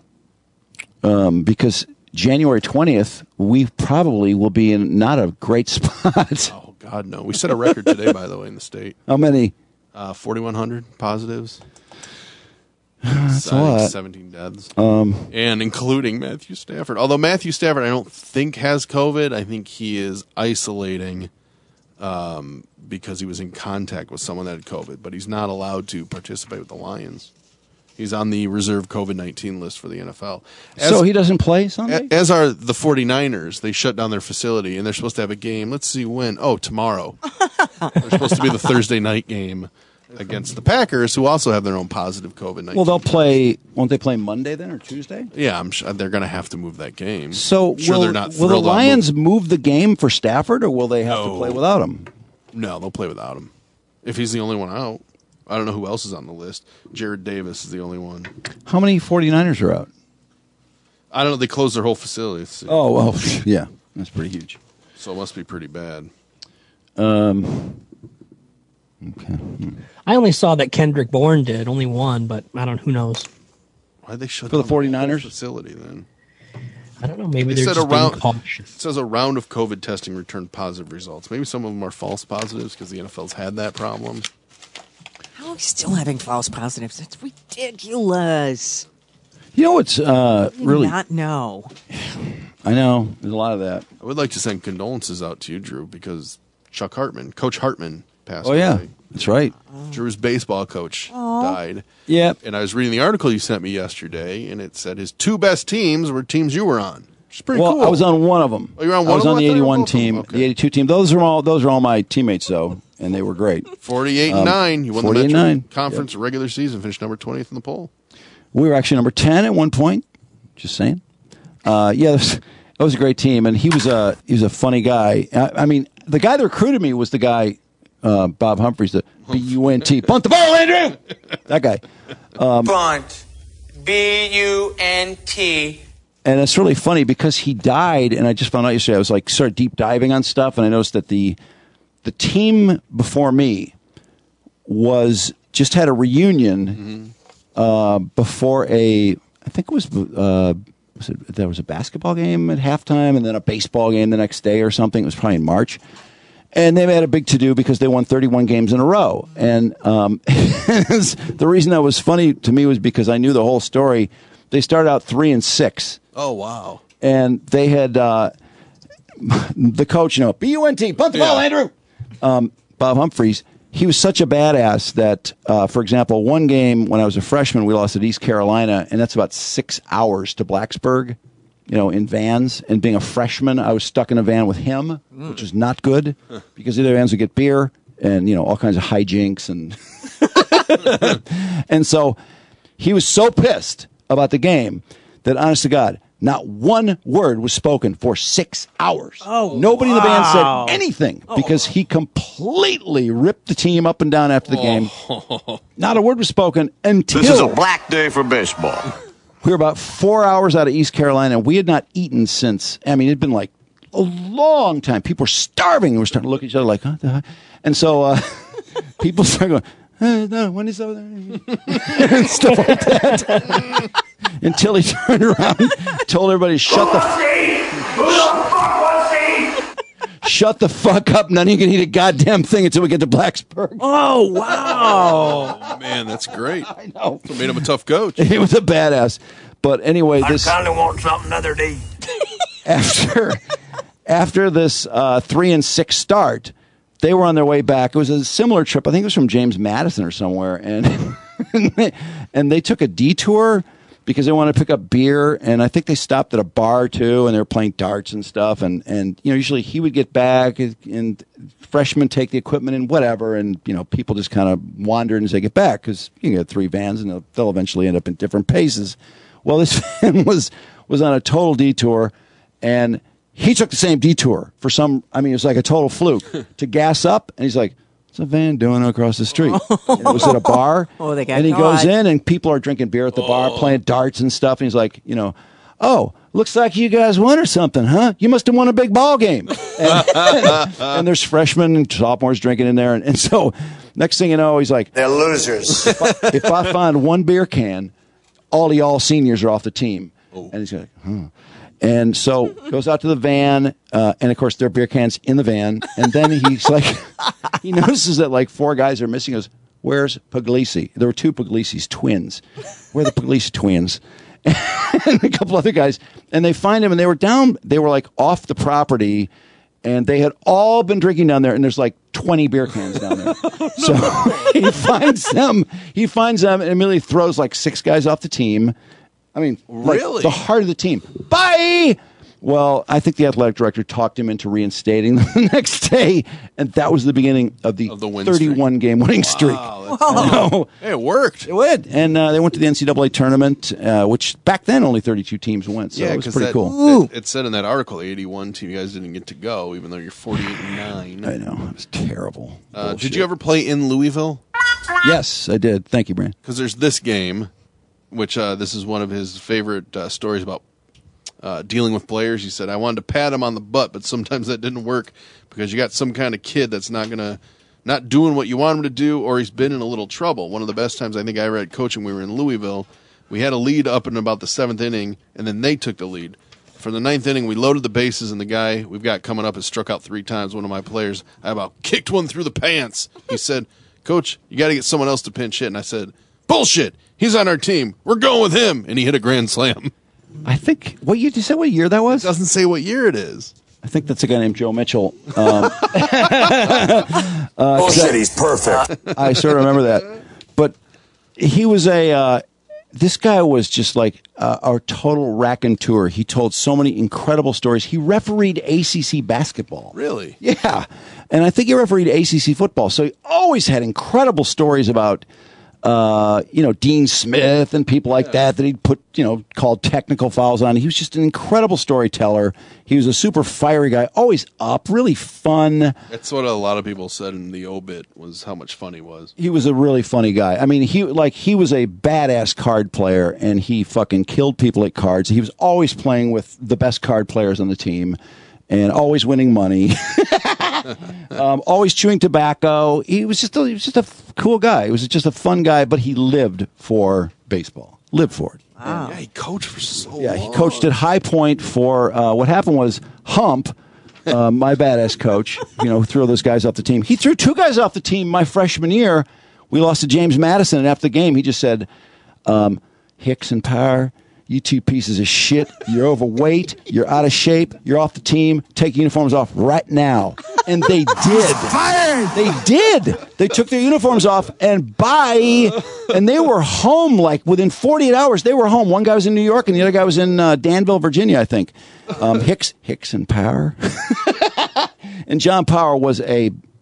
Um, because January twentieth, we probably will be in not a great spot. Oh, God, no. We set a record today, by the way, in the state. How many? Uh, forty-one hundred positives. That's a I think lot. seventeen deaths. Um, and including Matthew Stafford. Although Matthew Stafford, I don't think has COVID. I think he is isolating um, because he was in contact with someone that had COVID. But he's not allowed to participate with the Lions. He's on the reserve COVID nineteen list for the N F L. As, so he doesn't play Sunday? As are the 49ers. They shut down their facility, and they're supposed to have a game. Let's see when. Oh, tomorrow. They're supposed to be the Thursday night game against the Packers, who also have their own positive COVID nineteen. Well, they'll play, won't they play Monday then or Tuesday? Yeah, I'm sure they're going to have to move that game. So I'm sure will, they're not will the thrilled about Lions move the game for Stafford, or will they have to No. play without him? No, they'll play without him. If he's the only one out. I don't know who else is on the list. Jared Davis is the only one. How many 49ers are out? I don't know. They closed their whole facility. So, Oh, well, yeah. That's pretty huge. so it must be pretty bad. Um, I only saw that Kendrick Bourne did, only one, but I don't. Who knows? Why'd they shut For the down whole 49ers? facility then? I don't know. Maybe They they're said just a round, being cautious. it says a round of COVID testing returned positive results. Maybe some of them are false positives because the N F L's had that problem. How are we still having false positives? That's ridiculous. You know what's uh, I do really... not know. I know. There's a lot of that. I would like to send condolences out to you, Drew, because Chuck Hartman, Coach Hartman, passed Oh, yeah. away. That's right. Drew's baseball coach Aw. died. Yep. And I was reading the article you sent me yesterday, and it said his two best teams were teams you were on. Which is pretty Well, cool. I was on one of them. Oh, you're on I one was of on them? the I thought you were eighty-one both of them. team, Okay. the eighty-two team. Those are all those are all my teammates, though, and they were great. forty-eight and Um, nine. You won the forty-eight and Metro nine. Conference regular season, finished number twentieth in the poll. We were actually number ten at one point. Just saying. Uh, yeah, that was, that was a great team, and he was a he was a funny guy. I, I mean, the guy that recruited me was the guy, uh, Bob Humphreys, the B U N T. Punt the ball, Andrew. That guy. Um, Bunt. B U N T. And it's really funny because he died, and I just found out yesterday. I was like, started deep diving on stuff, and I noticed that the the team before me was just had a reunion uh, before a, I think it was, uh, was it, there was a basketball game at halftime, and then a baseball game the next day or something. It was probably in March. And they had a big to-do because they won thirty-one games in a row. And um, the reason that was funny to me was because I knew the whole story. They started out three and six. Oh, wow. And they had uh, the coach, you know, B U N T, punt the ball, Yeah. Andrew. Um, Bob Humphreys, he was such a badass that, uh, for example, one game when I was a freshman, we lost at East Carolina, and that's about six hours to Blacksburg, you know, in vans. And being a freshman, I was stuck in a van with him, which is not good because the other vans would get beer, and you know all kinds of hijinks and and so he was so pissed about the game that, honest to God, not one word was spoken for six hours. Oh, Nobody wow. in the band said anything because he completely ripped the team up and down after the game. Not a word was spoken until... This is a black day for baseball. We were about four hours out of East Carolina, and we had not eaten since... I mean, it had been like a long time. People were starving. We were starting to look at each other like, huh? The heck? And so uh, people started going... Uh, no, when is over there? and stuff like that. Until he turned around, told everybody, "Shut the, f- shut the fuck up! None of you can eat a goddamn thing until we get to Blacksburg." Oh wow! Oh, man, that's great. I know. So made him a tough coach. He was a badass. But anyway, this I kind of want something other day. after after this uh, three and six start. They were on their way back. It was a similar trip. I think it was from James Madison or somewhere. And and, they, and they took a detour because they wanted to pick up beer. And I think they stopped at a bar, too, and they were playing darts and stuff. And, and you know, usually he would get back, and freshmen take the equipment and whatever. And, you know, people just kind of wander as they get back because you can get three vans, and they'll, they'll eventually end up in different paces. Well, this van was, was on a total detour, and he took the same detour for some, I mean, it was like a total fluke to gas up. And he's like, what's a van doing across the street? And it was at a bar. Oh, they got and he caught. goes in, and people are drinking beer at the bar, playing darts and stuff. And he's like, you know, oh, looks like you guys won or something, huh? You must have won a big ball game. And, and, and there's freshmen and sophomores drinking in there. And, and so next thing you know, he's like, they're losers. If I, if I find one beer can, all of y'all seniors are off the team. And he's like, huh. And so goes out to the van, uh, and of course there are beer cans in the van. And then he's like, he notices that like four guys are missing. He goes, "Where's Puglisi?" There were two Puglisi's twins. Where are the Puglisi twins? And a couple other guys, and they find him, and they were down. They were like off the property, and they had all been drinking down there. And there's like twenty beer cans down there. So he finds them. He finds them, and immediately throws like six guys off the team. I mean, like Really? the heart of the team. Bye! Well, I think the athletic director talked him into reinstating them the next day, and that was the beginning of the, Of the win thirty-one game winning streak. Wow, So, Hey, it worked. it would. And uh, they went to the N C double A tournament, uh, which back then only thirty-two teams went, so yeah, it was 'cause pretty that, cool. It, it said in that article, eighty-one team, you guys didn't get to go, even though you're forty-eight and nine. I know. It was terrible. Uh, did you ever play in Louisville? Yes, I did. Thank you, Brand. Because there's this game, which uh, this is one of his favorite uh, stories about uh, dealing with players. He said, I wanted to pat him on the butt, but sometimes that didn't work because you got some kind of kid that's not going to, not doing what you want him to do, or he's been in a little trouble. One of the best times I think I ever had coaching, we were in Louisville. We had a lead up in about the seventh inning, and then they took the lead. For the ninth inning, we loaded the bases, and the guy we've got coming up has struck out three times. One of my players, I about kicked one through the pants. He said, Coach, you got to get someone else to pinch hit. And I said, bullshit. He's on our team. We're going with him. And he hit a grand slam. I think, what year, did you say what year that was? It doesn't say what year it is. I think that's a guy named Joe Mitchell. Um, uh, Bullshit, he's perfect. I sort of remember that. But he was a, uh, this guy was just like uh, our total raconteur. He told so many incredible stories. He refereed A C C basketball. Really? Yeah. And I think he refereed A C C football. So he always had incredible stories about, uh, you know, Dean Smith and people like that, that he'd put, you know, called technical fouls on. He was just an incredible storyteller. He was a super fiery guy, always up, really fun. That's what a lot of people said in the obit, was how much fun he was. He was a really funny guy. I mean, he like he was a badass card player, and he fucking killed people at cards. He was always playing with the best card players on the team, and always winning money. um, always chewing tobacco. He was just a, he was just a f- cool guy. He was just a fun guy, but he lived for baseball. Lived for it. Wow. Yeah, he coached for so Yeah, long. he coached at High Point for uh, what happened was Hump, uh, my badass coach, you know, threw those guys off the team. He threw two guys off the team my freshman year. We lost to James Madison, and after the game, he just said, um, Hicks and Power, you two pieces of shit. You're overweight. You're out of shape. You're off the team. Take your uniforms off right now. And they did. They did. They took their uniforms off and bye. And they were home like within forty-eight hours. They were home. One guy was in New York and the other guy was in uh, Danville, Virginia, I think. Um, Hicks, Hicks and Power. And John Power was a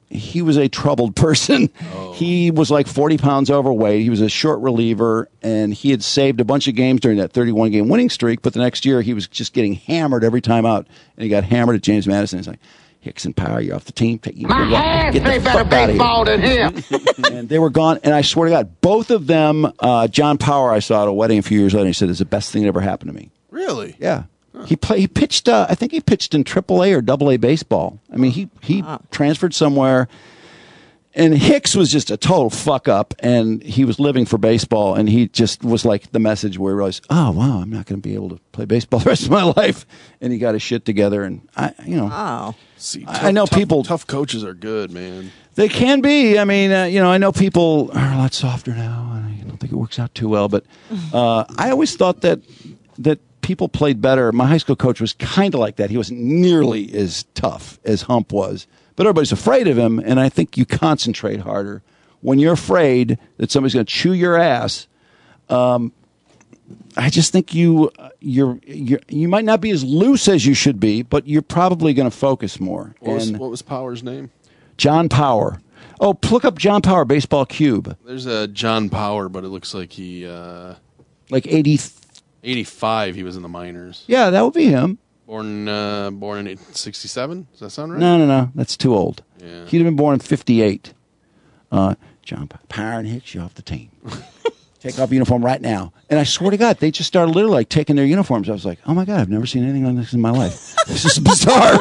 he was a troubled person. Oh. He was like forty pounds overweight. He was a short reliever, and he had saved a bunch of games during that thirty-one game winning streak. But the next year, he was just getting hammered every time out, and he got hammered at James Madison. He's like, Hicks and Power, you're off the team. Take, you My hands get the play better fuck out of baseball than here. him. And they were gone. And I swear to God, both of them, uh, John Power, I saw at a wedding a few years later. And he said, "It's the best thing that ever happened to me." Really? Yeah. He play, He pitched. Uh, I think he pitched in triple A or double A baseball. I mean, he he wow. transferred somewhere. And Hicks was just a total fuck up, and he was living for baseball, and he just was like the message where he realized, oh, wow, I'm not going to be able to play baseball the rest of my life. And he got his shit together, and I, you know, wow. See, I, tough, I know tough, people. Tough coaches are good, man. They can be. I mean, uh, you know, I know people are a lot softer now, and I don't think it works out too well. But uh, I always thought that that people played better. My high school coach was kind of like that. He wasn't nearly as tough as Hump was. But everybody's afraid of him, and I think you concentrate harder. When you're afraid that somebody's going to chew your ass, um, I just think you you're, you're you might not be as loose as you should be, but you're probably going to focus more. What was, and what was Power's name? John Power. Oh, look up John Power Baseball Cube. There's a John Power, but it looks like he uh, like eighty, eighty-five. He was in the minors. Yeah, that would be him. Born uh, born in sixty-seven? Does that sound right? No, no, no. That's too old. Yeah. He'd have been born in fifty-eight. Uh, John Power and Hicks, you off the team. Take off your uniform right now. And I swear to God, they just started literally like taking their uniforms. I was like, oh my God, I've never seen anything like this in my life. This is bizarre.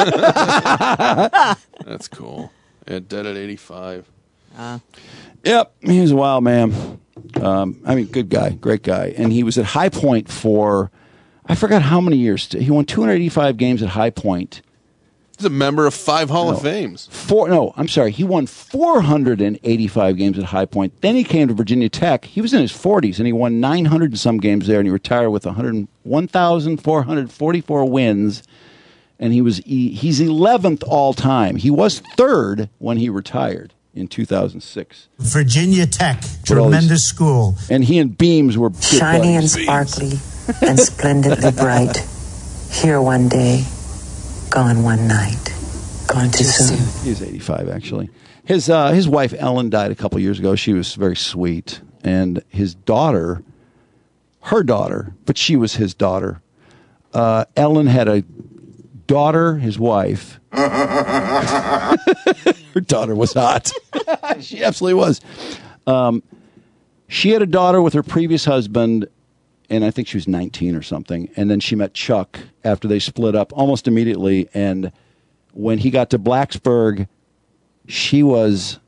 That's cool. Yeah, dead at eighty-five. Uh. Yep, he was a wild man. Um, I mean, good guy, great guy. And he was at High Point for... I forgot how many years. He won two hundred eighty-five games at High Point. He's a member of five Hall no, of Fames. Four, no, I'm sorry. He won four hundred eighty-five games at High Point. Then he came to Virginia Tech. He was in his forties, and he won nine hundred and some games there, and he retired with one thousand four hundred forty-four wins. And he was he's eleventh all time. He was third when he retired in two thousand six. Virginia Tech, tremendous school. And he and Beams were shiny and sparkly and splendidly bright. Here one day, gone one night. Gone too soon. He was eighty-five, actually. His uh, his wife Ellen died a couple years ago. She was very sweet, and his daughter, her daughter, but she was his daughter. Uh, Ellen had a daughter, his wife. Her daughter was hot. She absolutely was. Um, she had a daughter with her previous husband, and I think she was nineteen or something. And then she met Chuck after they split up almost immediately. And when he got to Blacksburg, she was,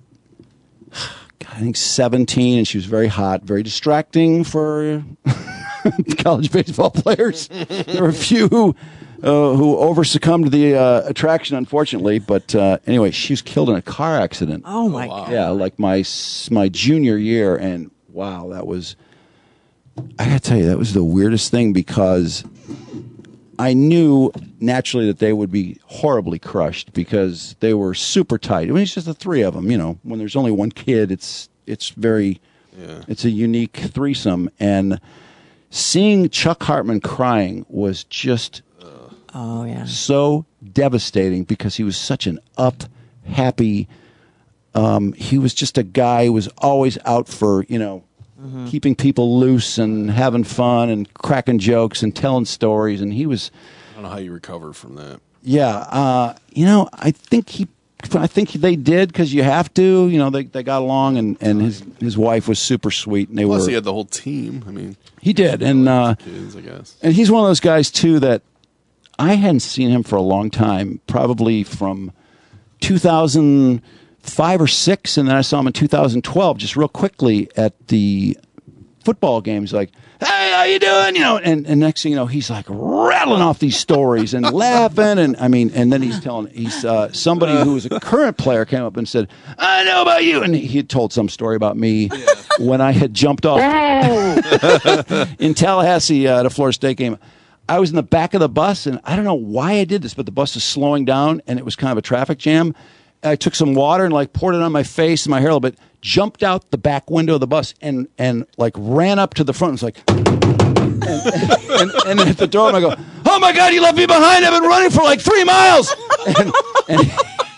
I think, seventeen, and she was very hot, very distracting for college baseball players. There were a few who, uh, who over succumbed to the uh, attraction, unfortunately. But uh, anyway, she was killed in a car accident. Oh, my God. Yeah, like my my junior year. And wow, that was, I got to tell you, that was the weirdest thing, because I knew naturally that they would be horribly crushed because they were super tight. I mean, it's just the three of them. You know, when there's only one kid, it's it's very, yeah. it's a unique threesome. And seeing Chuck Hartman crying was just oh yeah so devastating, because he was such an up, happy. Um, he was just a guy who was always out for, you know, mm-hmm. keeping people loose and having fun and cracking jokes and telling stories. And he was, I don't know how you recover from that. Yeah, uh, you know, I think he, I think they did, because you have to. You know, they they got along, and, and his his wife was super sweet, and they Plus were. he had the whole team. I mean, he did, and uh, kids, I guess. And he's one of those guys too that I hadn't seen him for a long time, probably from two thousand five or six, and then I saw him in two thousand twelve, just real quickly at the football games, like, hey, how you doing? You know, and, and next thing you know, he's like rattling off these stories and laughing, and I mean, and then he's telling, he's uh, somebody who was a current player came up and said, I know about you, and he had told some story about me yeah. when I had jumped off in Tallahassee uh, at a Florida State game. I was in the back of the bus, and I don't know why I did this, but the bus was slowing down, and it was kind of a traffic jam. I took some water and like poured it on my face and my hair a little bit, jumped out the back window of the bus, and and like ran up to the front. It was like, and, and, and then at the door, and I go, oh my God, you left me behind. I've been running for like three miles. And, and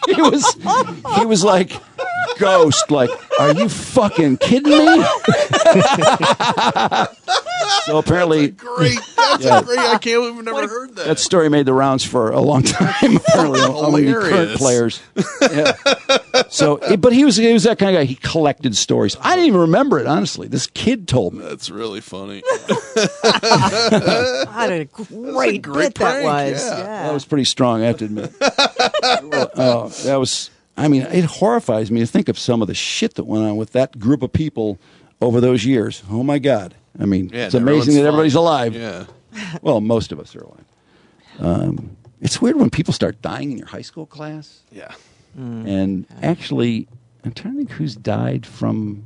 he was he was like Ghost, like, are you fucking kidding me? So apparently, that's great. That's yeah, great. I can't believe I've never heard that. That story made the rounds for a long time. Apparently, among the current players. Yeah. So, but he was he was that kind of guy. He collected stories. I didn't even remember it, honestly. This kid told me. That's really funny. What a great, great bit that prank, was. yeah. Yeah. That was pretty strong, I have to admit. Oh, that was. I mean, it horrifies me to think of some of the shit that went on with that group of people over those years. Oh my God! I mean, Yeah, it's amazing that everyone's everybody's fine. alive. Yeah. Well, most of us are alive. Um, it's weird when people start dying in your high school class. Yeah. And actually, I'm trying to think who's died from.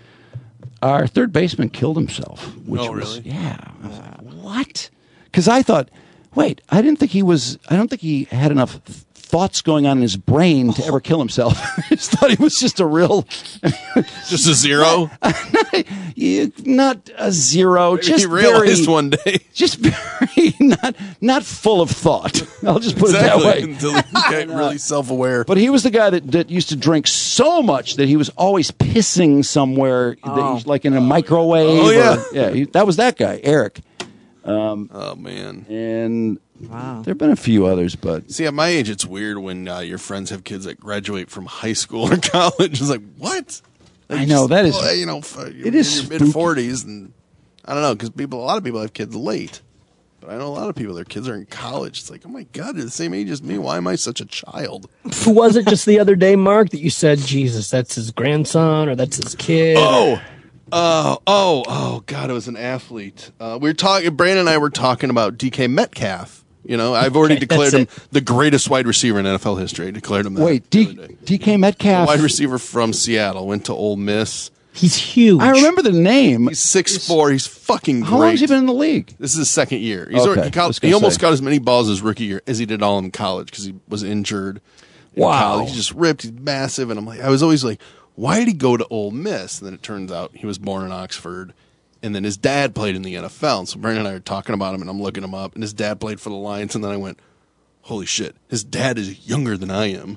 Our third baseman killed himself. Which Oh, was, really? Yeah. I was like, what? Because I thought, wait, I didn't think he was. I don't think he had enough th- thoughts going on in his brain to ever kill himself. I just thought he was just a real, just a zero. not, you- not a zero. Maybe just he realized very, one day. just very not not full of thought. I'll just put Exactly, it that way. until he got really self-aware. But he was the guy that, that used to drink so much that he was always pissing somewhere, that Oh. he's like in a microwave. Oh, yeah. or- yeah. He, that was that guy, Eric. Um, Oh man. and Wow. there have been a few others, but See, at my age, it's weird when uh, your friends have kids that graduate from high school or college. It's like, what? Like, I know, that is- well, you know, f- you're it is in your spooky. mid forties, and I don't know, because people, a lot of people have kids late. But I know a lot of people, their kids are in college. It's like, oh my God, they're the same age as me. Why am I such a child? Was it just the other day, Mark, that you said, Jesus, that's his grandson or that's his kid? Oh, oh, oh, oh, God, it was an athlete. Uh, we were talking, Brandon and I were talking about D K Metcalf. You know, I've already Okay, declared him that's the greatest wide receiver in N F L history. I declared him that. wait, the D, other day. DK Metcalf. Wide receiver from Seattle, went to Ole Miss. He's huge. I remember the name. He's six foot four. He's fucking great. How long has he been in the league? This is his second year. He's Okay, already, he, I caught, was he gonna almost say. got as many balls his rookie year as he did all in college because he was injured. In Wow. college. He's just ripped. He's massive. And I'm like, I was always like, why did he go to Ole Miss? And then it turns out he was born in Oxford. And then his dad played in the N F L. And so Brandon and I are talking about him, and I'm looking him up. And his dad played for the Lions. And then I went, holy shit, his dad is younger than I am.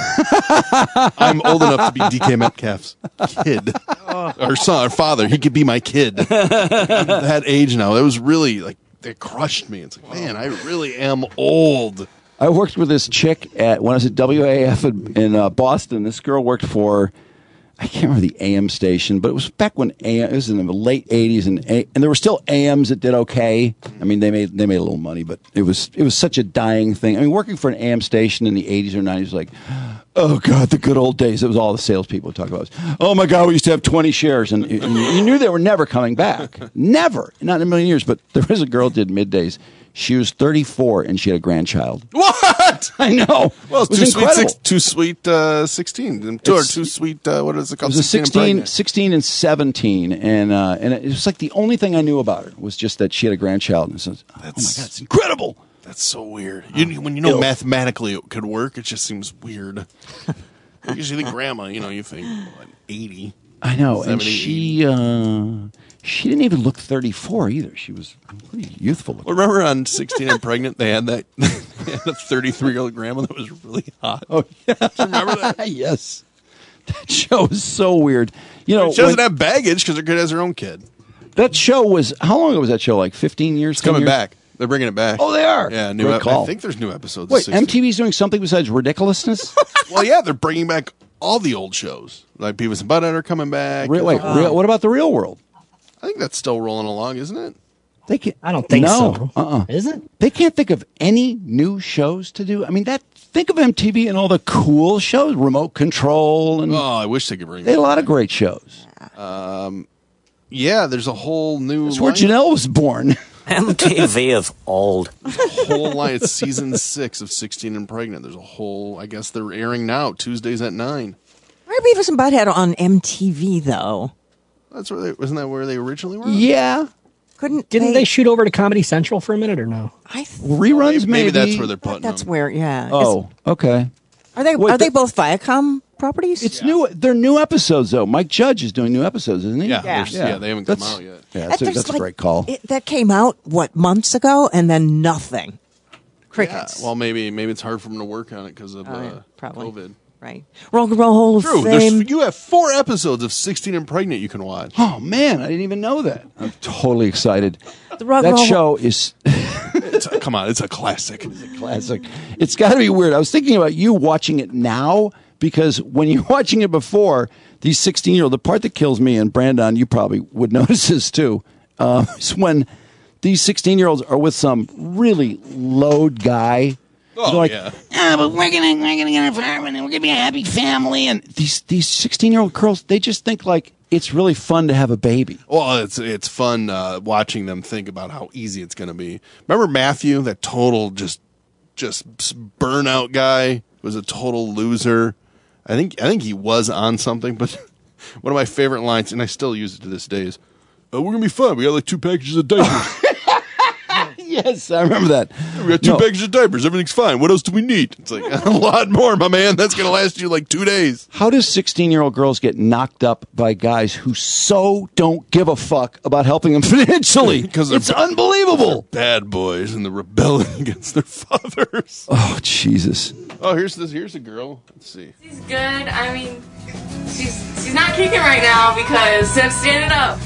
I'm old enough to be D K Metcalf's kid. Or son, or father. He could be my kid. I'm that age now. It was really like, it crushed me. It's like, man, I really am old. I worked with this chick at when I was at W A F in, in uh, Boston. This girl worked for, I can't remember the A M station, but it was back when A M, it was in the late eighties, and A, and there were still A Ms that did okay. I mean, they made they made a little money, but it was it was such a dying thing. I mean, working for an A M station in the eighties or nineties was like, oh God, the good old days. It was all the salespeople would talk about. Oh my God, we used to have twenty shares, and, and you knew they were never coming back, never, not in a million years. But there was a girl that did middays. She was thirty-four and she had a grandchild. What? I know. Well, it's it was too sweet, incredible. six, too sweet uh, sixteen. Two, or It's- too sweet, uh, what is it It called? was a sixteen and sixteen, pregnant. sixteen and seventeen, and uh, and it was like the only thing I knew about her was just that she had a grandchild. And so, oh my God, it's incredible. That's so weird. You, when you know Ew. mathematically it could work, it just seems weird. Usually grandma, you know, you think what, eighty. I know, and seventy, she uh, she didn't even look thirty-four either. She was pretty youthful looking. Well, remember on sixteen and Pregnant, they had that they had a thirty-three-year-old grandma that was really hot. Oh, yeah. Remember that? Yes. That show is so weird. You know, She doesn't when- have baggage because her kid has her own kid. that show was, how long ago was that show? Like fifteen years? It's coming ten years? back. They're bringing it back. Oh, they are? Yeah, new. Good ep- call. I think there's new episodes. Wait, of sixteen. M T V's doing something besides ridiculousness? Well, yeah, they're bringing back all the old shows. Like Beavis and Butthead are coming back. Re- wait, real, what about the real world? I think that's still rolling along, isn't it? They can I don't think no, so. Uh-uh. Is it? They can't think of any new shows to do. I mean, that think of M T V and all the cool shows, Remote Control, and Oh, I wish they could bring. they had a that lot of back. great shows. Um, yeah, there's a whole new. That's where line- Janelle was born. M T V is old. whole line. It's season six of sixteen and Pregnant. There's a whole. I guess they're airing now Tuesdays at nine. Where are Beavis and Butthead on M T V though? That's where they wasn't that where they originally were. Yeah, Couldn't Didn't they shoot over to Comedy Central for a minute or no? I th- reruns. Maybe, maybe that's where they're putting that's them. where. Yeah. Oh, okay. Is- are they Wait, are they the- both Viacom properties? It's new. They're new episodes though. Mike Judge is doing new episodes, isn't he? Yeah, Yeah. there's- yeah, they haven't come That's- out yet. Yeah, that's, a, There's that's a like- great call. It, that came out what months ago, and then nothing. Crickets. Yeah, well, maybe maybe it's hard for them to work on it because of Oh, yeah, uh, probably. COVID. Right. Rock and Roll Hall of True. Fame. There's, you have four episodes of sixteen and Pregnant you can watch. Oh man, I didn't even know that. I'm totally excited. The Rock that and Roll show is it's a, come on, it's a classic. It's a classic. It's got to be weird. I was thinking about you watching it now because when you're watching it before, these sixteen-year-old, the part that kills me, and Brandon, you probably would notice this too, uh, is when these sixteen-year-olds are with some really load guy. Oh, They're like, yeah. ah, but we're gonna we're gonna get an apartment and we're gonna be a happy family. And these these sixteen year old girls, they just think like it's really fun to have a baby. Well, it's it's fun uh, watching them think about how easy it's going to be. Remember Matthew, that total just just burnout guy, was a total loser. I think I think he was on something, but one of my favorite lines, and I still use it to this day, is, "Oh, we're gonna be fun. We got like two packages of diapers." Yes, I remember that. We got two No. packages of diapers. Everything's fine. What else do we need? It's like a lot more, my man. That's going to last you like two days. How does sixteen-year-old girls get knocked up by guys who so don't give a fuck about helping them financially? Because it's unbelievable. Bad boys and the rebelling against their fathers. Oh, Jesus. Oh, here's this. Here's a girl. Let's see. She's good. I mean, she's she's not kicking right now because Seb's standing up.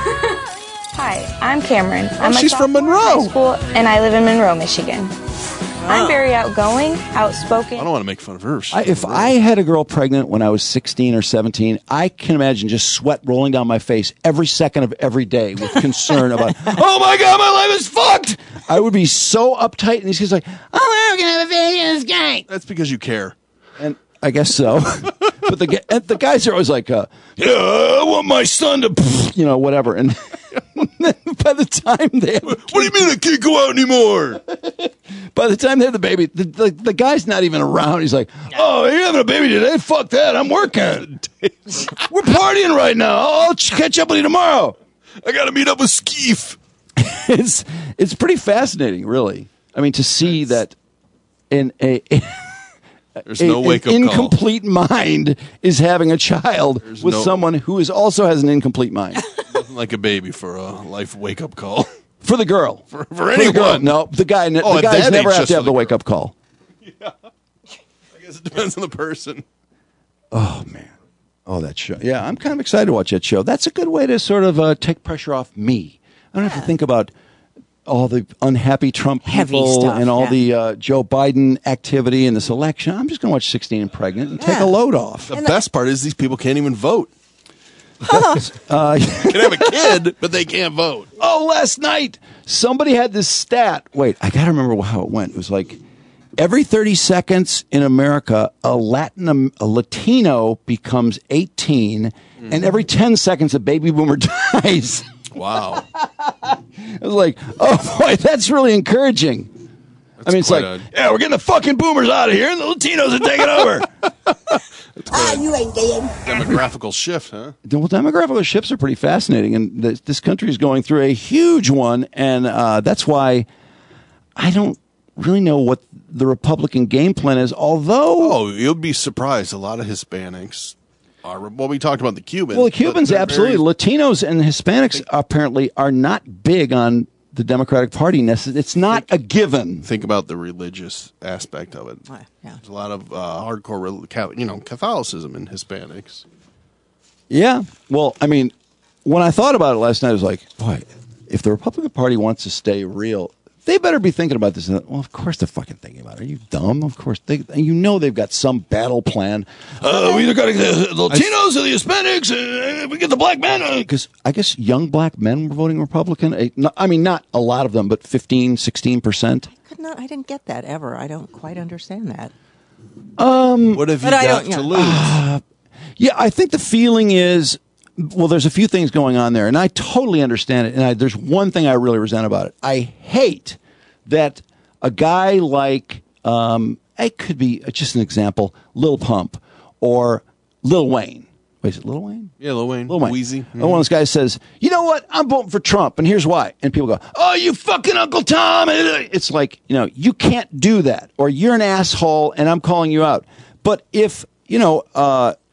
Hi, I'm Cameron. Oh, I'm a she's from sophomore in Monroe. high school, and I live in Monroe, Michigan. I'm very outgoing, outspoken. I don't want to make fun of her. She's I, if I had a girl pregnant when I was sixteen or seventeen, I can imagine just sweat rolling down my face every second of every day with concern about, oh my God, my life is fucked. I would be so uptight, and these kids are like, oh, we're going to have a baby in this guy. That's because you care. And I guess so. But the, gu- and the guys are always like, uh, yeah, I want my son to, you know, whatever. And then by the time they have What do you mean I can't go out anymore? By the time they have the baby, the, the, the guy's not even around. He's like, oh, you're having a baby today? Fuck that. I'm working. We're partying right now. I'll ch- catch up with you tomorrow. I got to meet up with Skeef. it's it's pretty fascinating, really. I mean, to see that in a... There's no a- wake-up an call. incomplete mind is having a child There's with no- someone who is also has an incomplete mind. Nothing like a baby for a life wake-up call. For the girl. For, for For anyone. the girl. No, the guy. Oh, the at guys that never age, have just to have for the the wake up call. I guess it depends on the person. Oh man. Oh, that show. Yeah, I'm kind of excited to watch that show. That's a good way to sort of uh, take pressure off me. I don't have to think about all the unhappy Trump Heavy people stuff, and all yeah. the uh, Joe Biden activity in this election. I'm just going to watch sixteen and Pregnant and take Yeah. a load off. The best part is these people can't even vote. Uh, You can have a kid, but they can't vote. Oh, last night somebody had this stat. Wait, I got to remember how it went. It was like every thirty seconds in America, a Latin a Latino becomes eighteen, and every ten seconds a baby boomer dies. Wow. I was like, oh boy, that's really encouraging. I mean, it's quite like, a- yeah, we're getting the fucking boomers out of here, and the Latinos are taking over. Ah, you ain't dead. Demographical shift, huh? Well, demographical shifts are pretty fascinating, and this, this country is going through a huge one, and uh, that's why I don't really know what the Republican game plan is. Although, Oh, you'll be surprised. A lot of Hispanics are. Well, we talked about the Cubans. well, the but Cubans they're absolutely, very- Latinos and Hispanics apparently are not big on the Democratic Party. Necess- It's not a given. Think about the religious aspect of it. Yeah. There's a lot of uh, hardcore, rel- Ca- you know, Catholicism in Hispanics. Yeah. Well, I mean, when I thought about it last night, I was like, boy, if the Republican Party wants to stay real, they better be thinking about this. And, well, of course they're fucking thinking about it. Are you dumb? Of course. They, you know they've got some battle plan. Uh, we either got to get the Latinos or the Hispanics. Uh, we get the black men. Because I guess young black men were voting Republican. Uh, no- I mean, not a lot of them, but fifteen, sixteen percent. Could not. I didn't get that ever. I don't quite understand that. Um, What have you But I got don't- to yeah. lose? Yeah, I think the feeling is, well, there's a few things going on there, and I totally understand it. And I, there's one thing I really resent about it. I hate that a guy like, um, it could be just an example, Lil Pump or Lil Wayne. Wait, is it Lil Wayne? Yeah, Lil Wayne. Lil Wayne. Wheezy. And one of those guys says, you know what? I'm voting for Trump, and here's why. And people go, oh, you fucking Uncle Tom. It's like, you know, you can't do that, or you're an asshole, and I'm calling you out. But if, you know, uh,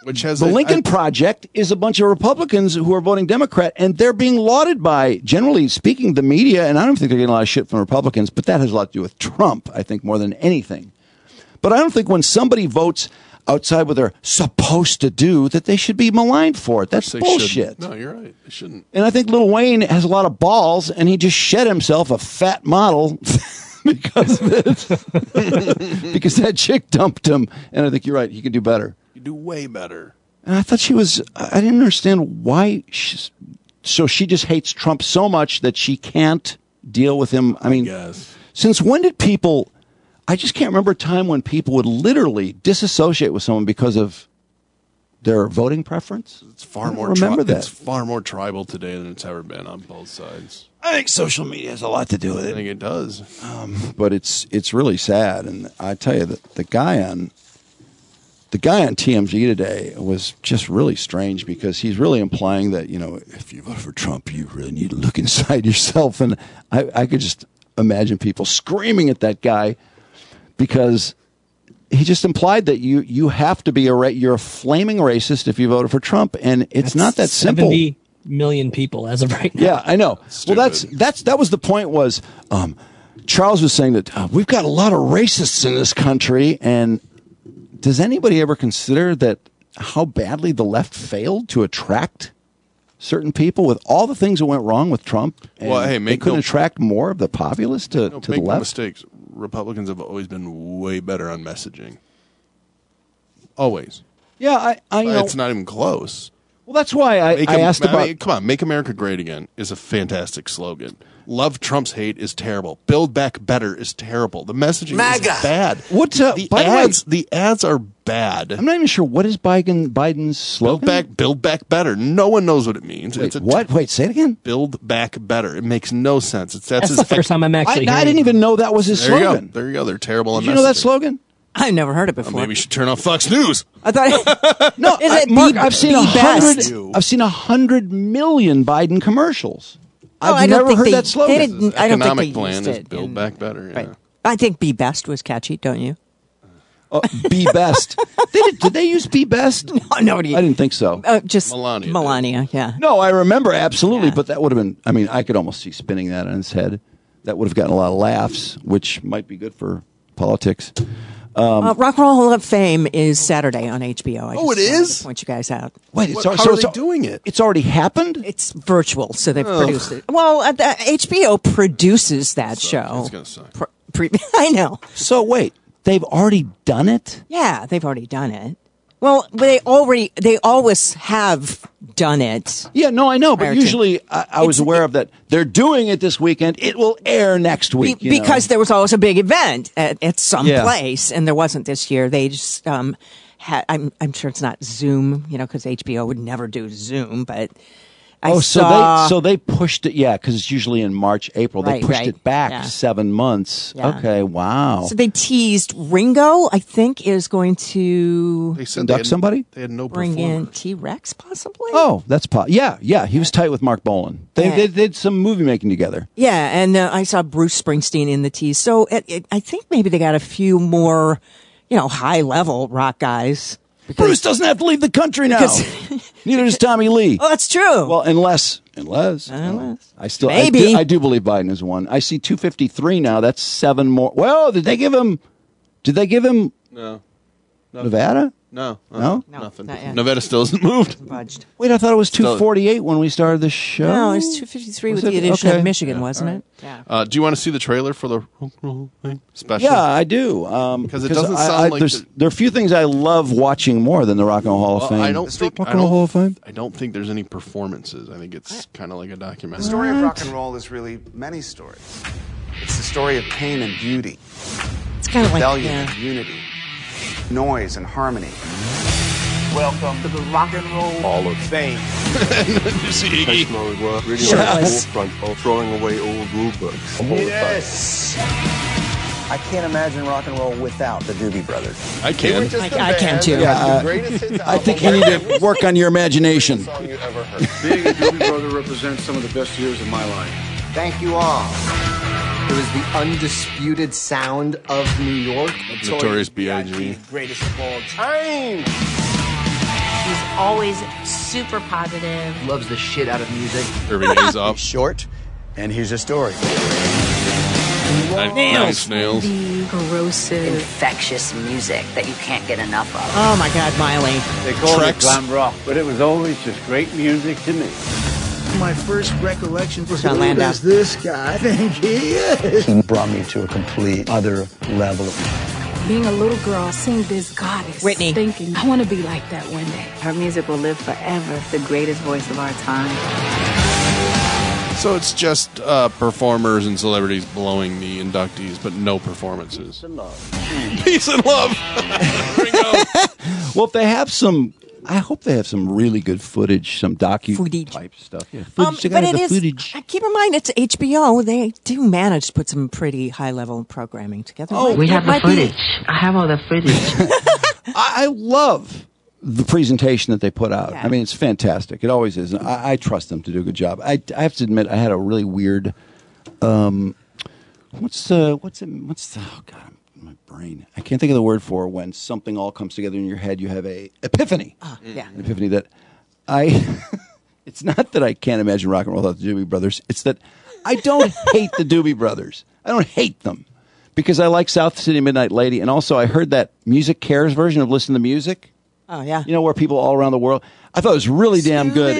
Which has the a- Lincoln I- Project is a bunch of Republicans who are voting Democrat, and they're being lauded by, generally speaking, the media. And I don't think they're getting a lot of shit from Republicans, but that has a lot to do with Trump, I think, more than anything. But I don't think when somebody votes outside what they're supposed to do that they should be maligned for it. That's They bullshit. shouldn't. No, you're right. They shouldn't. And I think Lil Wayne has a lot of balls, and he just shed himself a fat model because of it. Because that chick dumped him, and I think you're right. He could do better. You do way better. And I thought she was. I didn't understand why. She's, so she just hates Trump so much that she can't deal with him. I mean, Yes. since when did people? I just can't remember a time when people would literally disassociate with someone because of their voting preference. It's far I don't more. remember tri- that. It's far more tribal today than it's ever been on both sides. I think social media has a lot to do with I it. think it does. Um, but it's it's really sad, and I tell you that the guy on the guy on T M Z today was just really strange because he's really implying that, you know, if you vote for Trump, you really need to look inside yourself, and I, I could just imagine people screaming at that guy because he just implied that you you have to be a ra- you're a flaming racist if you voted for Trump, and it's That's not that simple. seventy million people as of right now. Yeah, I know. Well, that's that's that was the point. Was um, Charles was saying that uh, we've got a lot of racists in this country, and does anybody ever consider that how badly the left failed to attract certain people with all the things that went wrong with Trump? And Well, hey, they make couldn't no- attract more of the populace to, No, to make the no left. mistakes. Republicans have always been way better on messaging. Always. Yeah, I, I you know, It's not even close. well, that's why I, Make I Am- asked I about. mean, come on, "Make America Great Again" is a fantastic slogan. "Love Trump's hate" is terrible. "Build Back Better" is terrible. The messaging MAGA. is bad. What, uh, the by the way- ads? The ads are bad. I'm not even sure what is Biden Biden's Build slogan. back, build back better. No one knows what it means. Wait, it's a what? Wait, say it again. Build back better. It makes no sense. It's that's, That's the first time I'm I, actually I hearing didn't it. even know that was his There you slogan. go. There you go. They're terrible on Did you know that messaging. slogan? I've never heard it Oh, before. maybe you should turn off Fox News. I thought. No, Is I- it Mark, be- I've seen be a hundred. best? I've seen a hundred million Biden commercials. Oh, I've I don't never think heard they- that slogan. they didn't- I don't think Economic they plan used is it build in- back better. Yeah. Right. I think "Be Best" was catchy, don't you? Oh, be best. they did, did they use be best? No, nobody. I didn't think so. Uh, just Melania Melania. did. Yeah. No, I remember absolutely, Yeah. but that would have been. I mean, I could almost see spinning that on its head. That would have gotten a lot of laughs, which might be good for politics. Um, uh, Rock and Roll Hall of Fame is Saturday on H B O. I Oh, just it wanted is? to point you guys out. wait, it's What- al- how so are it's they al- doing it? It's already happened. It's virtual, so they've Ugh. produced it. Well, uh, the H B O produces that show. It's gonna suck. Pre- pre- I know. So wait, they've already done it. Yeah, they've already done it. Well, they already, they always have done it. Yeah, no, I know, but Prior to- usually I, I was It's- aware of that. They're doing it this weekend. It will air next Be- week. you know. because there was always a big event at, at some Yeah. place, and there wasn't this year. They just um, had. I'm I'm sure it's not Zoom, you know, because H B O would never do Zoom. But I oh, so saw, they so they pushed it, yeah, because it's usually in March, April. They Right, pushed right, it back yeah. seven months. Yeah. Okay, wow. So they teased Ringo. I think is going to They said Conduct they had, somebody? They had no bring in performer. T Rex, possibly. Oh, that's po- yeah, yeah. He was tight with Mark Bolan. They, Yeah. they did some movie making together. Yeah, and uh, I saw Bruce Springsteen in the tease. So it, it, I think maybe they got a few more, you know, high level rock guys. Bruce doesn't have to leave the country now. Because- Neither does Tommy Lee. Oh, that's true. Well, unless unless Unless. I still Maybe. I do, I do believe Biden has won. I see two fifty-three now. That's seven more. Well, did they give him? Did they give him No. Nevada? No. No? No, Nothing. not yet. Nevada still hasn't moved. Budged. Wait, I thought it was Still- two forty-eight when we started the show. No, it's two fifty-three Was with the it? addition Okay. of Michigan, Yeah, wasn't all it? Yeah. Uh, do you want to see the trailer for the Rock and Roll thing special? Yeah, I do. Um, Because it doesn't I- sound I- like there's, the- there are a few things I love watching more than the Rock and Roll Hall of Well, Fame. I don't think Rock I and Roll don't, Hall of Fame. I don't think there's any performances. I think it's kind of like a documentary. The story of rock and roll is really many stories. It's the story of pain and beauty, It's kind of like rebellion yeah. and unity, noise and harmony. Welcome to the Rock and Roll Hall of Fame. You see Iggy? Testimony work really Sure on the was. forefront of throwing away old rule books. Yes. I can't imagine rock and roll without the Doobie Brothers. I can. I, I can too. Yeah, uh, I think you need to work on your imagination. Song you ever heard. Being a Doobie Brother represents some of the best years of my life. Thank you all. It was the undisputed sound of New York. Notorious B I G Greatest of all time. He's always super positive. Loves the shit out of music. Irving Azoff. Short, and here's a story. Nice nails. The corrosive, infectious music that you can't get enough of. Oh my God, Miley. They called Trex. it glam rock, but it was always just great music to me. My first recollection was, John who Landau. does this guy think he is? He brought me to a complete other level. Being a little girl, seeing this goddess, Whitney. thinking, I want to be like that one day. Her music will live forever. The greatest voice of our time. So it's just uh, performers and celebrities blowing the inductees, but no performances. Peace and love. Peace and love. There we go. Well, if they have some, I hope they have some really good footage, some docu Footage. type stuff. Yeah, footage. Um, They but gotta have it the is. footage. uh, Keep in mind, it's H B O. They do manage to put some pretty high level programming together. Oh, Might- We it have the might be- footage. I have all the footage. I, I love the presentation that they put out. Yeah. I mean, it's fantastic. It always is. I, I trust them to do a good job. I, I have to admit, I had a really weird. Um, what's the what's it? What's the? Oh God, my brain. I can't think of the word for when something all comes together in your head. You have a epiphany. Ah, yeah. An epiphany that I. It's not that I can't imagine rock and roll without the Doobie Brothers. It's that I don't hate the Doobie Brothers. I don't hate them because I like South City Midnight Lady, and also I heard that Music Cares version of Listen to Music. Oh yeah. You know, where people all around the world. I thought it was really damn good.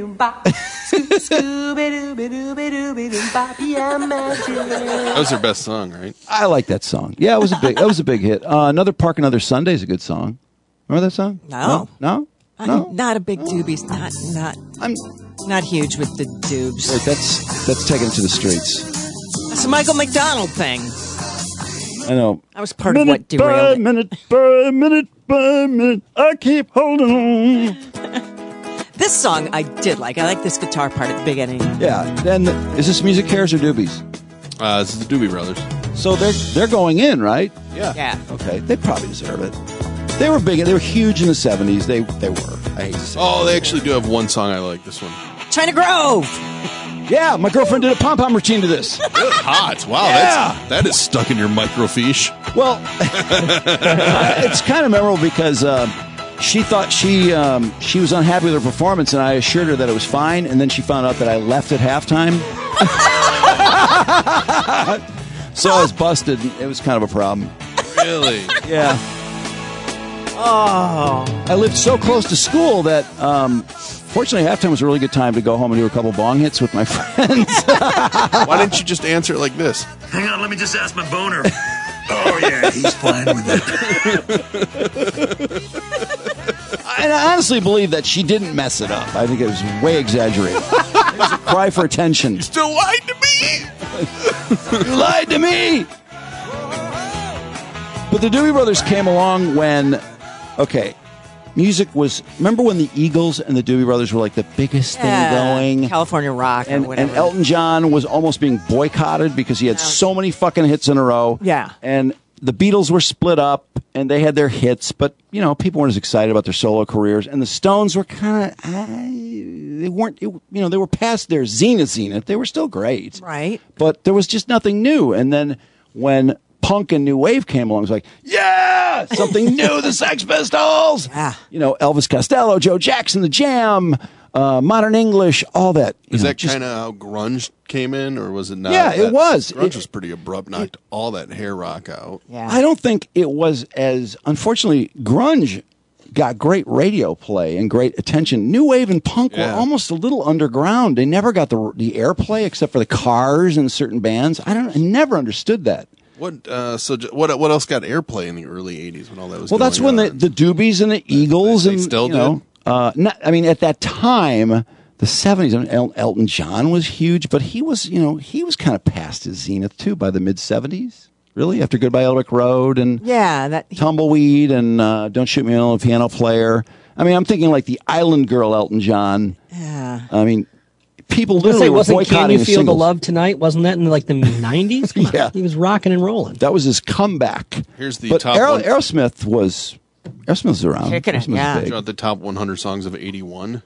That was their best song, right? I like that song. Yeah, it was a big. That was a big hit. Uh, Another Park, Another Sunday is a good song. Remember that song? No. No. I'm No. not a big Doobies. Not not. I'm not huge with the Doobs. Wait, that's that's taking it to the streets. It's a Michael McDonald thing. I know. I was part of what derailed it. minute by minute by minute, I keep holding on. This song I did like. I like this guitar part at the beginning. Yeah. Then is this Music Cares or Doobies? Uh, this is the Doobie Brothers. So they're they're going in, right? Yeah. Yeah. Okay. They probably deserve it. They were big. They were huge in the seventies. They they were. I hate to say. Oh, they actually do have one song I like. This one. China Grove. Yeah, my girlfriend did a pom pom routine to this. Good. Hot. Wow. Yeah. That's, that is stuck in your microfiche. Well, it's kind of memorable because uh, she thought she um, she was unhappy with her performance, and I assured her that it was fine, and then she found out that I left at halftime. So I was busted. It was kind of a problem. Really? Yeah. Oh. I lived so close to school that, um, fortunately, halftime was a really good time to go home and do a couple bong hits with my friends. Why didn't you just answer it like this? Hang on, let me just ask my boner. Oh, yeah, he's fine with it. And I honestly believe that she didn't mess it up. I think it was way exaggerated. It was a cry for attention. You still lied to me. You lied to me. But the Doobie Brothers came along when, okay, music was. Remember when the Eagles and the Doobie Brothers were like the biggest thing Yeah, going? California Rock or And, whatever. and Elton John was almost being boycotted because he had Yeah. so many fucking hits in a row. Yeah. And the Beatles were split up and they had their hits, but, you know, people weren't as excited about their solo careers. And the Stones were kind of, uh, they weren't, it, you know, they were past their zenith zenith. They were still great. Right. But there was just nothing new. And then when punk and new wave came along, it was like, yeah, something new, the Sex Pistols. Yeah. You know, Elvis Costello, Joe Jackson, The Jam, uh, Modern English, all that. You Is know, that just- kind of how grunge came in, or was it not? Yeah, it That- was. Grunge It- was pretty abrupt, knocked all that hair rock out. Yeah. I don't think it was as, unfortunately, grunge got great radio play and great attention. New wave and punk Yeah. were almost a little underground. They never got the the airplay except for the Cars and certain bands. I don't. I never understood that. What? Uh, so j- what? What else got airplay in the early eighties when all that was? Well, that's when going the, the Doobies and the Eagles they and still you know, uh, not, I mean, at that time, the seventies. I mean, El- Elton John was huge, but he was, you know, he was kind of past his zenith too by the mid seventies. Really, after Goodbye Elric Road and Yeah, that Tumbleweed and uh, Don't Shoot Me, Only Piano Player. I mean, I'm thinking like the Island Girl Elton John. Yeah. I mean, people I was gonna literally say, were wasn't Can boycotting You his Feel the singles. Love Tonight? Wasn't that in like the nineties? Yeah. He was rocking and rolling. That was his comeback. Here's the but top Aero- one. Aerosmith was Aerosmith was around. Kicking it, Aerosmith was yeah. big. You know, the top one hundred songs of eighty-one.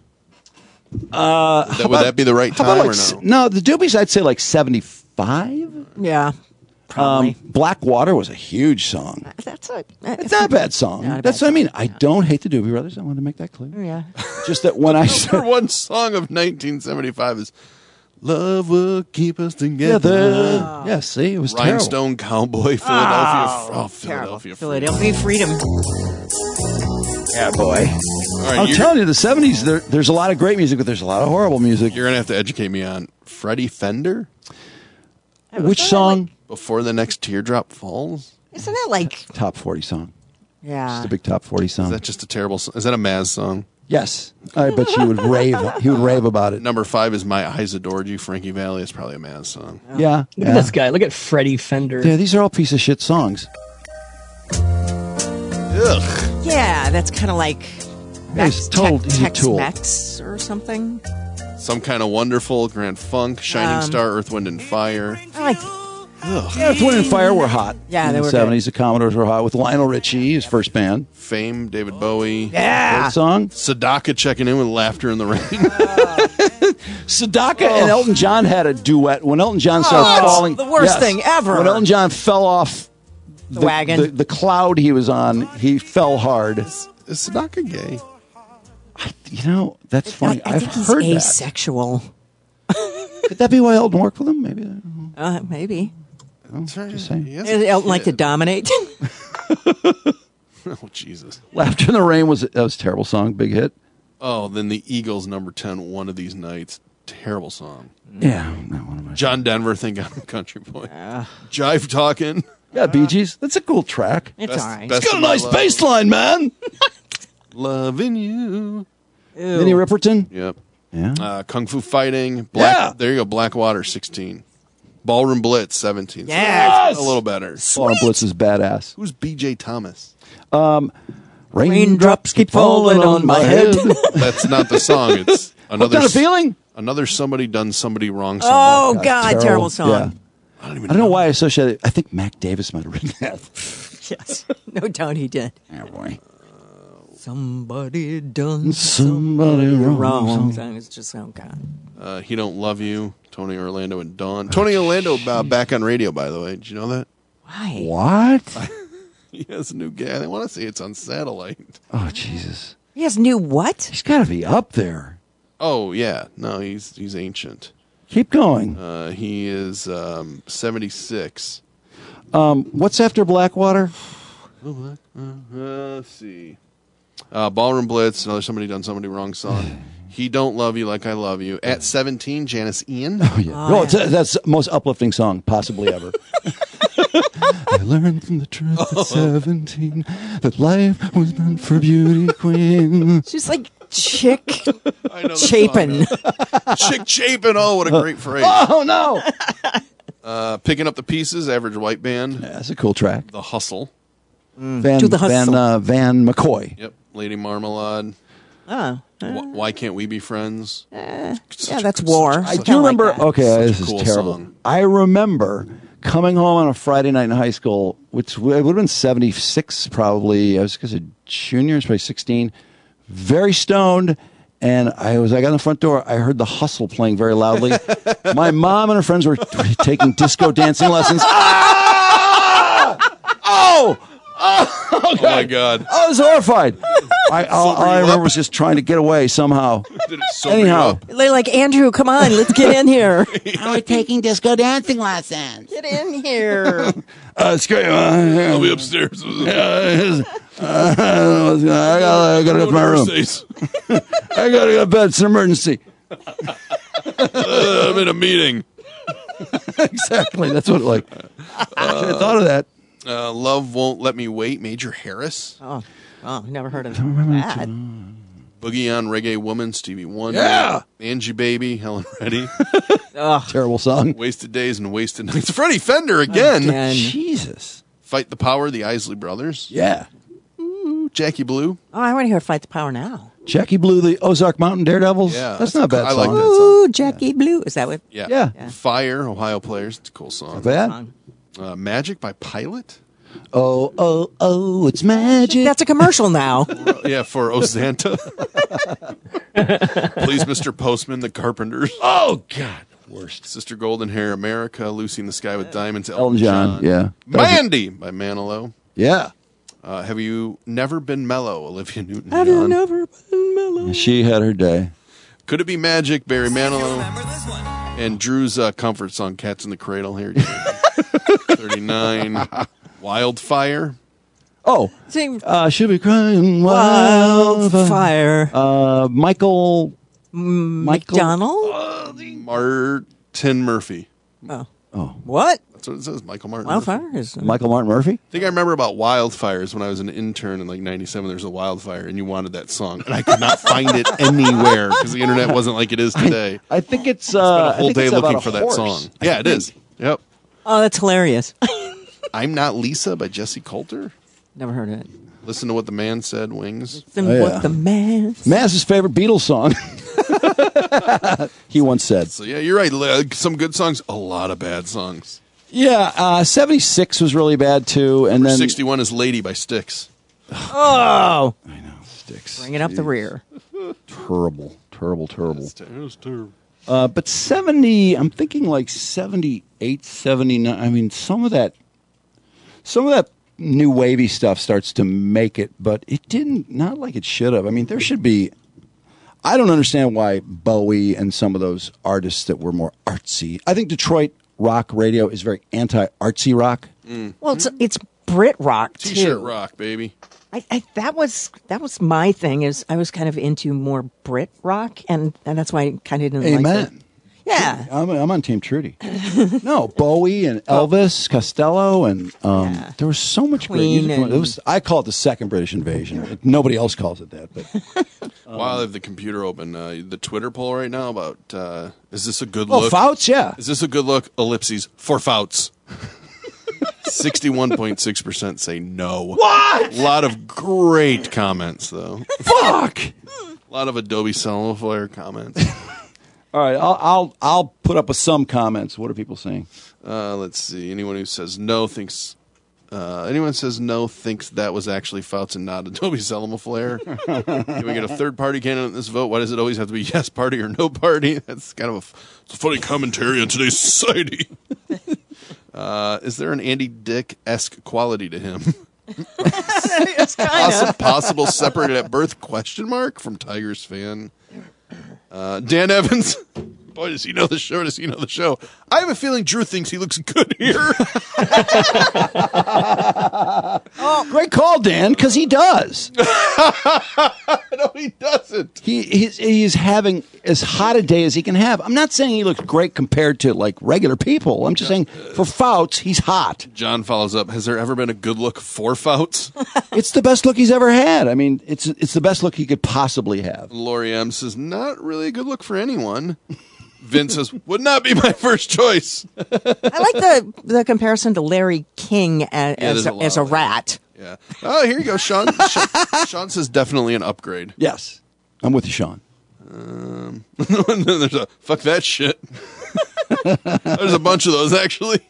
Uh, Would that, would that be the right How about time like or s- no? No, the Doobies, I'd say like seventy-five. Yeah. Probably. Um, Blackwater was a huge song. That's a. It's not a bad song. Not a That's bad what I mean. song, I don't hate the Doobie Brothers. I want to make that clear. Yeah. Just that when I Number said one song of nineteen seventy-five is "Love Will Keep Us Together." the, yeah, see, it was terrible. Rhinestone Cowboy, Philadelphia, Oh, oh, Philadelphia, Philadelphia Freedom. Yeah, boy. All right, I'm you're, telling you, the seventies, there, there's a lot of great music, but there's a lot of horrible music. you're gonna have to educate me on Freddie Fender. Which song? Before the next teardrop falls. Isn't that like Top forty song. yeah? Just a big top forty song. Is that just a terrible song? Is that a Maz song? Yes. I bet you would rave. He would rave about it. Number five is "My Eyes Adored You," Frankie Valli. It's probably a Maz song. Yeah. Look yeah. at this guy. Look at Freddie Fender. Yeah, these are all piece of shit songs. Ugh. Yeah, that's kind of like Yeah, he's told he's a tool. Tex-Mex or something. Some Kind of Wonderful, Grand Funk, Shining Um, Star, Earth, Wind, and Fire. I like. Yeah, Earth, Wind and Fire were hot. Yeah, in they the were seventies. The Commodores were hot with Lionel Richie, his first band. Fame, David Bowie. Yeah. Great song. Sadaka checking in with "Laughter in the Rain." Sadaka and Elton John had a duet when Elton John started Oh, falling. the worst thing ever. When Elton John fell off The wagon. the, the cloud he was on, he fell hard. Is Sadaka gay? You know, that's funny. I, I I've think he's heard asexual. that. Could that be why Elton worked with him? Maybe. Uh, maybe. Just saying. He has Does a Elton like to kid. dominate? Oh, Jesus. Laughter in the Rain was that was a terrible song, big hit. Oh, then the Eagles, number ten, One of These Nights. Terrible song. Yeah, not one of my. John Denver, Think I'm a Country Boy. Jive Talking. Yeah, Bee Gees. That's a cool track. It's Best- all right. best It's got a of My nice Love. bass line, man. Loving You. Minnie Riperton. Yep. Yeah. Uh, Kung Fu Fighting. Black, Yeah. There you go. Blackwater, sixteen. Ballroom Blitz, seventeen. So Yes. that's a little better. Paul Blitz is badass. Who's B J Thomas? Raindrops keep falling on my head. That's not the song. It's another What kind of feeling? Another somebody done somebody wrong song. Oh God, terrible, song. Yeah. I don't even I don't know why I associate it. I think Mac Davis might have written that. Yes, no doubt he did. Oh, boy. Somebody done Somebody wrong. wrong. Song. It's just oh God. Uh, He Don't Love You. Tony Orlando and Dawn. Tony Orlando uh, back on radio, by the way. Did you know that? Why? What? He has a new guy. I want to say it's on satellite. Oh, Jesus. He has new what? He's got to be up there. Oh yeah, no, he's he's ancient. Keep going. Uh, he is um, seventy-six. Um, what's after Blackwater? Uh, let's see. Uh, Ballroom Blitz. Another somebody done somebody wrong song. He Don't Love You Like I Love You. At seventeen, Janice Ian. Oh, yeah. Oh, no, yeah. It's a, that's the most uplifting song possibly ever. I learned from the truth at seventeen that life was meant for beauty queen. She's like Chick I know the Chapin. song. Chick Chapin. Oh, what a great phrase. Oh, no. Uh, Picking Up the Pieces. Average White Band. Yeah, that's a cool track. The Hustle. Van, To the Hustle. Van, uh, Van McCoy. Yep. Lady Marmalade. Oh, Wh- Why Can't We Be Friends? eh, Such yeah, a- that's such war. a- So I kinda do like remember. that. Okay, Such a this cool is terrible. song. I remember coming home on a Friday night in high school, which would have been seventy-six probably. I was because a junior, I was probably sixteen. Very stoned, and I was. I got in the front door. I heard The Hustle playing very loudly. My mom and her friends were taking disco dancing lessons. Ah! Oh. Oh, Oh my God. I was horrified. I, all, all Sober I you remember up? was just trying to get away somehow. Did it sober you Anyhow, up? They're like, Andrew, come on, let's get in here. We're taking disco dancing lessons. Get in here. uh, it's great. Uh, I'll be upstairs. uh, I gotta, I gotta go to my room. I gotta go to bed. It's an emergency. Uh, I'm in a meeting. Exactly. That's what it like. I should have thought of that. Uh, Love Won't Let Me Wait. Major Harris. Oh, oh, never heard of that. Boogie on Reggae Woman. Stevie Wonder. Yeah. Angie Baby. Helen Reddy. Terrible song. Wasted Days and Wasted Nights. Freddie Fender again. Again. Jesus. Fight the Power. The Isley Brothers. Yeah. Ooh, Jackie Blue. Oh, I want to hear Fight the Power now. Jackie Blue, the Ozark Mountain Daredevils. Yeah, that's that's not a bad I song. like that. Ooh, Jackie Blue. Is that what? Yeah. Yeah. Yeah. Fire. Ohio Players. It's a cool song. Not bad. Uh, Magic by Pilot. Oh, oh, oh, it's magic. That's a commercial now. Yeah, for Ozanta. Please, Mister Postman, the Carpenters. Oh, God. Worst. Sister Golden Hair, America, Lucy in the Sky with Diamonds, Elton, Elton John, John. yeah. Mandy by Manilow. Yeah. Uh, have you never been mellow, Olivia Newton-John? Have you never been mellow? She had her day. Could it be Magic, Barry Manilow? And Drew's uh, comfort song, Cats in the Cradle. Here, thirty-nine. Wildfire. Oh, Sing. uh, should be crying wildfire. Wildfire. Uh, Michael, Michael McDonald? Martin Murphy. Oh. Oh. What? That's what it says, Michael Martin Wildfire Murphy. is. Michael Martin Murphy? I think I remember about wildfires when I was an intern in like ninety-seven. There was a wildfire, and you wanted that song, and I could not find it anywhere because the internet wasn't like it is today. I think it's uh, Spent a I whole think day it's looking about a for that horse. song. Yeah, it is. Yep. Oh, that's hilarious. I'm Not Lisa by Jesse Coulter. Never heard of it. Listen to What the Man Said, Wings. Listen Oh, yeah. what the man. Maz's favorite Beatles song. He once said. So yeah, you're right. Li- Some good songs, a lot of bad songs. Yeah, uh, seventy-six was really bad too, and Number then sixty-one is Lady by Styx. Oh. I know Styx. Bring it up the rear. Terrible, terrible, terrible. It was terrible. Uh, but seventy, I'm thinking like seventy-eight, seventy-nine. I mean, some of that, some of that new wavy stuff starts to make it, but it didn't. Not like it should have. I mean, there should be. I don't understand why Bowie and some of those artists that were more artsy. I think Detroit rock radio is very anti-artsy rock. Mm. Well, it's it's Brit rock too. T-shirt rock, baby. I, I, that was that was my thing. Is I was kind of into more Brit rock, and, and that's why I kind of didn't like it. Amen. Yeah, I'm, I'm on Team Trudy. No, Bowie and Elvis Costello, and um, Yeah. there was so much great Queen music. and- It was, I call it the second British invasion. Nobody else calls it that. But While I have the computer open, uh, the Twitter poll right now about uh, is this a good oh, look? Fouts, yeah. Is this a good look? Ellipses for Fouts. sixty-one point six percent say no. What? A lot of great comments, though. Fuck. A lot of Adobe Cellular comments. All right, I'll, I'll I'll put up with some comments. What are people saying? Uh, let's see. Anyone who says no thinks. Uh, anyone says no thinks that was actually Fouts and not Adobe Cellular. Can we get a third party candidate in this vote? Why does it always have to be yes party or no party? That's kind of a, it's a funny commentary on today's society. Uh, is there an Andy Dick-esque quality to him? it's kind Possi- of possible separated at birth? Question mark from Tigers fan. Uh, Dan Evans. Boy, does he know the show? Does he know the show? I have a feeling Drew thinks he looks good here. Oh, great call, Dan, because he does. No, he doesn't. He he's, he's having as hot a day as he can have. I'm not saying he looks great compared to like regular people. I'm just saying for Fouts, he's hot. John follows up. Has there ever been a good look for Fouts? It's the best look he's ever had. I mean, it's it's the best look he could possibly have. Lori M says, not really a good look for anyone. Vince says, would not be my first choice. I like the the comparison to Larry King as Yeah, there's as, a a, lot as a of that. rat. Yeah. Oh, here you go, Sean. Sean, Sean says definitely an upgrade. Yes, I'm with you, Sean. Um, there's a fuck that shit. There's a bunch of those actually.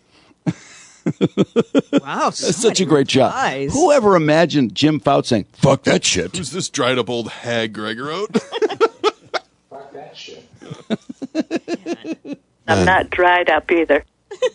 Wow, That's such a great job. eyes. Whoever imagined Jim Fouts saying "fuck that shit"? Who's this dried up old hag Greg wrote? Fuck that shit. I'm not dried up either.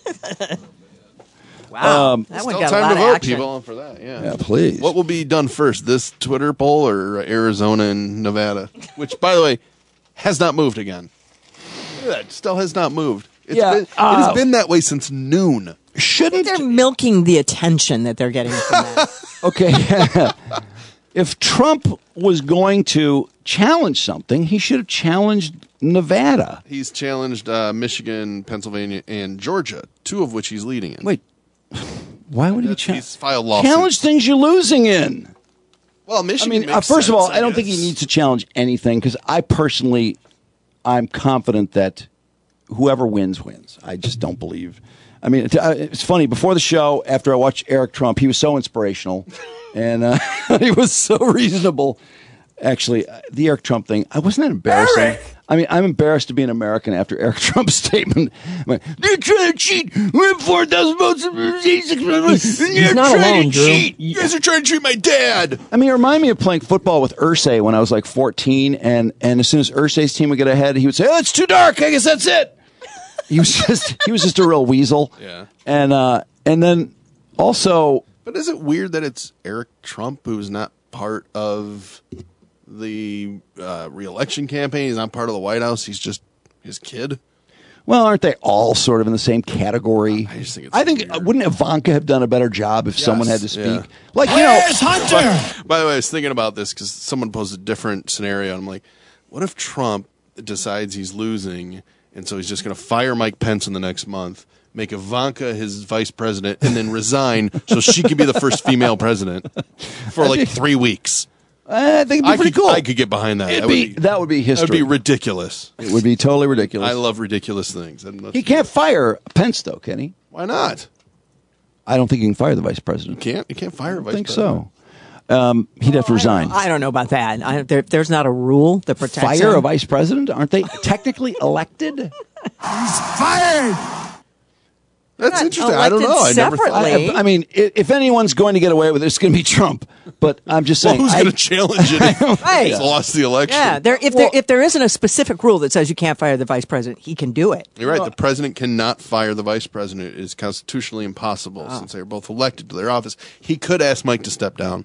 Wow, Um, that one Still got a time lot to of vote, action. people, for that. Yeah. Yeah, please. What will be done first, this Twitter poll or Arizona and Nevada? Which, by the way, has not moved again. Look at that. Still has not moved. It's Yeah, been, it uh, has been that way since noon. Shouldn't They're milking the attention that they're getting from that. okay? If Trump was going to challenge something, he should have challenged Nevada. He's challenged uh, Michigan, Pennsylvania, and Georgia, two of which he's leading in. Wait, why would he be He's challenged? filed lawsuits. Challenge things you're losing in. Well, I Michigan mean, uh, makes first of sense, all, I don't think he guess. needs to challenge anything because I personally, I'm confident that whoever wins wins. I just don't believe. I mean, it, uh, it's funny. Before the show, after I watched Eric Trump, he was so inspirational, and uh, he was so reasonable. Actually, uh, the Eric Trump thing, I wasn't that embarrassing. Eric! I mean, I'm embarrassed to be an American after Eric Trump's statement. I'm like, they're trying to cheat. We have four thousand votes. He's, He's, he's not alone, Drew. You guys are trying to treat my dad. I mean, it reminded me of playing football with Irsay when I was like fourteen, and, and as soon as Irsay's team would get ahead, he would say, oh, it's too dark. I guess that's it. He was just he was just a real weasel. Yeah. And uh, and then also, but is it weird that it's Eric Trump who's not part of the uh, re-election campaign? He's not part of the White House. He's just his kid. Well, aren't they all sort of in the same category? I just think it's I think weird. Wouldn't Ivanka have done a better job if Yes, someone had to speak? yeah. Like, you Where's know, Hunter? By the way, I was thinking about this because someone posed a different scenario. And I'm like, what if Trump decides he's losing, and so he's just going to fire Mike Pence in the next month, make Ivanka his vice president, and then resign so she could be the first female president for like three weeks? I think it'd be I pretty could, cool. I could get behind that. It'd that, be- would be, that would be history. That would be ridiculous. It would be totally ridiculous. I love ridiculous things. And that's- He can't fire Pence, though, can he? Why not? I don't think he can fire the vice president. You can't. You can't fire a I vice think president. so. Um, he'd have to resign. I don't know about that. I, there, there's not a rule that protects Fire him. a vice president? Aren't they technically elected? He's fired. That's Not interesting. I don't know. I never thought. separately. I, I mean, i- if anyone's going to get away with it, it's going to be Trump. But I'm just Well, saying. who's I- going to challenge it? if Right. He's lost the election. Yeah, there, if there if there isn't a specific rule that says you can't fire the vice president, he can do it. You're right. The president cannot fire the vice president. It is constitutionally impossible Oh. since they are both elected to their office. He could ask Mike to step down.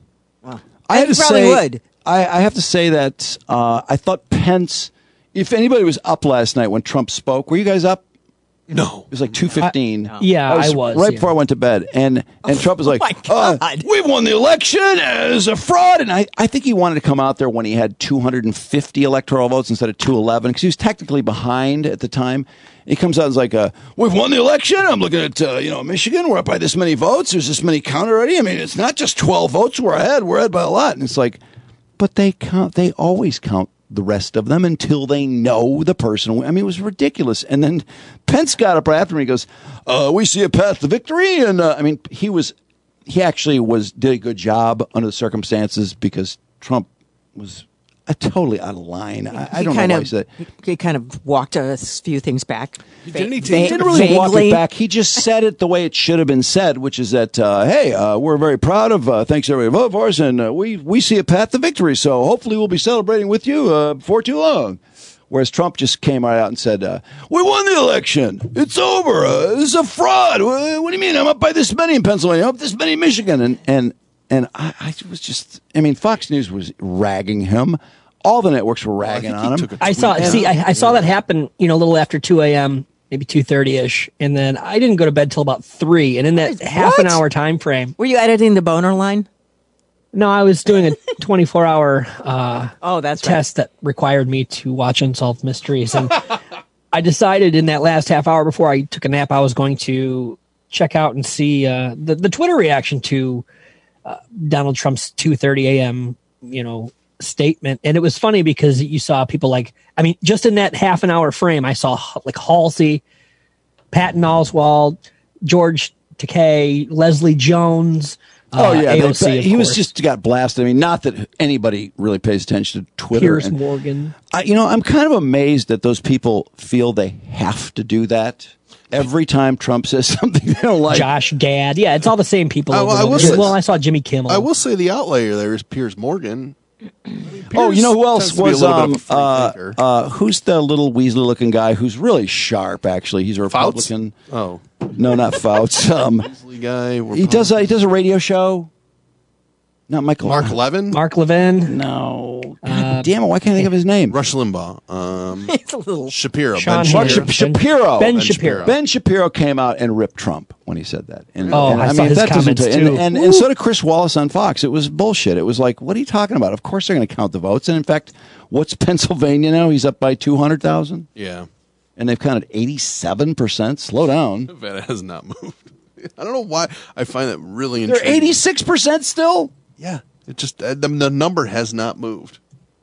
I have He to probably say, would. I, I have to say that uh, I thought Pence. If anybody was up last night when Trump spoke, were you guys up? No, it was like two fifteen. Yeah, I was, right yeah. before I went to bed, and and Trump was like, my uh, God. "We won the election as a fraud," and I, I think he wanted to come out there when he had two hundred fifty electoral votes instead of two eleven because he was technically behind at the time. He comes out and is like, uh, "We've won the election. I'm looking at uh, you know Michigan. We're up by this many votes. There's this many count already. I mean, it's not just twelve votes. We're ahead. We're ahead by a lot." And it's like, but they count. They always count the rest of them until they know the person. I mean, it was ridiculous. And then Pence got up right after me. He goes, uh, "We see a path to victory." And uh, I mean, he was, he actually was did a good job under the circumstances because Trump was uh, totally out of line. I, I He don't know kind why of, he said. he, he kind of walked a few things back. Didn't he Va- take- He didn't really walk it vaguely. back. He just said it the way it should have been said, which is that, uh, hey, uh, we're very proud of, uh, thanks everybody who voted for us, and uh, we, we see a path to victory, so hopefully we'll be celebrating with you uh, before too long. Whereas Trump just came right out and said, uh, we won the election. It's over. Uh, this is a fraud. What, what do you mean? I'm up by this many in Pennsylvania, up this many in Michigan. And, and, and I, I was just, I mean, Fox News was ragging him. All the networks were ragging think he on him. took a I saw. tweet. See, I, I saw that happen. You know, a little after two a.m., maybe two thirty ish, and then I didn't go to bed till about three. And in that half an What? hour time frame, Were you editing the boner line? no, I was doing a twenty-four hour uh, Oh, that's test that required me to watch Unsolved Mysteries, and I decided in that last half hour before I took a nap, I was going to check out and see uh, the the Twitter reaction to uh, Donald Trump's two thirty a.m. you know statement. And it was funny because you saw people like, I mean, just in that half an hour frame, I saw like Halsey, Patton Oswalt, George Takei, Leslie Jones. Oh uh, yeah, A O they- C, of he was course. just got blasted. I mean, not that anybody really pays attention to Twitter. Piers And Morgan. I, you know, I'm kind of amazed that those people feel they have to do that every time Trump says something they don't like. Josh Gad. Yeah, it's all the same people. I- over I and will over. say- well, I saw Jimmy Kimmel. I will say the outlier there is Piers Morgan. Oh, you know who else tends to be a was little bit of um a free uh, thinker. uh who's the little Weasley looking guy who's really sharp actually. He's a Fouts? Republican. Oh, No, not Fouts. Um Weasley guy. he does a, he does a radio show. Not Michael Mark Levin. Mark Levin. No. God Uh, damn it, why can't I think of his name? Rush Limbaugh. Um, It's a little. Shapiro. Sean Ben Mark Shapiro. Shapiro. Shap- Shapiro. Ben Ben Shapiro. Shapiro. Ben Shapiro came out and ripped Trump when he said that. And, Oh, and, I saw mean, his that doesn't comments, tell you- too. And, and, and so did Chris Wallace on Fox. It was bullshit. It was like, what are you talking about? Of course they're going to count the votes. And in fact, what's Pennsylvania now? He's up by two hundred thousand. Yeah. And they've counted eighty-seven percent. Slow down. Nevada has not moved. I don't know why. I find that really They're intriguing. eighty-six percent still? Yeah. It just uh, the, the number has not moved.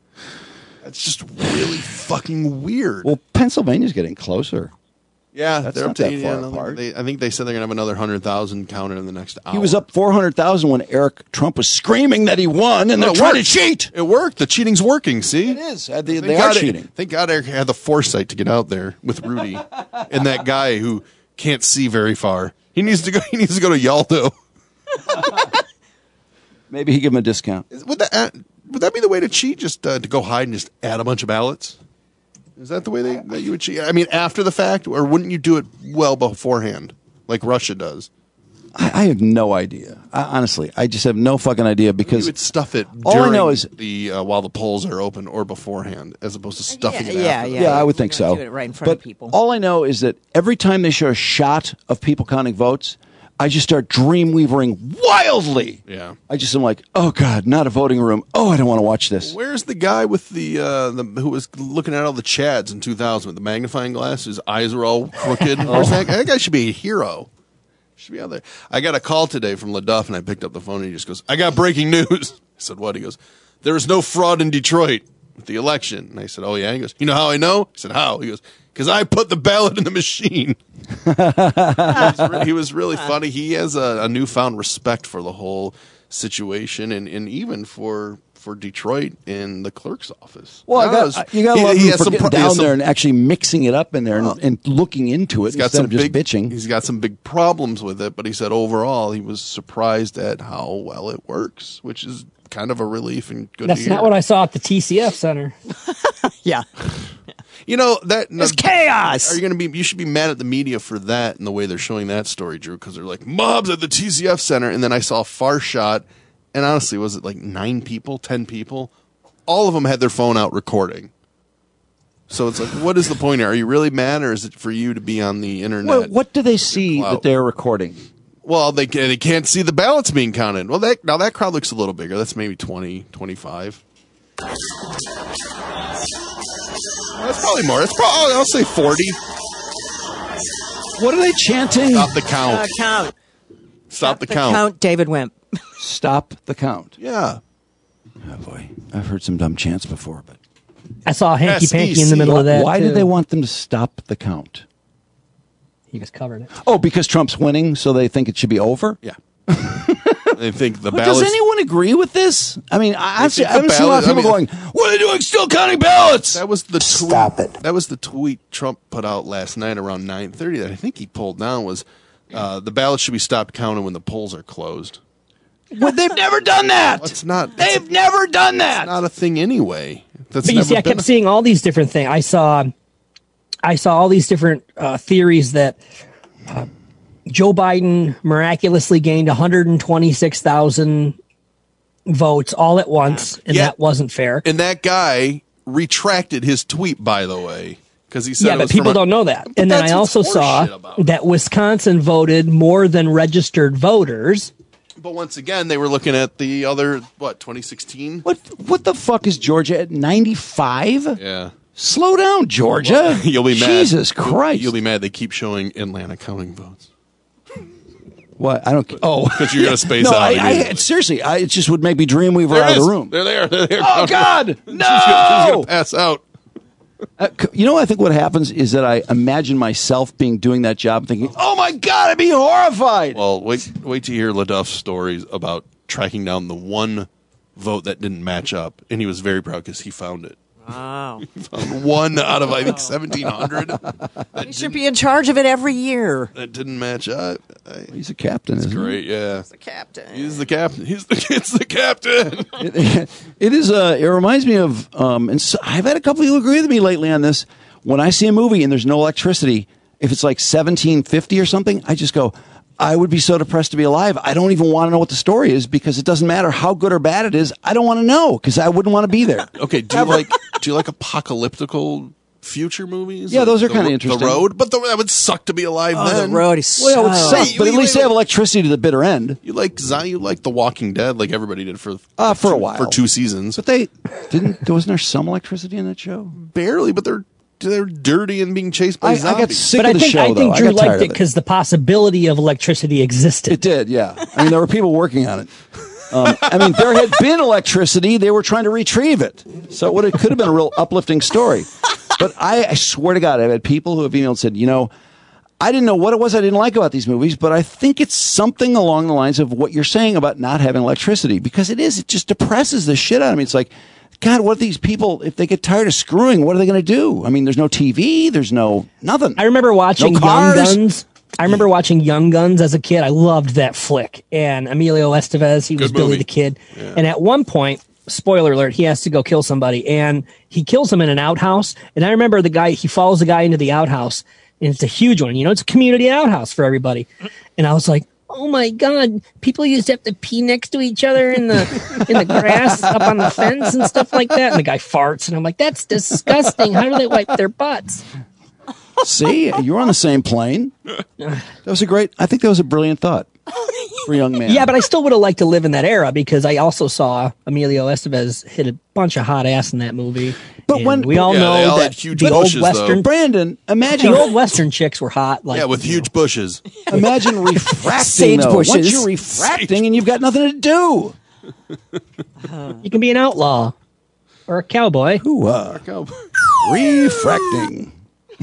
That's just really fucking weird. Well, Pennsylvania's getting closer. yeah, that's they're not up to that eighty, far yeah, apart. They, I think they said they're gonna have another hundred thousand counted in the next hour. He was up four hundred thousand when Eric Trump was screaming that he won, and Well, they're it trying to worked. cheat. It worked. The cheating's working. See, It is. Uh, They, Thank they are God it- cheating. Thank God Eric had the foresight to get out there with Rudy and that guy who can't see very far. He needs to go. He needs to go to Yaldo. Maybe he give him a discount. Would that would that be the way to cheat? Just uh, to go hide and just add a bunch of ballots? Is that the way they, that you would cheat? I mean, after the fact, or wouldn't you do it well beforehand, like Russia does? I, I have no idea. I, honestly, I just have no fucking idea because you would stuff it. All I know during is the uh, while the polls are open or beforehand, as opposed to stuffing Yeah, it. yeah, after the yeah. Yeah, I would think You're so. gonna do it right in front of but people. all I know is that every time they show a shot of people counting votes, I just start dreamweavering wildly. Yeah. I just am like, oh God, not a voting room. Oh, I don't want to watch this. Where's the guy with the, uh, the who was looking at all the Chads in two thousand with the magnifying glass? His eyes were all crooked. Where's that guy? That guy should be a hero. Should be out there. I got a call today from LaDuff, and I picked up the phone, and he just goes, I got breaking news. I said, what? He goes, there is no fraud in Detroit with the election. And I said, oh, yeah? He goes, you know how I know? I said, how? He goes, because I put the ballot in the machine. he, was re- he was really funny. He has a, a newfound respect for the whole situation, and, and even for for Detroit in the clerk's office. Well, I No, got, it's- you got to he- love he him has for some getting pro- he has down some- there and actually mixing it up in there and, Well, and looking into it He's got instead some of just big, bitching. He's got some big problems with it, but he said overall he was surprised at how well it works, which is kind of a relief and good. That's to hear. not what I saw at the T C F Center. Yeah. You know that It's chaos. Are you going to be? You should be mad at the media for that and the way they're showing that story, Drew, because they're like mobs at the T C F Center, and then I saw a far shot, and honestly, was it like nine people, ten people? All of them had their phone out recording. So it's like, what is the point here? Are you really mad, or is it for you to be on the internet? Well, what do they see that they're recording? Well, they they can't see the ballots being counted. Well, that now that crowd looks a little bigger. That's maybe twenty, twenty-five. Well, that's probably more. That's probably, I'll say forty. What are they chanting? Stop the count. Uh, count. Stop the The count. count, David Wimp. Stop the count. Yeah. Oh boy, I've heard some dumb chants before, but I saw Hanky Panky in the middle of that. Why too. did they want them to stop the count? He just covered it. Oh, because Trump's winning, so they think it should be over? Yeah. They think the But ballots. does anyone agree with this? I mean, I, I've, think seen, the I've seen a lot of ballot- people I mean- going, "What are they doing? Still counting ballots?" That was the tweet. Stop it. That was the tweet Trump put out last night around nine thirty that I think he pulled down was uh, the ballots should be stopped counting when the polls are closed. Well, they've never done that. It's not. They've never done that. It's not a thing anyway. That's But you never see, I been kept a- seeing all these different things. I saw, I saw all these different uh, theories that uh, Joe Biden miraculously gained one hundred twenty-six thousand votes all at once, and Yeah. that wasn't fair. And that guy retracted his tweet, by the way, because he said Yeah, it but was people from a- don't know that. But And then that's I what's also saw horseshit about it. that Wisconsin voted more than registered voters. But once again, they were looking at the other what twenty sixteen. What what the fuck is Georgia at ninety-five? Yeah. Slow down, Georgia. You'll be mad. Jesus You'll- Christ. You'll be mad. They keep showing Atlanta counting votes. What? I don't. Oh, because you're gonna space no, out. I, I, immediately. seriously, I, it just would make me dreamweaver There out it of is. the room. There they are. There they are. Oh God, She's no! gonna, she's gonna pass out. Uh, c- you know, I think what happens is that I imagine myself being doing that job, thinking, "Oh my God, I'd be horrified." Well, wait, wait to hear LaDuff's stories about tracking down the one vote that didn't match up, and he was very proud because he found it. Wow. He found one out of I think seventeen hundred He should be in charge of it every year. that didn't match up. I, He's a captain, It's isn't he? great, yeah. He's the captain. He's the captain. He's the it's the captain. it, it is. Uh, it reminds me of. Um, and so I've had a couple who agree with me lately on this. When I see a movie and there's no electricity, if it's like seventeen fifty or something, I just go, I would be so depressed to be alive. I don't even want to know what the story is because it doesn't matter how good or bad it is. I don't want to know because I wouldn't want to be there. Okay, do you like do you like apocalyptical future movies? Yeah, Like those are The kinda Ro- interesting. The Road, but the, that would suck to be alive Oh, then. the road is Well, it would so- suck, Wait, but at wait, least wait, they have wait. electricity to the bitter end. You like Zion, you like The Walking Dead, like everybody did for Uh, for a two- while. for two seasons. But they didn't. Wasn't there some electricity in that show? Barely, but they're they're dirty and being chased by I, I zombies. got sick But of I the think show, I though. think I Drew got tired liked it of it. because the possibility of electricity existed. It did, yeah. I mean, there were people working on it. Um, I mean, there had been electricity. They were trying to retrieve it. So it, would, it could have been a real uplifting story. But I, I swear to God, I've had people who have emailed and said, you know, I didn't know what it was I didn't like about these movies, but I think it's something along the lines of what you're saying about not having electricity. Because it is. It just depresses the shit out of me. It's like, God, what are these people, if they get tired of screwing, what are they going to do? I mean, there's no T V. There's no nothing. I remember watching No Young cars. Guns. I remember watching Young Guns as a kid. I loved that flick. And Emilio Estevez, he was Good Billy movie. the Kid. Yeah. And at one point, spoiler alert, he has to go kill somebody, and he kills him in an outhouse. And I remember the guy, he follows the guy into the outhouse, and it's a huge one. You know, it's a community outhouse for everybody. And I was like, oh my God, people used to have to pee next to each other in the in the grass up on the fence and stuff like that. And the guy farts, and I'm like, that's disgusting. How do they wipe their butts? See, you're on the same plane. That was a great, I think that was a brilliant thought for a young man. Yeah, but I still would have liked to live in that era because I also saw Emilio Estevez hit a bunch of hot ass in that movie. But And when we all Yeah, they know all had that huge the old bushes, Western, though. Brandon, imagine the old Western chicks were hot. Like, Yeah, with huge bushes. Imagine refracting, Sage though. Once bushes. you're refracting and you've got nothing to do. you can be an outlaw or a cowboy. Ooh, uh, refracting.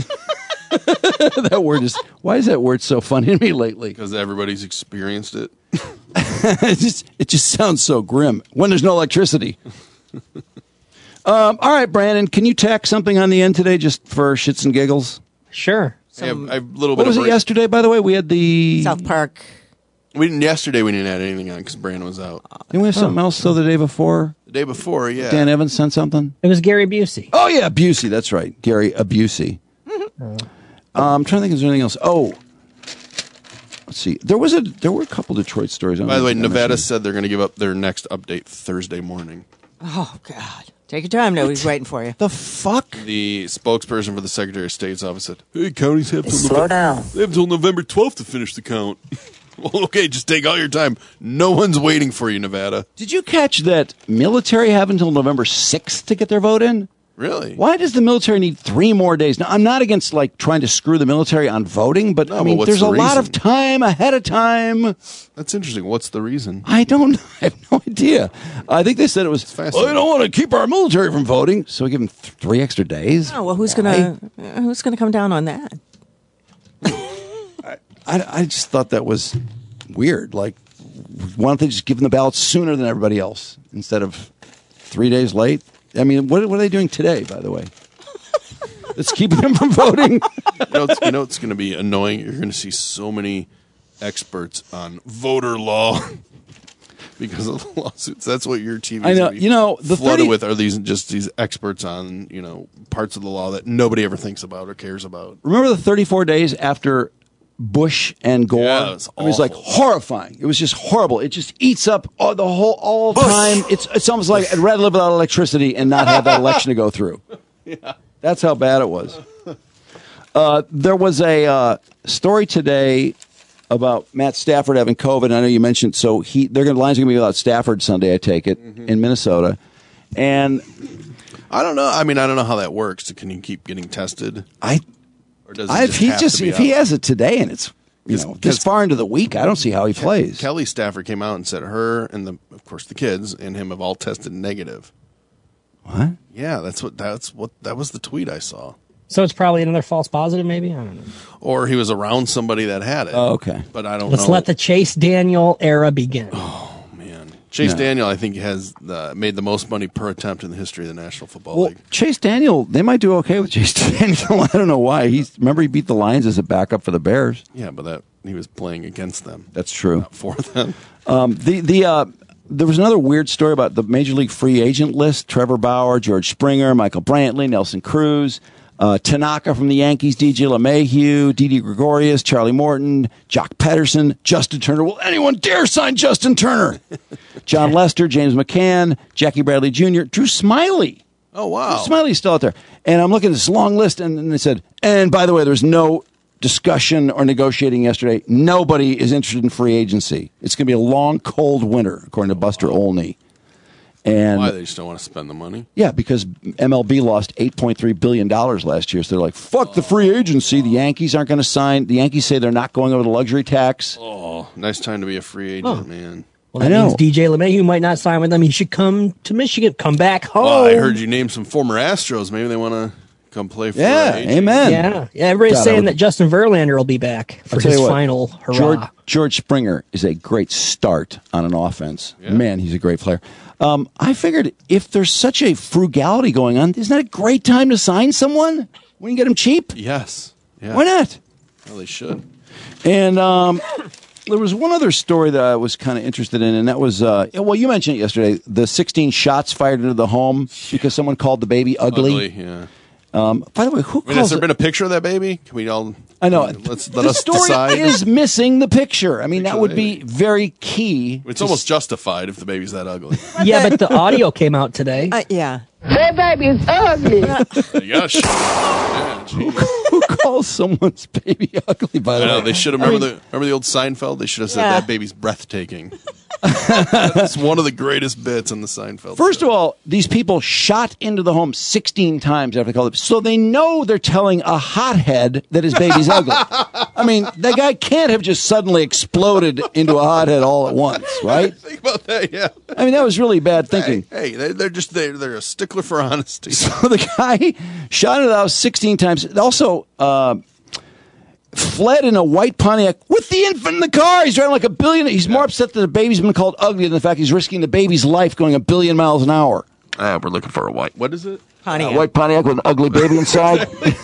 That word is, why is that word so funny to me lately? Because everybody's experienced it. it, just, it just sounds so grim when there's no electricity. um, all right, Brandon, can you tack something on the end today just for shits and giggles? Sure. I have, I have a little What bit was of it break- yesterday, by the way? We had the... South Park. We didn't yesterday. We didn't add anything on because Brandon was out. Didn't we have something else, though, the day before? The day before, yeah. Dan Evans sent something? It was Gary Busey. Oh, yeah, Busey. That's right. Gary Busey. Uh, I'm trying to think if there's anything else. Oh, let's see. There was a there were a couple Detroit stories. I don't By the know way, if I Nevada mentioned said they're going to give up their next update Thursday morning. Oh, God. Take your time. Nobody's waiting for you. The fuck? The spokesperson for the Secretary of State's office said, "Hey, counties have till Slow Nove- down. They have until November twelfth to finish the count." Well, okay, just take all your time. No one's waiting for you, Nevada. Did you catch that military have until November sixth to get their vote in? Really? Why does the military need three more days? Now, I'm not against like trying to screw the military on voting, but No, I but mean, what's there's the a lot of reason? time ahead of time. That's interesting. What's the reason? I don't know. I have no idea. I think they said it was, well, they don't want to keep our military from voting, so we give them th- three extra days. Oh, well, who's gonna uh, who's gonna come down on that? I, I just thought that was weird. Like, why don't they just give them the ballots sooner than everybody else instead of three days late? I mean, what, what are they doing today, by the way? It's keeping them from voting. You know, it's, you know it's going to be annoying? You're going to see so many experts on voter law because of the lawsuits. That's what your T V I is know. gonna be You know, the flooded thirty with are these just these experts on, you know, parts of the law that nobody ever thinks about or cares about. Remember the thirty-four days after Bush and Gore? Yeah, it was it was like awful. horrifying. It was just horrible. It just eats up all, the whole all time. It's it's almost like I'd rather live without electricity and not have that election to go through. Yeah. That's how bad it was. Uh, there was a uh, story today about Matt Stafford having COVID. I know you mentioned, so he they're going to lines are going to be without Stafford Sunday. I take it Mm-hmm. in Minnesota, and I don't know. I mean, I don't know how that works. Can you keep getting tested? I Or does he I, if just he have just to be if he out? has it today and it's you Because- know this because- far into the week, I don't see how he plays. Kelly Stafford came out and said her and the of course the kids and him have all tested negative. What? Yeah, that's what that's what that was the tweet I saw. So it's probably another false positive, maybe? I don't know. Or he was around somebody that had it. Oh, okay. But I don't Let's know. let the Chase Daniel era begin. Chase No. Daniel, I think, has the, made the most money per attempt in the history of the National Football Well, League. Chase Daniel, they might do okay with Chase Daniel. I don't know why. He's remember he beat the Lions as a backup for the Bears. Yeah, but that he was playing against them, That's true. not for them. Um, the the uh, there was another weird story about the Major League free agent list: Trevor Bauer, George Springer, Michael Brantley, Nelson Cruz, uh, Tanaka from the Yankees, D J LeMahieu, Didi Gregorius, Charlie Morton, Jock Pederson, Justin Turner. Will anyone dare sign Justin Turner? John Lester, James McCann, Jackie Bradley Junior, Drew Smiley. Oh, wow. Drew Smiley's still out there. And I'm looking at this long list, and, and they said, and by the way, there's no discussion or negotiating yesterday. Nobody is interested in free agency. It's going to be a long, cold winter, according to Buster Olney. And Why? They just don't want to spend the money? yeah, because M L B lost eight point three billion dollars last year. So they're like, fuck the free agency. The Yankees aren't going to sign. The Yankees say they're not going over the luxury tax. Oh, nice time to be a free agent, Oh. man. Well, I that know. means D J LeMahieu might not sign with them. He should come to Michigan, come back home. Well, I heard you name some former Astros. Maybe they want to come play for Yeah, A J. amen. Yeah, yeah. Everybody's God, I saying would- that Justin Verlander will be back for I'll tell his you what, final hurrah. George, George Springer is a great start on an offense. Yeah. Man, he's a great player. Um, I figured if there's such a frugality going on, isn't that a great time to sign someone when you get them cheap? Yes. Yeah. Why not? Well, they should. And um, There was one other story that I was kind of interested in, and that was, uh, well, you mentioned it yesterday, the sixteen shots fired into the home because someone called the baby ugly. Ugly, yeah. Um, by the way, who I mean, has calls there it? been a picture of that baby? Can we all? I know. Let's let the us story decide. is missing the picture. I mean, that Picture would of be very key. It's to almost s- justified if the baby's that ugly. Yeah, but the audio came out today. Uh, yeah. That baby is ugly. Yes. Yeah, who, who calls someone's baby ugly? By the I know way, they should have I remember mean, the remember the old Seinfeld. They should have said Yeah. that baby's breathtaking. That's one of the greatest bits in the Seinfeld. First show. of all, these people shot into the home sixteen times after they called it, so they know they're telling a hothead that his baby's ugly. I mean, that guy can't have just suddenly exploded into a hothead all at once, right? Think about that. Yeah. I mean, that was really bad thinking. Hey, they, they're just they, they're a stickler for honesty. So the guy shot into the house sixteen times. Also, uh, fled in a white Pontiac with the infant in the car. He's driving like a billion. He's more upset that the baby's been called ugly than the fact he's risking the baby's life going a billion miles an hour. Ah, we're looking for a white. What is it? Pontiac. A white Pontiac with an ugly baby inside.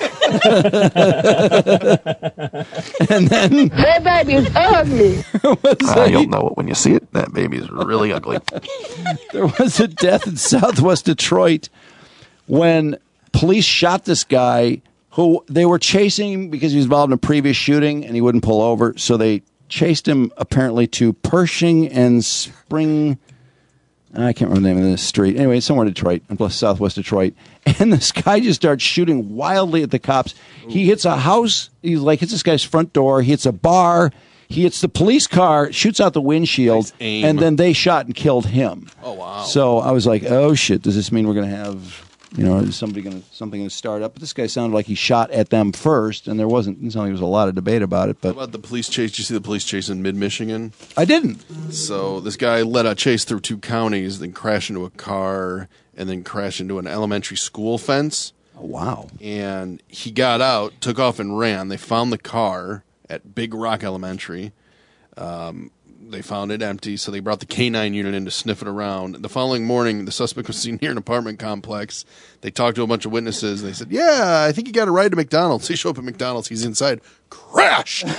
And then That baby is ugly. uh, you'll know it when you see it. That baby is really ugly. there was a death in Southwest Detroit when police shot this guy who they were chasing him because he was involved in a previous shooting and he wouldn't pull over. So they chased him apparently to Pershing and Spring. I can't remember the name of the street. Anyway, it's somewhere in Detroit, in Southwest Detroit. And this guy just starts shooting wildly at the cops. He hits a house. He like hits this guy's front door. He hits a bar. He hits the police car, shoots out the windshield, Nice aim. and then they shot and killed him. Oh wow! So I was like, "Oh shit! Does this mean we're going to have, you know, is somebody going to something going to start up?" But this guy sounded like he shot at them first, and there wasn't. It sounded like there was a lot of debate about it. How But about the police chase? Did you see the police chase in mid-Michigan? I didn't. So this guy led a chase through two counties, then crashed into a car, and then crashed into an elementary school fence. Oh, wow! And he got out, took off, and ran. They found the car at Big Rock Elementary. Um, they found it empty, so they brought the K nine unit in to sniff it around. The following morning, the suspect was seen near an apartment complex. They talked to a bunch of witnesses, and they said, "Yeah, I think he got a ride to McDonald's." They show up at McDonald's. He's inside. Crash! So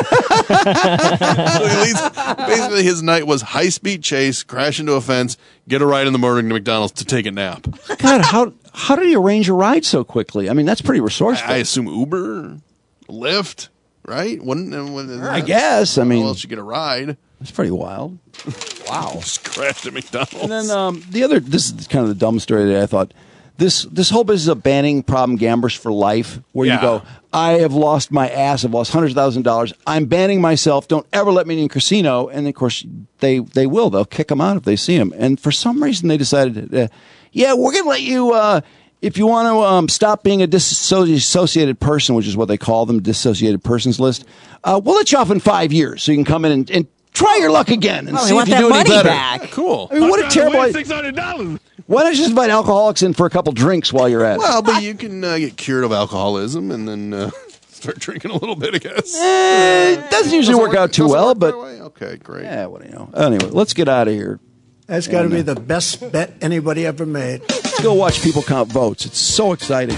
he leads, basically, his night was high-speed chase, crash into a fence, get a ride in the morning to McDonald's to take a nap. God, how how did he arrange a ride so quickly? I mean, that's pretty resourceful. I assume Uber, Lyft, right? Wouldn't, wouldn't I guess. I mean, how else you get a ride? It's pretty wild. Wow. Just crashed at McDonald's. And then um, the other, this is kind of the dumb story that I thought. This this whole business of banning problem gamblers for life, where Yeah. you go, I have lost my ass, I've lost hundreds of thousands of dollars. I'm banning myself. Don't ever let me in a casino. And of course, they they will. They'll kick them out if they see him. And for some reason, they decided, uh, yeah, we're going to let you. Uh, If you want to um, stop being a disassociated person, which is what they call them, dissociated persons list, uh, we'll let you off in five years so you can come in and, and try your luck again and Oh, they see if want you that do any money better. back. Cool. I mean, what a terrible. Six hundred dollars. Why don't you just invite alcoholics in for a couple drinks while you're at it? Well, but you can uh, get cured of alcoholism and then uh, start drinking a little bit, I guess. Eh, it doesn't usually work out too doesn't well, work but that way? Okay, great. yeah, what do you know? Anyway, let's get out of here. That's got to And, be uh, the best bet anybody ever made. Let's go watch people count votes. It's so exciting.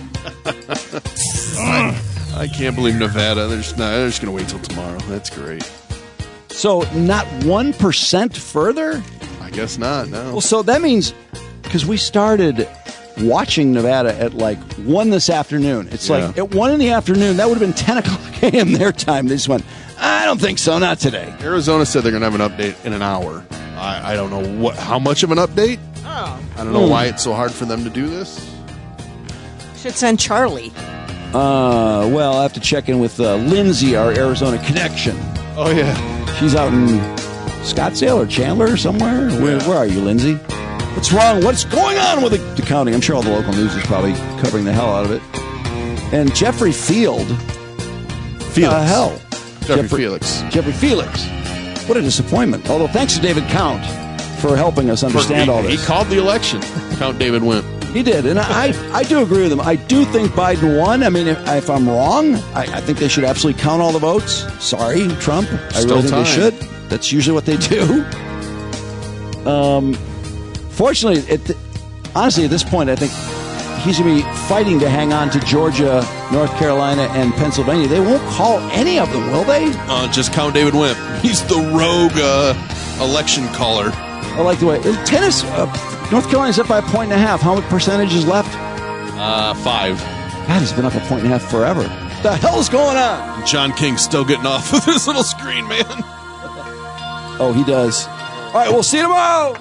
I, I can't believe Nevada. They're just, not, they're just going to wait till tomorrow. That's great. So not one percent further? I guess not, no. Well, so that means, because we started watching Nevada at like one this afternoon. It's like Yeah. at one in the afternoon, that would have been ten o'clock a m their time. They just went, I don't think so, not today. Arizona said they're going to have an update in an hour. I, I don't know what, how much of an update. Oh. I don't know Hmm. why it's so hard for them to do this. Should send Charlie. Uh, well, I have to check in with uh, Lindsay, our Arizona connection. Oh, yeah. She's out in Scottsdale or Chandler or somewhere. Where, where are you, Lindsay? What's wrong? What's going on with the, the county? I'm sure all the local news is probably covering the hell out of it. And Jeffrey Field. Felix. Uh, hell. Jeffrey Felix. Jeffrey Felix. What a disappointment. Although, thanks to David Count for helping us understand he, all this. He called the election. Count David went. He did, and I, I do agree with him. I do think Biden won. I mean, if, if I'm wrong, I, I think they should absolutely count all the votes. Sorry, Trump. I Still really think time. they should. That's usually what they do. Um, fortunately, it, honestly, at this point, I think he's going to be fighting to hang on to Georgia, North Carolina, and Pennsylvania. They won't call any of them, will they? Uh, just count David Wimp. He's the rogue uh, election caller. I like the way tennis. Uh, North Carolina's up by a point and a half. How much percentage is left? Uh, five. God, it's been up a point and a half forever. The hell's going on? John King's still getting off with his little screen, man. Oh, he does. All right, we'll see you tomorrow.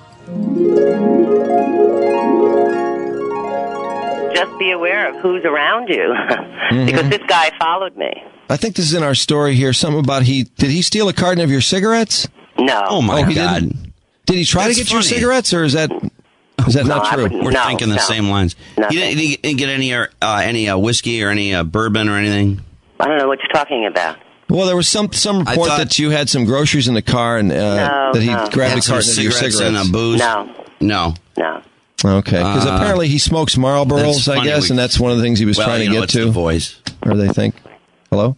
Just be aware of who's around you, Mm-hmm. because this guy followed me. I think this is in our story here. Something about he did he steal a carton of your cigarettes? No. Oh my he God! didn't? Did he try That's to get your funny. cigarettes, or is that is that No, not I true? wouldn't- We're No, thinking the no. same lines. Nothing. You didn't, you didn't get any uh, any uh, whiskey or any uh, bourbon or anything? I don't know what you're talking about. Well, there was some some I report thought- that you had some groceries in the car and uh, No, that he no. grabbed Had a some carton of your cigarettes cigarettes. and a booze? No, No. no. Okay, because Uh, apparently he smokes Marlboros, that's I funny. guess, We- and that's one of the things he was Well, trying you to know, get it's to. the voice. Or they think, hello,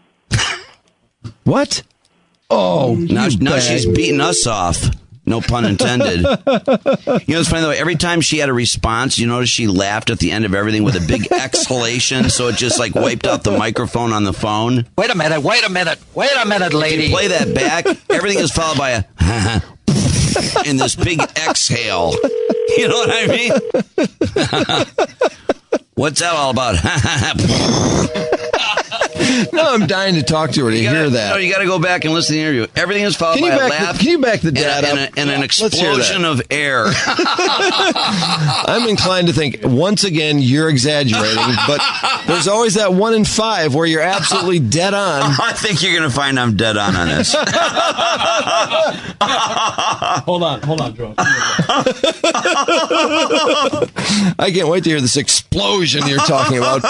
what? Oh, Now, you now bag. she's beating us off. No pun intended. You know, it's funny though. Every time she had a response, you notice she laughed at the end of everything with a big exhalation, so it just like wiped out the microphone on the phone. Wait a minute, wait a minute, wait a minute, If lady. you play that back, everything is followed by a in this big exhale. You know what I mean? What's that all about? No, I'm dying to talk to her to You gotta, hear that. No, you got to go back and listen to the interview. Everything is followed Can you by a back laugh. the- can you back the and a- dad and, up? a, and an Let's hear that. explosion of air. I'm inclined to think, once again, you're exaggerating, but there's always that one in five where you're absolutely dead on. I think you're going to find I'm dead on on this. Hold on, hold on, Joe. I can't wait to hear this explosion you're talking about.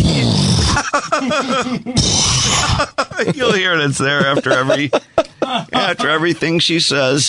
You'll hear it. It's there after every after everything she says.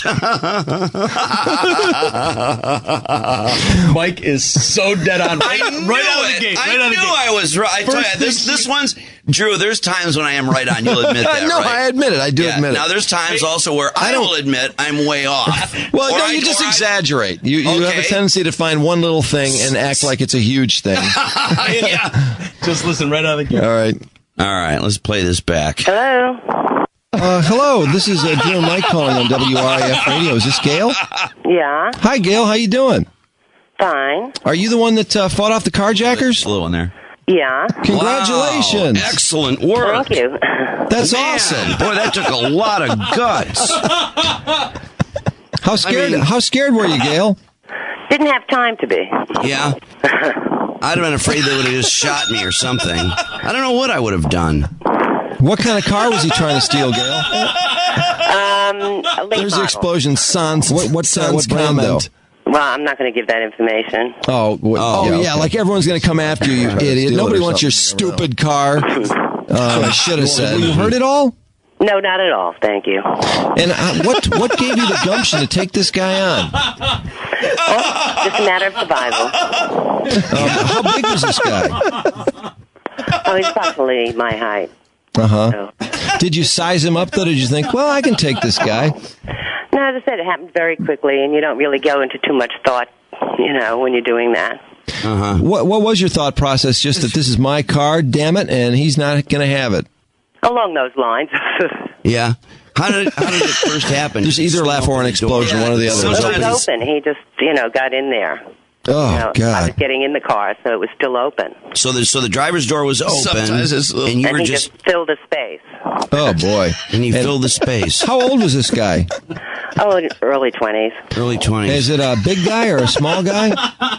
Mike is so dead on. Right, I knew right out of it. the gate. I Right out of knew the gate. I was right. I tell First you, this thing- this one's Drew. There's times when I am right on. You'll admit that, No, right? I admit it. I do Yeah, admit it. Now there's times also where I, will admit I'm way off. Well, Or no, I- you just or I- exaggerate. You you have a Okay. tendency to find one little thing and act like it's a huge thing. Yeah. Just listen right out of the gate. All right. All right, let's play this back. Hello? Uh, hello, this is uh, Drew and Mike calling on W R I F Radio. Is this Gail? Yeah, Hi, Gail. How you doing? fine. Are you the one that uh, fought off the carjackers? A little in there. Yeah. Congratulations. Wow, excellent work. Thank you. That's Man, awesome. Boy, that took a lot of guts. How scared? I mean- how scared were you, Gail? Didn't have time to be. Yeah. I'd have been afraid they would have just shot me or something. I don't know what I would have done. What kind of car was he trying to steal, Gail? Um, a late There's the model. explosion. Sans. What? What? Sans what brand, though? comment. Well, I'm not going to give that information. Oh, what, Oh, oh, yeah, okay. Like everyone's going to come after you, you Try to idiot. steal it Nobody or wants your something. stupid car. Um, I should have said. You heard it all? No, not at all. Thank you. And uh, what what gave you the gumption to take this guy on? Oh, just a matter of survival. Um, how big was this guy? Oh, he's approximately my height. Uh huh. So. Did you size him up though? Did you think, well, I can take this guy? No, as I said, it happened very quickly, and you don't really go into too much thought, you know, when you're doing that. Uh-huh. What what was your thought process? Just that this is my car, damn it, and he's not going to have it. Along those lines. Yeah. How did it, how did it first happen? There's either a laugh or an explosion, one or the other. It Sometimes- was open. He just, you know, got in there. Oh You know, I God! was getting in the car, so it was still open. So the so the driver's door was open, Sometimes it's a little- and you and were he just, just filled the space. Oh boy! and he And- filled the space. How old was this guy? Oh, in early twenties. Early twenties. Is it a big guy or a small guy?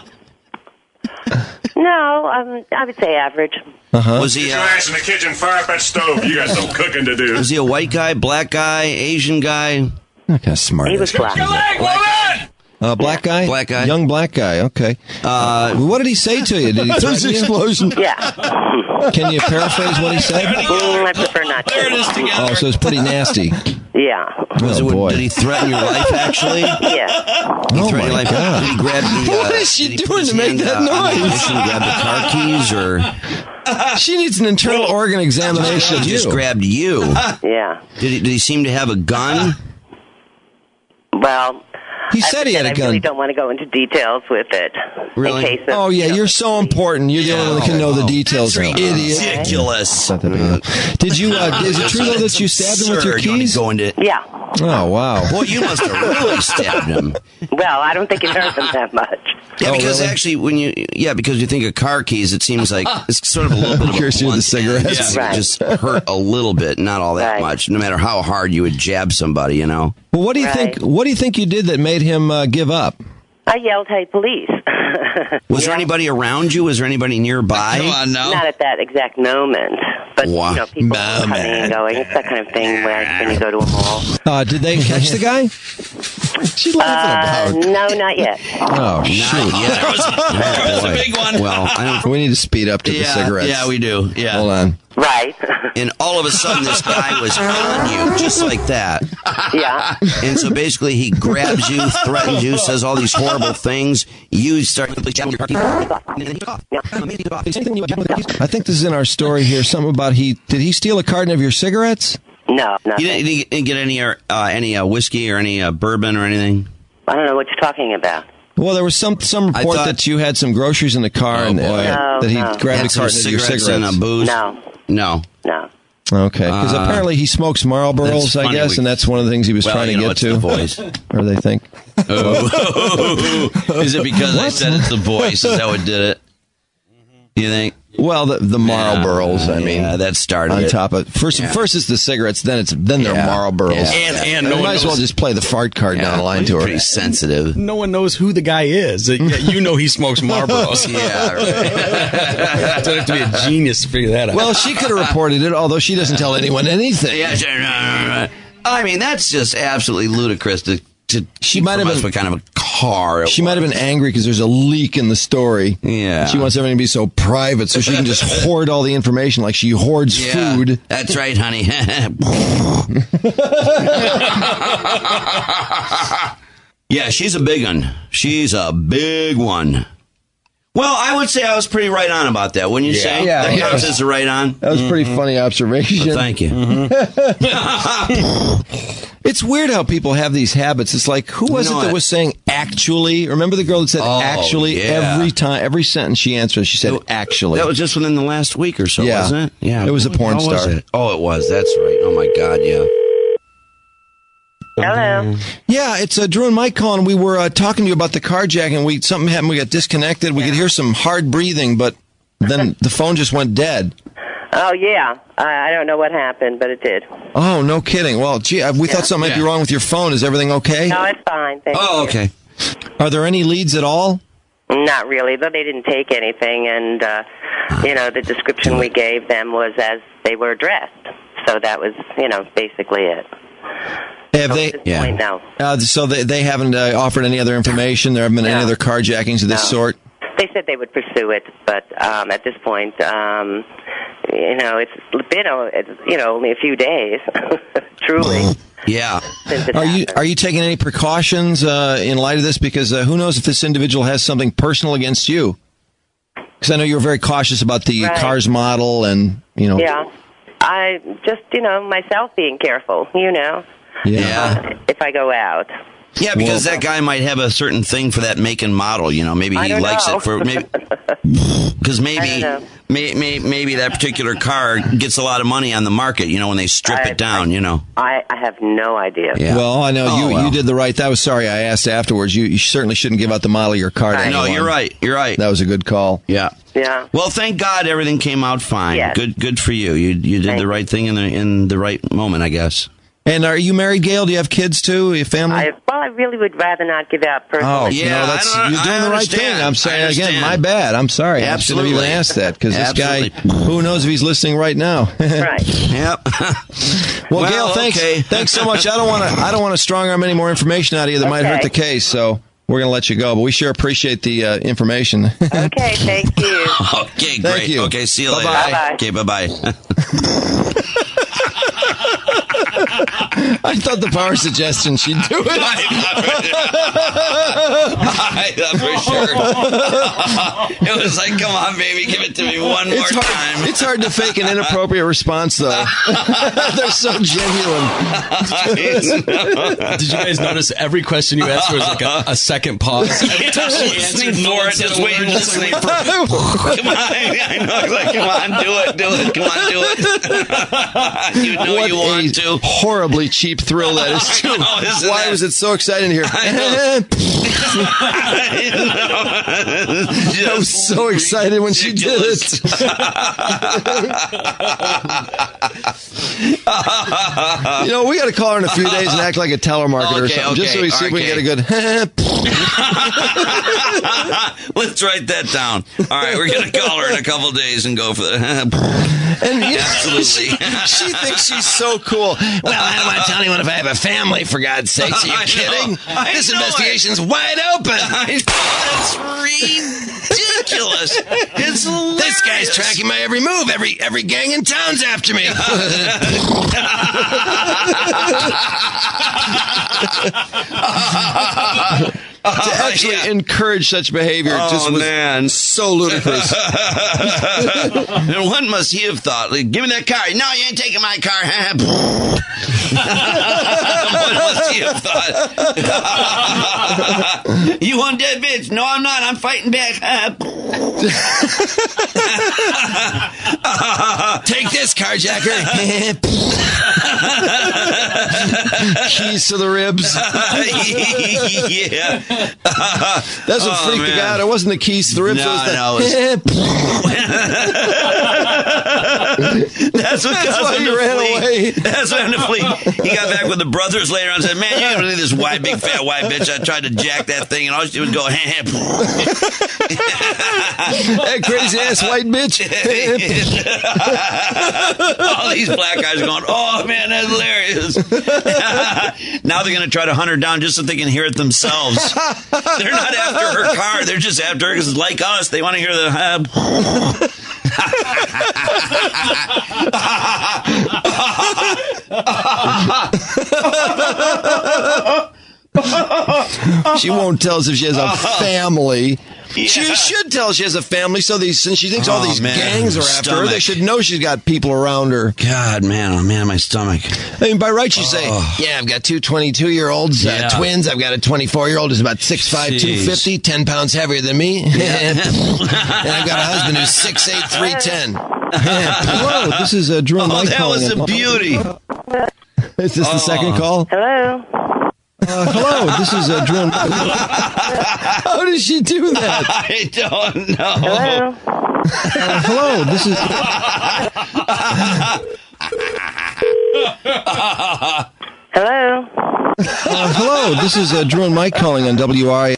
No, um, I would say average. Uh-huh. Was he? Get your Uh, ass in the kitchen, fire up that stove. You got some cooking to do. was he a white guy, black guy, Asian guy? Not kind of smart. He was black. Uh, black guy? Black guy. Young black guy, okay. Uh, What did he say to you? Did he There's threaten an you? explosion. Yeah. Can you paraphrase what he said? Mm, I prefer not to. Oh, so it's pretty nasty. Yeah. was Oh, it, boy. Did he threaten your life? Actually, Yeah. He Oh, threatened my your life. God. Did he grab the? Uh, What is she did he put doing his to make hand, that uh, on the noise? ignition, grab the car keys, or She needs an internal organ examination. he just You. grabbed you? Yeah. Did he? Did he seem to have a gun? Well, He As said I he had a I gun. really don't want to go into details with it. Really? In case of, Oh, yeah, you know, you're so important. You're the only one that can know the details. That's Idiot. ridiculous. Not that big a deal. Did you? Uh, is it true though that you stabbed him with your Absurd. You wanna keys? go into- Yeah. Oh wow. Boy, you must have really stabbed him. Well, I don't think it hurt them that much. Yeah, Oh, because really? actually, when you yeah, because you think of car keys, it seems like it's sort of a little bit of a Curious to hear the blunt cigarettes. end. Yeah, Right. it just hurt a little bit, not all that Right. much. No matter how hard you would jab somebody, you know. Well, what do you Right. think? What do you think you did that made him uh, give up? I yelled, "Hey, police!" Was there anybody around you? Was there anybody nearby? Come on now. Not at that exact moment, but Wow. you know, people were coming and going. It's that kind of thing where when you go to a mall. Uh, did they catch the guy? She's laughing Uh, no, not yet. Oh shoot! Yeah, there was, There was a big one. Well, I don't. We need to speed up to the Yeah, cigarettes. yeah, we do. Yeah. Hold on. Right. And all of a sudden, this guy was on you, just like that. Yeah. And so basically, he grabs you, threatens you, says all these horrible things. You start to jab your car keys, and then he took off. I think this is in our story here. Something about he did he steal a carton of your cigarettes? No, nothing. You didn't, you didn't get any uh, any uh, whiskey or any uh, bourbon or anything? I don't know what you're talking about. Well, there was some some I report thought- that you had some groceries in the car and uh, No, that he no. grabbed a Had some carton of your cigarettes cigarettes. and a booze? No, No. no. Okay, because Uh, apparently he smokes Marlboros, that's I funny. guess, We- and that's one of the things he was Well, trying you to know, get it's to. the voice. Or they think. Oh. Is it because I said it's the voice? Is that what did it? You think? Well, the the Marlboros, I mean, yeah, that started on it. top of first. Yeah. First it's the cigarettes, then it's then they're Yeah. Marlboros. Yeah. And and You no one might as well knows, just play the fart card down the line to her. Pretty sensitive. no one knows who the guy is. Uh, yeah, You know he smokes Marlboros. Yeah, right. Don't have to be a genius to figure that out. Well, she could have reported it, although she doesn't tell anyone anything. Yeah, sure, no, no, no. I mean, that's just absolutely ludicrous to, to She might have us been- what kind of a car it She might have was. been angry because there's a leak in the story. Yeah. She wants everything to be so private so she can just hoard all the information like she hoards Yeah, food. That's right, honey. Yeah, she's a big one. She's a big one. Well, I would say I was pretty right on about that, wouldn't you say? Yeah, that yeah. counts as a right on? That was a pretty funny observation. Well, thank you. It's weird how people have these habits. It's like, who was No, it that I- was saying actually? Remember the girl that said Oh, actually yeah. every time, every sentence she answered, she said actually. That was just within the last week or so, Yeah. wasn't it? Yeah. It was a porn How was star. it? Oh, it was. That's right. Oh, my God, yeah. Hello. Yeah, it's uh, Drew and Mike calling. We were uh, talking to you about the carjacking. We something happened. We got disconnected. We could hear some hard breathing, but then the phone just went dead. Oh yeah, I, I don't know what happened, but it did. Oh, no kidding. Well, gee, uh, we thought something might be wrong with your phone. Is everything okay? No, it's fine. Thank Oh, you. okay. Are there any leads at all? Not really, though they didn't take anything, and uh, you know the description we gave them was as they were dressed, so that was you know basically it. Have So they? at this point, no. Uh, so they, they haven't uh, offered any other information? There haven't been any No. other carjackings of this No. sort? They said they would pursue it, but um, at this point, um, you know, it's been uh, it's, you know only a few days, truly. Yeah. Since it Are you happened. are you taking any precautions uh, in light of this? Because uh, who knows if this individual has something personal against you? Because I know you were very cautious about the Right. car's model and, you know. Yeah, I just you know myself being careful, you know, Yeah. if I go out. Yeah, because that guy might have a certain thing for that make and model. You know, maybe I he don't likes know. it for maybe because I maybe don't know. may, may, maybe that particular car gets a lot of money on the market. You know, when they strip I- it down. you know. I, I have no idea. Yeah. Well, I know Oh, you well. you did the right. That was sorry. I asked afterwards. You, you certainly shouldn't give out the model of your car to Right. No, anyone. you're right. You're right. That was a good call. Yeah. Yeah. Well, thank God everything came out fine. Yes. Good, good for you. You you did Thank the you. right thing in the in the right moment, I guess. And are you married, Gail? Do you have kids too? Your family? I, well, I really would rather not give out personal. Oh, Yeah, you know, that's, I don't- you're doing I the right understand. thing. I'm I saying again, understand. my bad. I'm sorry. Absolutely. I shouldn't have even asked that because this guy, Absolutely. who knows if he's listening right now? Right. Yep. Well, Well, Gail, thanks, okay. thanks so much. I don't want to, I don't want to strong arm any more information out of you that might hurt the case. So we're going to let you go, but we sure appreciate the uh, information. Okay, thank you. Okay, Thank great. you. Okay, see you Bye-bye. later. Bye-bye. Okay, bye bye. I thought the power suggestion she'd do it. I thought for sure. It was like, come on, baby, give it to me one more It's hard, time. it's hard to fake an inappropriate response, though. They're so genuine. Did you guys notice every question you asked was like a, a second pause? Every time she Listening answered, no for one it, said just a waiting, word. listening for it. Come on, I know. It's like, come on, do it, do it, come on, do it. You know What you want a to. horribly cheap thrill that is, too. I know, isn't Why that- was it so exciting here? I was so excited when she did it. You know, we got to call her in a few days and act like a telemarketer or Okay, something, just so okay, we see if we can get a okay. good. Let's write that down. All right, we're going to call her in a couple days and go for that. And you know, Absolutely. she, she thinks she's so cool. Well, I don't want to tell anyone if I have a family, for God's sakes. Are you I know. kidding? I This know investigation's wide open. I, that's ridiculous. It's hilarious. This guy's tracking my every move. Every every gang in town's after me. To actually yeah. encourage such behavior Oh, just was man. so ludicrous. And what must he have thought? Like, give me that car. No, you ain't taking my car. What must he have thought? You want dead bitch? No, I'm not. I'm fighting back. Take this, carjacker. Keys to the ribs. Yeah. That's what Oh, freaked the man. guy out. It wasn't the keys to the ribs. No, it was the, no, That's what That's caused why him he to ran flee. away. That's why him to flee. He got back with the brothers later on and said, man, you don't believe this white, big, fat white bitch. I tried to jack that thing, and all she did was go, That crazy ass white bitch. all these black guys are going, oh, man, that's hilarious. Now they're going to try to hunt her down just so they can hear it themselves. They're not after her car. They're just after her because, like us, they want to hear the... She won't tell us if she has a family. Yeah. She should tell us she has a family, so these, since she thinks all Oh, these man. gangs are after her, Stomach. they should know she's got people around her. God, man, oh, man, my stomach. I mean, by rights, you say, Oh. yeah, I've got two twenty-two-year-olds, Yeah. uh, twins. I've got a twenty-four-year-old who's about six five, Jeez. two fifty, ten pounds heavier than me. And I've got a husband who's six eight, three ten. Hello, this is uh, Drew and Oh, Mike that calling was in. a beauty. Is this the second call? Hello? Uh, hello, this is uh, Drew and Mike. How did she do that? I don't know. Hello? Uh, hello, this is... Hello? Uh, hello, this is uh, Drew and Mike calling on W I.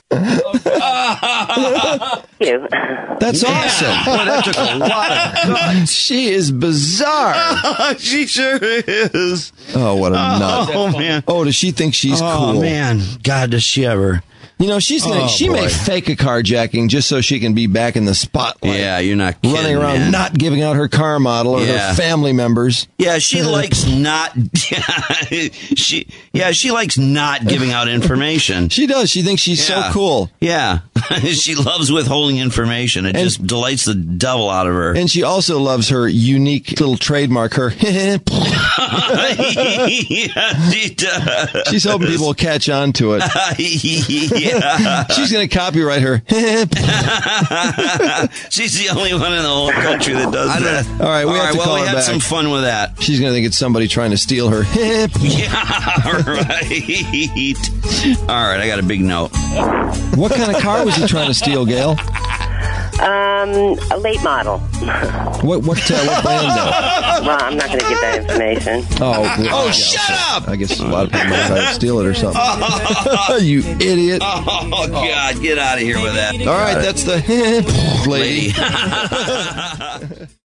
You. That's awesome. Boy, that took a lot of guts. She is bizarre. She sure is. Oh, what a nut. Oh, man. Oh, does she think she's Oh, cool? man. God, does she ever. You know, she's gonna, Oh, she may boy. fake a carjacking just so she can be back in the spotlight. Yeah, you're not kidding, running around man. not giving out her car model or Yeah. her family members. Yeah, she likes not. she yeah, she likes not giving out information. She does. She thinks she's Yeah. so cool. Yeah, she loves withholding information. It And- just delights the devil out of her. And she also loves her unique little trademark, her. Yeah, she does. She's hoping people will catch on to it. Yeah. She's going to copyright her. She's the only one in the whole country that does that. All right, we All have right, to well, call we her had back. some fun with that. She's going to think it's somebody trying to steal her. Yeah, right. All right, I got a big note. What kind of car was he trying to steal, Gail? Um, a late model. What what, uh, what brand though? Well, I'm not going to give that information. Oh, well, Oh, yeah, shut so up! I guess a lot of people might try to steal it or something. You idiot. Oh, God, get out of here with that. All right, that's the lady. Lady.